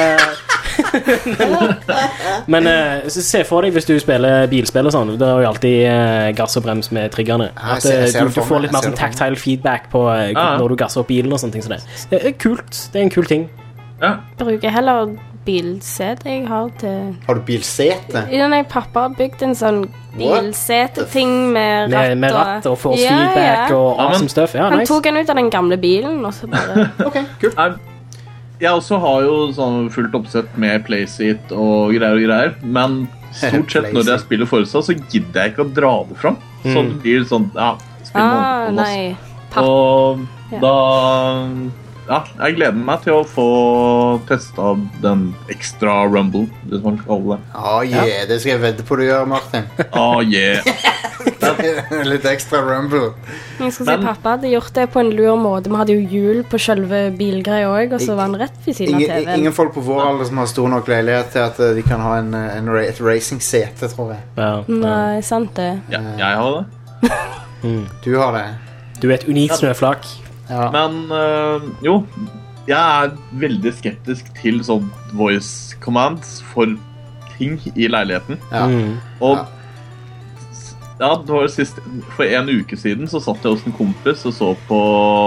Men se for deg hvis du spiller bilspill og sånn. Det er jo alltid gass og brems med triggerne. At du får litt mer sånn tactile feedback på når du gasser opp bilen og sånne ting. Så det er kult. Det er en kul ting. Bruker heller bilsete jeg har til... Har du bilsete? Nei, pappa har bygd en sånn bilsete-ting med ratt med ratt og force feedback og awesome stuff. Han tok den ut av den gamle bilen og så bare... Ok, kult. Jeg også har jo sånn fullt oppsett med Playseat og greier, men stort sett når jeg spiller Forza, så gidder jeg ikke å dra det fram. Så det blir sånn, spill nei. Og da... jeg gleder meg til å få testet den ekstra Rumble, det som man kaller det. Det skal jeg vedde på du gjør, Martin. Litt ekstra rumble. Jeg skal si pappa hadde gjort det på en lur måte. Vi hadde jo hjul på selve bilgreia også, og så var han rett ved siden av TV-en. Ingen folk på vår alder som har stor nok leilighet til at de kan ha et racing-sete, tror jeg. Ja. Nei, sant det. Ja, jeg har det. Du har det. Du er et unikt snøflak. Ja. Men jo, jeg er veldig skeptisk til sånn voice commands for ting i leiligheten. Ja. Og ja, det var sist, for en uke siden så satt jeg hos en kompis og så på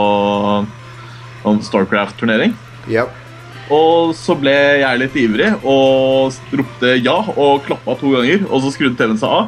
en Starcraft-turnering. Yep. Og så ble jeg litt ivrig og ropte ja og klappet 2 ganger, og så skrudde TV-en seg av.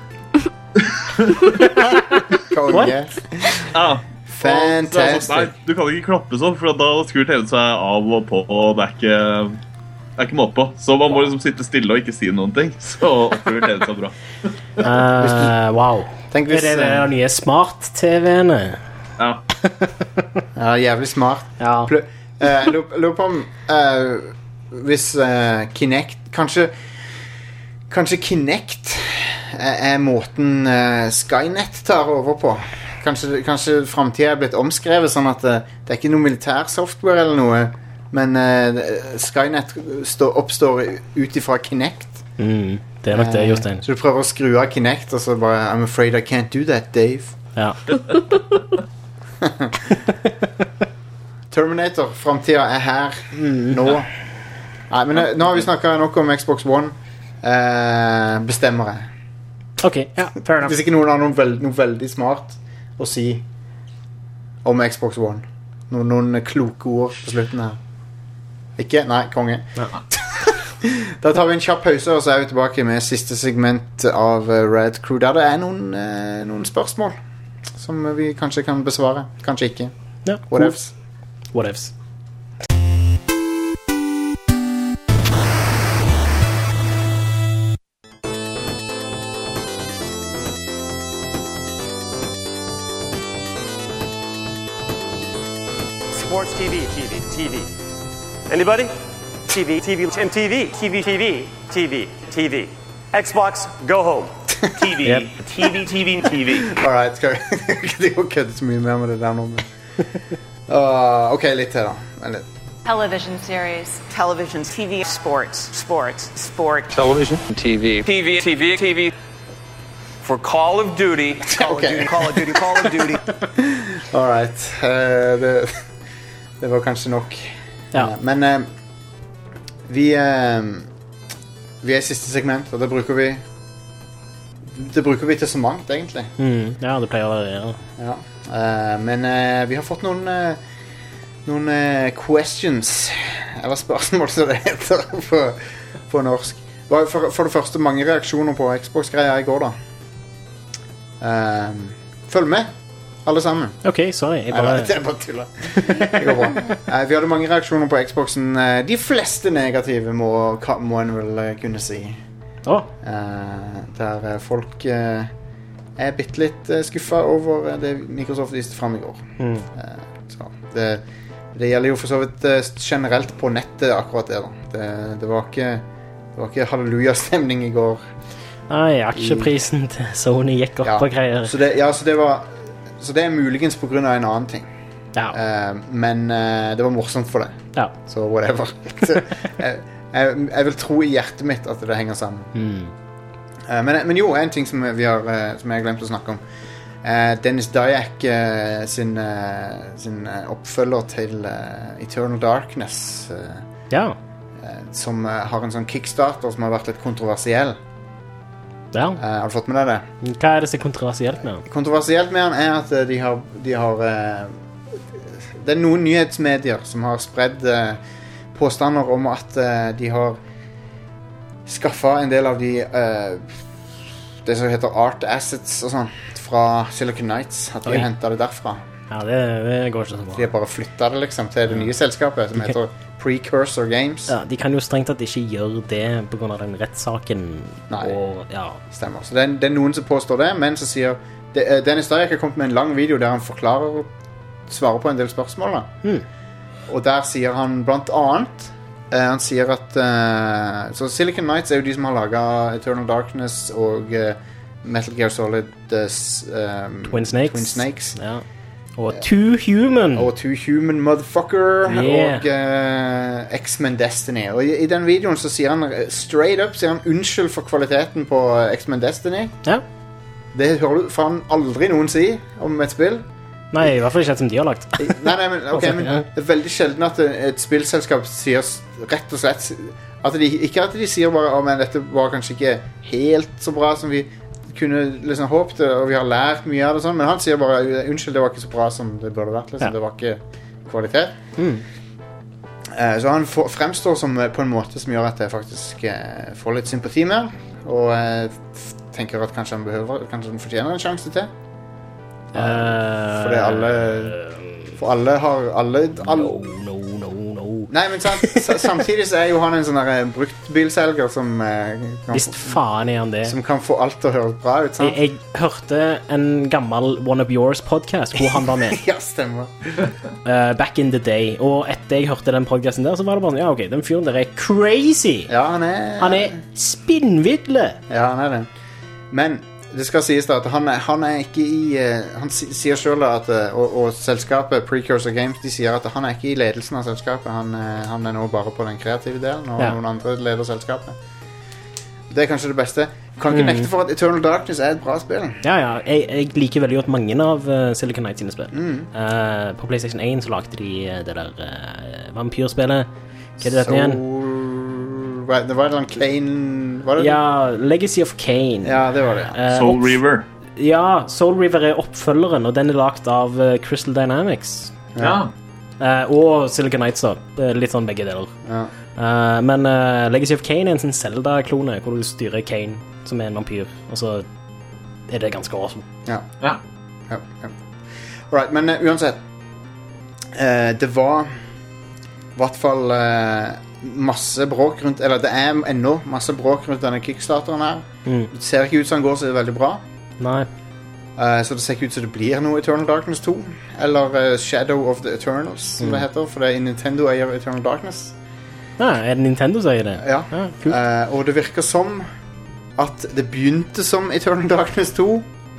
Konge. Ja. Fantastic. Sånn, nei, du kan ikke klappe sånn, for da skrur TV-en seg av og på, og det er ikke måte på. Så man må liksom sitte stille og ikke si noen ting. Så opplever TV-en seg bra. Wow. Tenk hvis, er det de nye smart-TV-ene? Ja. Ja, jævlig smart. Ja. Lurer på om hvis Kinect kanskje Kinect er måten Skynet tar over på. Kanskje fremtiden er blitt omskrevet sånn at det er ikke noe militærsoftware eller noe, men Skynet oppstår ut ifra Kinect. Det er nok det, Jostein. Så du prøver å skru av Kinect, og så bare I'm afraid I can't do that, Dave. Ja. Terminator, fremtiden er her nå. Nei, men nå har vi snakket nok om Xbox One. Bestemmer jeg. Ok, ja, fair enough. Hvis ikke noen har noe veldig smart å si om Xbox One. Noen kloke ord på slutten her. Ikke? Nei, konge. Ja. Da tar vi en kjapp pause, og så er vi tilbake med siste segment av Red Crew, der det er noen spørsmål som vi kanskje kan besvare. Kanskje ikke. Ja. Whatevs. Whatevs. Sports TV. Anybody? TV, TV. Xbox, go home. TV, Yep. TV. Alright, skal vi ikke kødde så mye mer med det der nå. Ok, litt til da. Vent litt. Television series. Television, TV, sport. Television. TV. For Call of Duty. Call of Duty. Alright, det var kanskje nok. Ja. Men vi er i siste segment, og det bruker vi til så mangt, egentlig. Ja, det pleier å være. Ja. Men vi har fått noen questions, eller spørsmål som det heter på norsk. For det første, mange reaksjoner på Xbox-greier i går da. Følg med, alle sammen. Ok, sorry. Det er bare tulla. Det går bra. Vi hadde mange reaksjoner på Xboxen. De fleste negative må en vel kunne si. Der folk er bitte litt skuffet over det Microsoft viste frem i går. Så det gjelder jo for så vidt generelt på nettet akkurat det da. Det var ikke halleluja-stemning i går. Nei, aksjeprisen til Sony gikk opp og greier. Så det er muligens på grunn av en annen ting. Ja. Men det var morsomt for det. Ja. Så whatever. Jeg vil tro i hjertet mitt at det henger sammen. Men jo, en ting som jeg har glemt å snakke om. Dennis Dyack sin oppfølger til Eternal Darkness, som har en sånn Kickstarter som har vært litt kontroversiell. Ja. Har du fått med deg det? Hva er det som er kontroversielt med han? Kontroversielt med han er at de har det er noen nyhetsmedier som har spredd påstander om at de har skaffet en del av det som heter art assets og sånn fra Silicon Knights, at de har hentet det derfra. Ja, det går ikke så bra. De har bare flyttet det liksom til det nye selskapet som heter Precursor Games. Ja, de kan jo strengt at de ikke gjør det på grunn av den rettssaken. Nei, ja. Stemmer. Så det er noen som påstår det, men så sier Dennis Dyack har kommet med en lang video der han forklarer og svarer på en del spørsmål da. Og der sier han blant annet han sier at så Silicon Knights er jo de som har laget Eternal Darkness og Metal Gear Solid Twin Snakes. Ja. Og Too Human Motherfucker og X-Men Destiny. Og i den videoen så sier han straight up unnskyld for kvaliteten på X-Men Destiny. Ja. Det hører du faen aldri noen si om et spill. Nei, i hvert fall ikke et som de har lagt. men det veldig sjelden at et spillselskap sier rett og slett ikke at de sier bare men dette var kanskje ikke helt så bra som vi kunne liksom håpet, og vi har lært mye av det sånn, men han sier bare unnskyld, det var ikke så bra som det burde vært liksom. Det var ikke kvalitet. Så han fremstår som på en måte som gjør at jeg faktisk får litt sympati med, og tenker at kanskje han fortjener en sjanse til. Fordi alle har No. Nei, men samtidig så jo han en sånn der bruktbilselger som visst faen han det. Som kan få alt til å høres bra ut, sant? Jeg hørte en gammel One of Yours podcast hvor han var med. Ja, stemmer. Back in the day. Og etter jeg hørte den podcasten der, så var det bare sånn, ja ok, den fyren der crazy. Ja, han er spinnvidle. Ja, han det. Men det skal sies da at han ikke i han sier selv at og selskapet Precursor Games, de sier at han ikke i ledelsen av selskapet, han nå bare på den kreative delen, og noen andre leder selskapet. Det kanskje det beste. Kan ikke nekte for at Eternal Darkness et bra spill. Ja, jeg liker veldig godt mange av Silicon Knights sine spill. På PlayStation 1 så lagde de det der vampyrspillet. Hva det dette igjen? Det var en Kane, var det? Ja, Legacy of Kane. Ja, det var det. Soul River. Ja, Soul River oppfølgeren, og den lagt av Crystal Dynamics. Ja. Og Silicon Knights da. Litt sånn begge deler. Ja. Men Legacy of Kane en sånn Zelda-klone, hvor du styrer Kane, som en vampyr, og så det ganske awesome. Ja. Alright, men uansett, det var i hvert fall masse bråk rundt, eller det ennå masse bråk rundt denne Kickstarteren her. Det ser ikke ut som den går så veldig bra. Nei. Så det ser ikke ut som det blir noe Eternal Darkness 2, eller Shadow of the Eternals, som det heter, for det Nintendo eier Eternal Darkness. Ja, det Nintendo som eier det? Ja, cool. Og det virker som at det begynte som Eternal Darkness 2,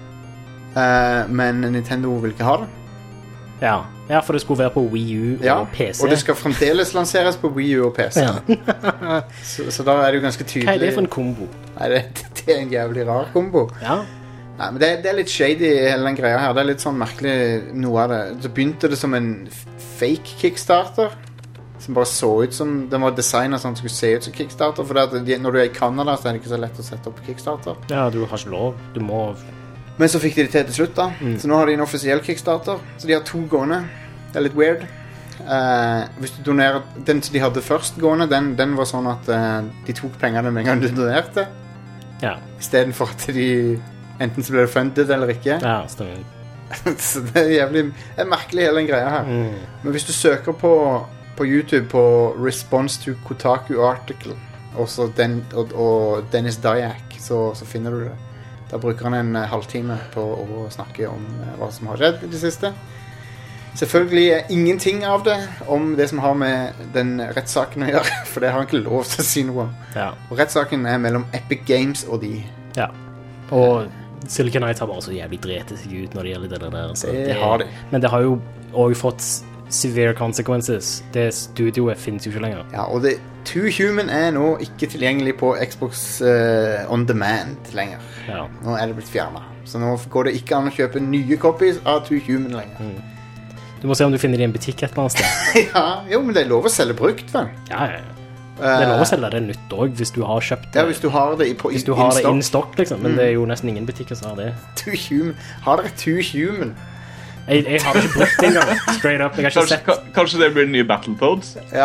men Nintendo vil ikke ha det. Ja, for det skulle være på Wii U og PC. Og det skal fremdeles lanseres på Wii U og PC. Ja. så da det jo ganske tydelig. Hva det for en kombo? Nei, det en jævlig rar kombo. Ja. Nei, men det litt shady hele den greia her. Det litt sånn merkelig noe av det. Så begynte det som en fake Kickstarter, som bare så ut som den var designet sånn at det skulle se ut som Kickstarter, for når du i Canada så det ikke så lett å sette opp Kickstarter. Ja, du har ikke lov. Du må... Men så fikk de det til slutt da. Så nå har de en offisiell Kickstarter. Så de har 2 gående. Det litt weird. Hvis du donerer den som de hadde først gående, den var sånn at de tok pengene med en gang du donerte. Ja. I stedet for at de enten så ble det funded eller ikke. Ja, stemmer. Så det jævlig merkelig hele den greia her. Men hvis du søker på YouTube på Response to Kotaku Article og Dennis Dyack, så finner du det. Da bruker han en halvtime på å snakke om hva som har skjedd i det siste. Selvfølgelig ingenting av det om det som har med den rettssaken å gjøre, for det har han ikke lov til å si noe om. Ja. Og rettssaken mellom Epic Games og de. Ja, og Silicon Knights har bare så jævlig dretet seg ut når det gjelder det der. Så det har de. Men det har jo også fått severe consequences. Det studioet finnes jo ikke lenger. Ja, og Too Human nå ikke tilgjengelig på Xbox On Demand lenger. Ja. Nå det blitt fjernet. Så nå går det ikke an å kjøpe nye copies av Too Human lenger. Du må se om du finner det i en butikk et eller annet sted. Ja, jo, men det lov å selge brukt, vel? Ja. Det lov å selge det nytt også, hvis du har kjøpt det. Ja, hvis du har det hvis du har det in stock, liksom. Men det jo nesten ingen butikker som har det. Too Human. Har dere Too Human? Jeg har det ikke brukt engang. Straight up. Jeg har ikke sett... Kanskje det blir den nye Battletoads? Ja.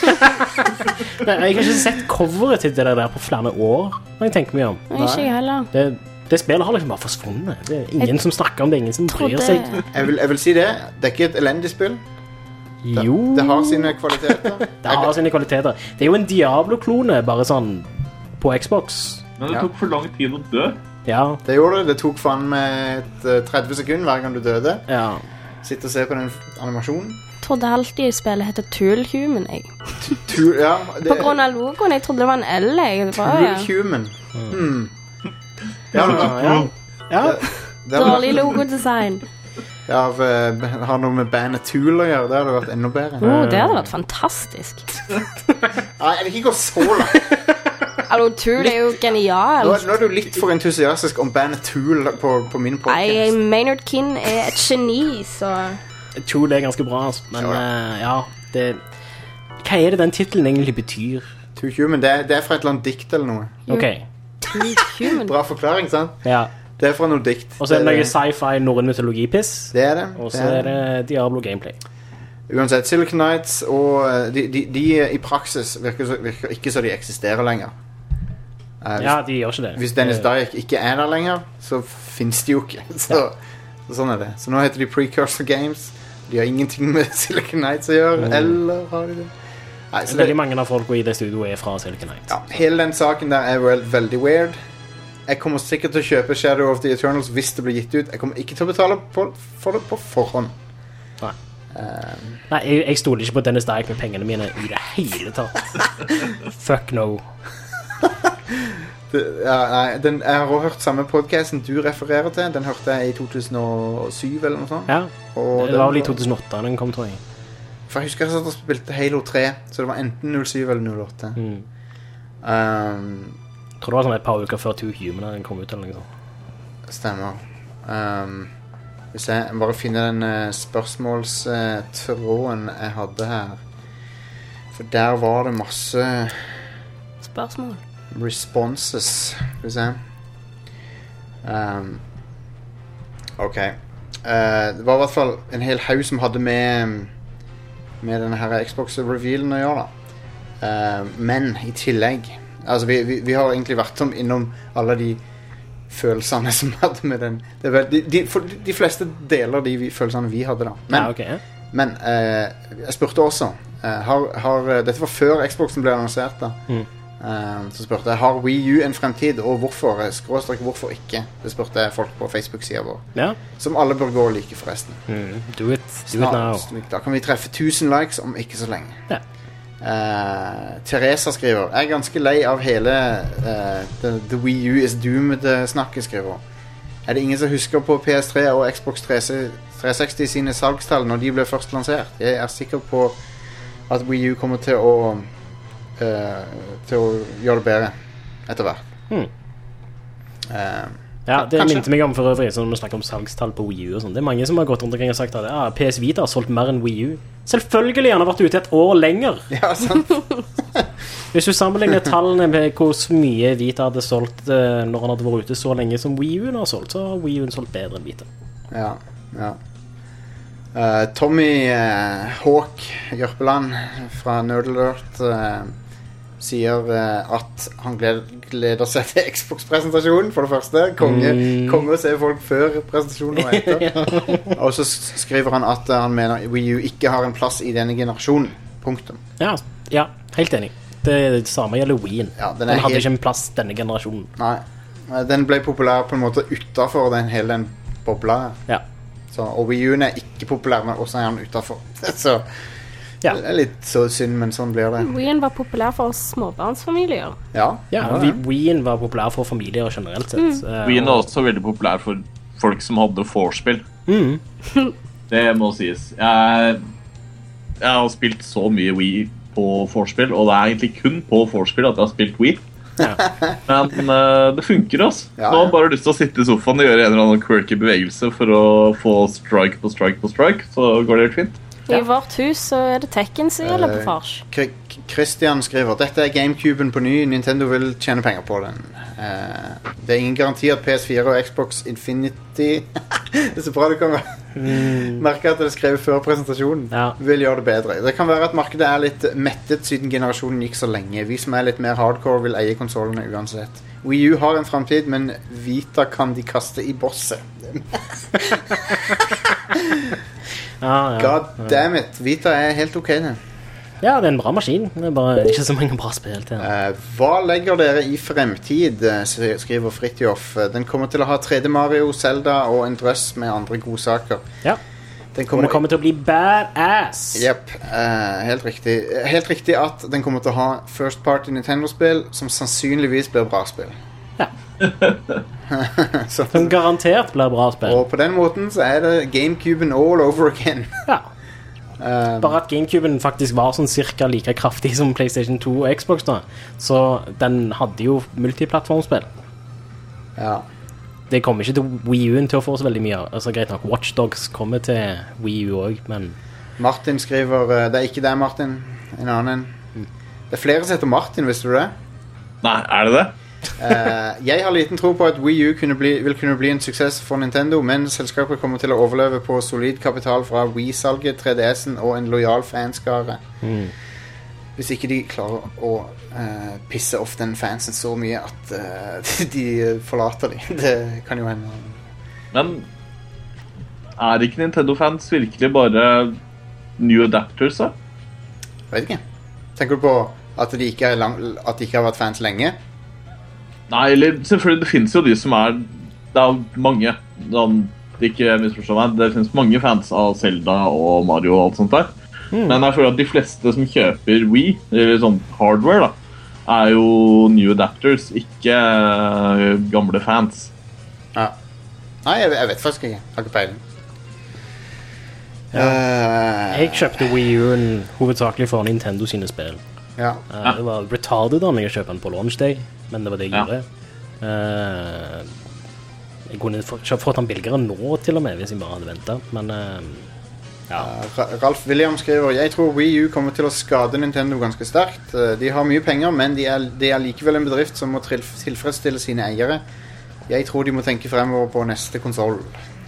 Nei, jeg har ikke sett coveret til det der på flere år, når jeg tenker mye om. Ikke jeg heller. Det spillet har liksom bare forsvunnet. Det ingen som snakker om det, ingen som bryr seg. Jeg vil si det. Det ikke et elendig spill. Jo. Det har sine kvaliteter. Det har sine kvaliteter. Det jo en Diablo-klone, bare sånn, på Xbox. Men det tok for lang tid å dø. Ja. Det gjorde det. Det tok faen med 30 sekunder hver gang du døde. Ja. Sitte og se på den animasjonen. Jeg trodde alltid spillet heter Tool Human, jeg. Ja, på grunn av logoen. Jeg trodde det var en L, jeg. Tool Human. Dårlig logodesign. Har noe med bandet Tool å gjøre. Det hadde vært enda bedre. Det hadde vært fantastisk. Nei, jeg vil ikke gå så langt. Hallo, Tool er jo genial. Nå er du litt for entusiastisk om bandet Tool på min podcast. Maynard Kinn er et geni, så... Tool er ganske bra, altså. Men det... Hva er det den titlen egentlig betyr? Too Human, det er fra et eller annet dikt eller noe. Ok. Too Human. Bra forklaring, sant? Ja. Det er fra noe dikt. Og så er det noe sci-fi, norrøn mytologi-piss. Det er det. Og så er det Diablo gameplay. Uansett, Silicon Knights og de i praksis virker ikke så de eksisterer lenger. De gjør ikke det. Hvis Dennis Dyack ikke er der lenger, så finnes de jo ikke. Så sånn er det. Så nå heter de Precursor Games. De har ingenting med Silicon Knights å gjøre, eller har de det? Nei, så veldig mange av folk i det studioet er fra Silicon Knights. Ja, hele den saken der er veldig weird. Jeg kommer sikkert til å kjøpe Shadow of the Eternals hvis det blir gitt ut. Jeg kommer ikke til å betale for det på forhånd. Nei, jeg stoler ikke på Dennis Dyack med pengene mine i det hele tatt. Fuck no. Jeg har også hørt samme podcasten du refererer til. Den hørte jeg i 2007 eller noe sånt. Ja, det var vel i 2008 den kom, tror jeg. For jeg husker jeg satt og spilte Halo 3, så det var enten 07 eller 08. Jeg tror det var sånn et par uker før Too Human den kom ut eller noe sånt. Stemmer. Hvis jeg bare finner den spørsmålstråden jeg hadde her. For der var det masse spørsmål. Responses. Skal vi se. Ok. Det var i hvert fall en hel haug som hadde med denne her Xbox-revealen å gjøre da. Men i tillegg altså vi har egentlig vært innom alle de følelsene som hadde med den de fleste deler de følelsene vi hadde da. Men jeg spurte også dette var før Xboxen ble annonsert da. Så spurte jeg, har Wii U en fremtid, og hvorfor? Hvorfor ikke? Det spurte jeg folk på Facebook-siden vår. Som alle bør gå og like forresten. Do it now. Da kan vi treffe 1000 likes om ikke så lenge. Teresa skriver, jeg er ganske lei av hele The Wii U is doomed-snakket, skriver. Er det ingen som husker på PS3 og Xbox 360 sine salgstall når de ble først lansert? Jeg er sikker på at Wii U kommer til å gjøre det bedre etter hvert. Det minte meg om for øvrig, så når vi snakker om salgstall på Wii U og sånn. Det er mange som har gått rundt omkring og sagt at PS Vita har solgt mer enn Wii U. Selvfølgelig han har vært ute et år lenger. Ja, sant. Hvis du sammenligner tallene med hvor mye Vita hadde solgt når han hadde vært ute så lenge som Wii U har solgt, så har Wii U solgt bedre enn Vita. Ja. Tommy Hawk Jørpeland fra Nerd Alert sier at han gleder seg til Xbox-presentasjonen, for det første. Konge å se folk før presentasjonen og etter. Og så skriver han at han mener Wii U ikke har en plass i denne generasjonen. Punktum. Ja, helt enig. Det samme gjelder Wii'en. Den hadde ikke en plass denne generasjonen. Nei, den ble populær på en måte utenfor hele den bobla. Og Wii U er ikke populær, men også er han utenfor. Så det er litt så synd, men sånn blir det. Wii'en var populær for småbarnsfamilier. Wii'en var populær for familier generelt sett. Wii'en er også veldig populær for folk som hadde vorspiel. Det må sies. Jeg har spilt så mye Wii på vorspiel, og det er egentlig kun på vorspiel at jeg har spilt Wii. Men det funker, altså. Nå har jeg bare lyst til å sitte i sofaen og gjøre en eller annen quirky bevegelse for å få strike på strike på strike, så går det helt fint. I vårt hus så er det Tekken som gjelder på fars. Christian skriver, dette er Gamecuben på ny, Nintendo vil tjene penger på den. Det er ingen garanti at PS4 og Xbox Infinity det er så bra det kan være. Merker at det er skrevet før presentasjonen. Vil gjøre det bedre. Det kan være at markedet er litt mettet siden generasjonen gikk så lenge. Vi som er litt mer hardcore vil eie konsolene uansett. Wii U har en fremtid, men Vita kan de kaste i bosset. God damn it. Vita er helt ok det. Ja, det er en bra maskin. Det er bare ikke så mange bra spill til. Hva legger dere i fremtid, skriver Fritjof. Den kommer til å ha 3D Mario, Zelda og en drøss med andre godsaker. Den kommer til å bli badass. Jep, helt riktig. Helt riktig at den kommer til å ha first party Nintendo-spill som sannsynligvis blir bra spill. Som garantert blir bra spill. Og på den måten så det GameCuben all over again. Ja. Bare at GameCuben faktisk var sånn cirka like kraftig som PlayStation 2 og Xbox da. Så den hadde jo multiplattformspill. Ja. Det kommer ikke til Wii U-en til å få så veldig mye. Altså greit nok, Watch Dogs kommer til Wii U også, men... Martin skriver, det ikke deg Martin, en annen. Det flere som heter Martin, visste du det? Nei, det det? Jeg har liten tro på at Wii U vil kunne bli en suksess for Nintendo, men selskapet kommer til å overleve på solid kapital fra Wii-salget, 3DS'en og en lojal fanskare. Hvis ikke de klarer å pisse off den fansen så mye at de forlater de. Det kan jo hende. Men ikke Nintendo-fans virkelig bare new adapters, da? Vet ikke. Tenker du på at de ikke har vært fans lenge? Nei, eller selvfølgelig, det finnes jo de som det mange, det ikke misforstår meg, det finnes mange fans av Zelda og Mario og alt sånt der. Men jeg føler at de fleste som kjøper Wii, eller sånn hardware da, jo new adapters, ikke gamle fans. Ja. Nei, jeg vet faktisk ikke. Jeg har ikke peiling. Jeg kjøpte Wii U-en hovedsakelig for Nintendo sine spill. Ja. Det var retarded da når jeg kjøpte den på launch day, men det var det jeg gjorde. Jeg kunne fått den billigere nå til og med hvis jeg bare hadde ventet, men Ralf William skriver, jeg tror Wii U kommer til å skade Nintendo ganske sterkt. De har mye penger, men de er likevel en bedrift som må tilfredsstille sine eiere. Jeg tror de må tenke fremover på neste konsol.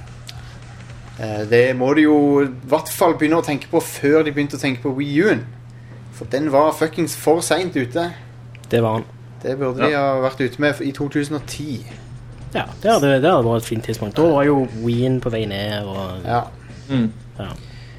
Det må de jo i hvert fall begynne å tenke på før de begynte å tenke på Wii U-en. For den var fuckings for sent ute. Det var den. Det burde de ha vært ute med i 2010. Ja, det hadde vært et fint tidspunkt. Da var jo Wii-en på vei ned og... Ja. Ja.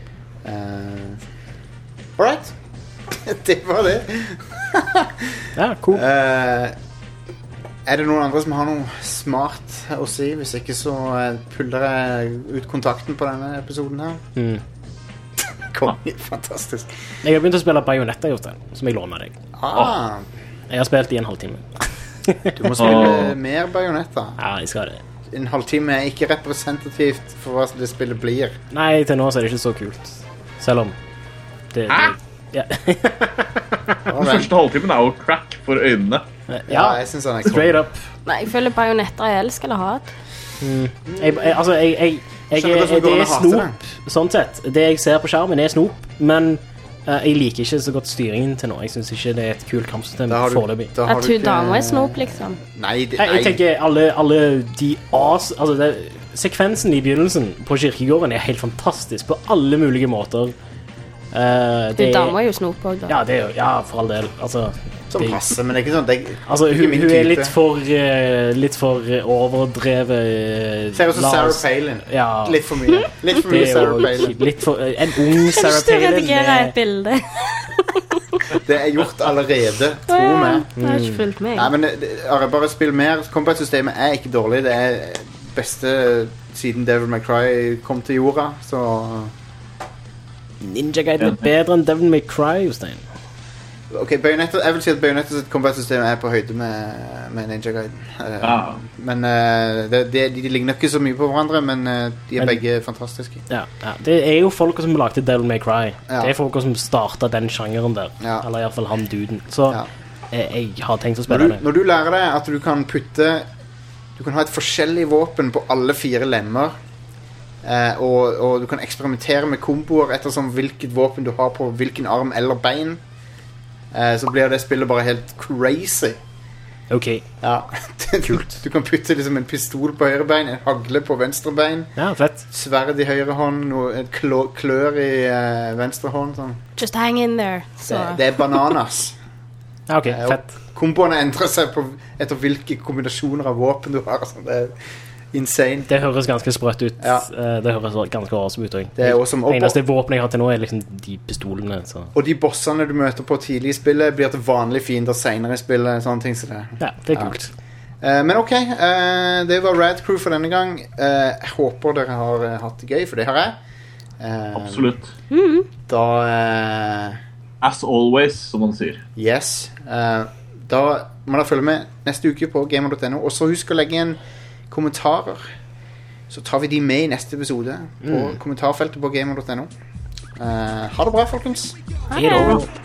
Alright. Det var det. Ja, cool. Det noen andre som har noe smart å si? Hvis ikke så puller jeg ut kontakten på denne episoden her. Fantastisk. Jeg har begynt å spille Bayonetta, Jostein, som jeg låner deg. Jeg har spilt i en halvtime. Du må spille mer Bayonetta. Ja, jeg skal det. En halvtime ikke representativt for hva det spillet blir. Nei, til nå så det ikke så kult. Selv om det ja. Den første halvtimen jo crack for øynene. Ja, jeg synes han straight up. Nei, jeg føler Bayonetta elsk eller hat. Det snop, sånn sett. Det jeg ser på skjermen snop, men jeg liker ikke så godt styringen til nå. Jeg synes ikke det et kult kampsystem foreløpig. At hun damer snop, liksom. Nei. Jeg tenker alle de sekvensen i begynnelsen på kirkegården helt fantastisk på alle mulige måter. Hun damer jo snop også, da. Ja, for all del. Altså, som passer, men det ikke sånn hun litt for overdrevet ser ut som Sarah Palin. Ja. Litt for mye Sarah Palin. En ung Sarah Palin. Jeg redigerer et bilde. Det gjort allerede, tro meg. Jeg har ikke fulgt meg. Nei, men bare spill mer. Combat-systemet ikke dårlig. Det beste siden Devil May Cry kom til jorda, så Ninja Gaiden bedre enn Devil May Cry, Jostein. Ok, Bayonetta, jeg vil si at Bayonetta sitt combat-system på høyde med Ninja Gaiden. Men de ligner ikke så mye på hverandre, men de begge fantastiske. Ja. Det jo folk som lagde Devil May Cry. Det folk som startet den sjangeren der. Eller i hvert fall han duden. Så jeg har tenkt å spille det. Når du lærer deg at du kan du kan ha et forskjellig våpen på alle 4 lemmer, og du kan eksperimentere med komboer ettersom hvilket våpen du har på hvilken arm eller bein, så blir det spillet bare helt crazy. Ok. Ja. Kult. Du kan putte liksom en pistol på høyre bein, en hagle på venstre bein. Ja, fett. Sverd i høyre hånd, et klør i venstre hånd. Sånn. Just hang in there. Det bananas. Ja, ok, fett. Komboene endrer seg etter hvilke kombinasjoner av våpen du har. Sånn. Det insane. Det høres ganske sprøtt ut. Det høres ganske awesome ut. Det awesome. Eneste våpen jeg har til nå liksom de pistolene. Så. Og de bossene du møter på tidlig i spillet blir til vanlige fiender senere i spillet. Sånne ting så det. Ja, det kult. Men ok, det var Rad Crew for denne gang. Jeg håper dere har hatt det gøy, for det har jeg. Absolutt. Da as always, som man sier. Yes. Da må dere følge med neste uke på gamer.no. Og så husk å legge igjen kommentarer. Så tar vi de med i neste episode på kommentarfeltet på gamer.no. Ha det bra, folkens. Hei da.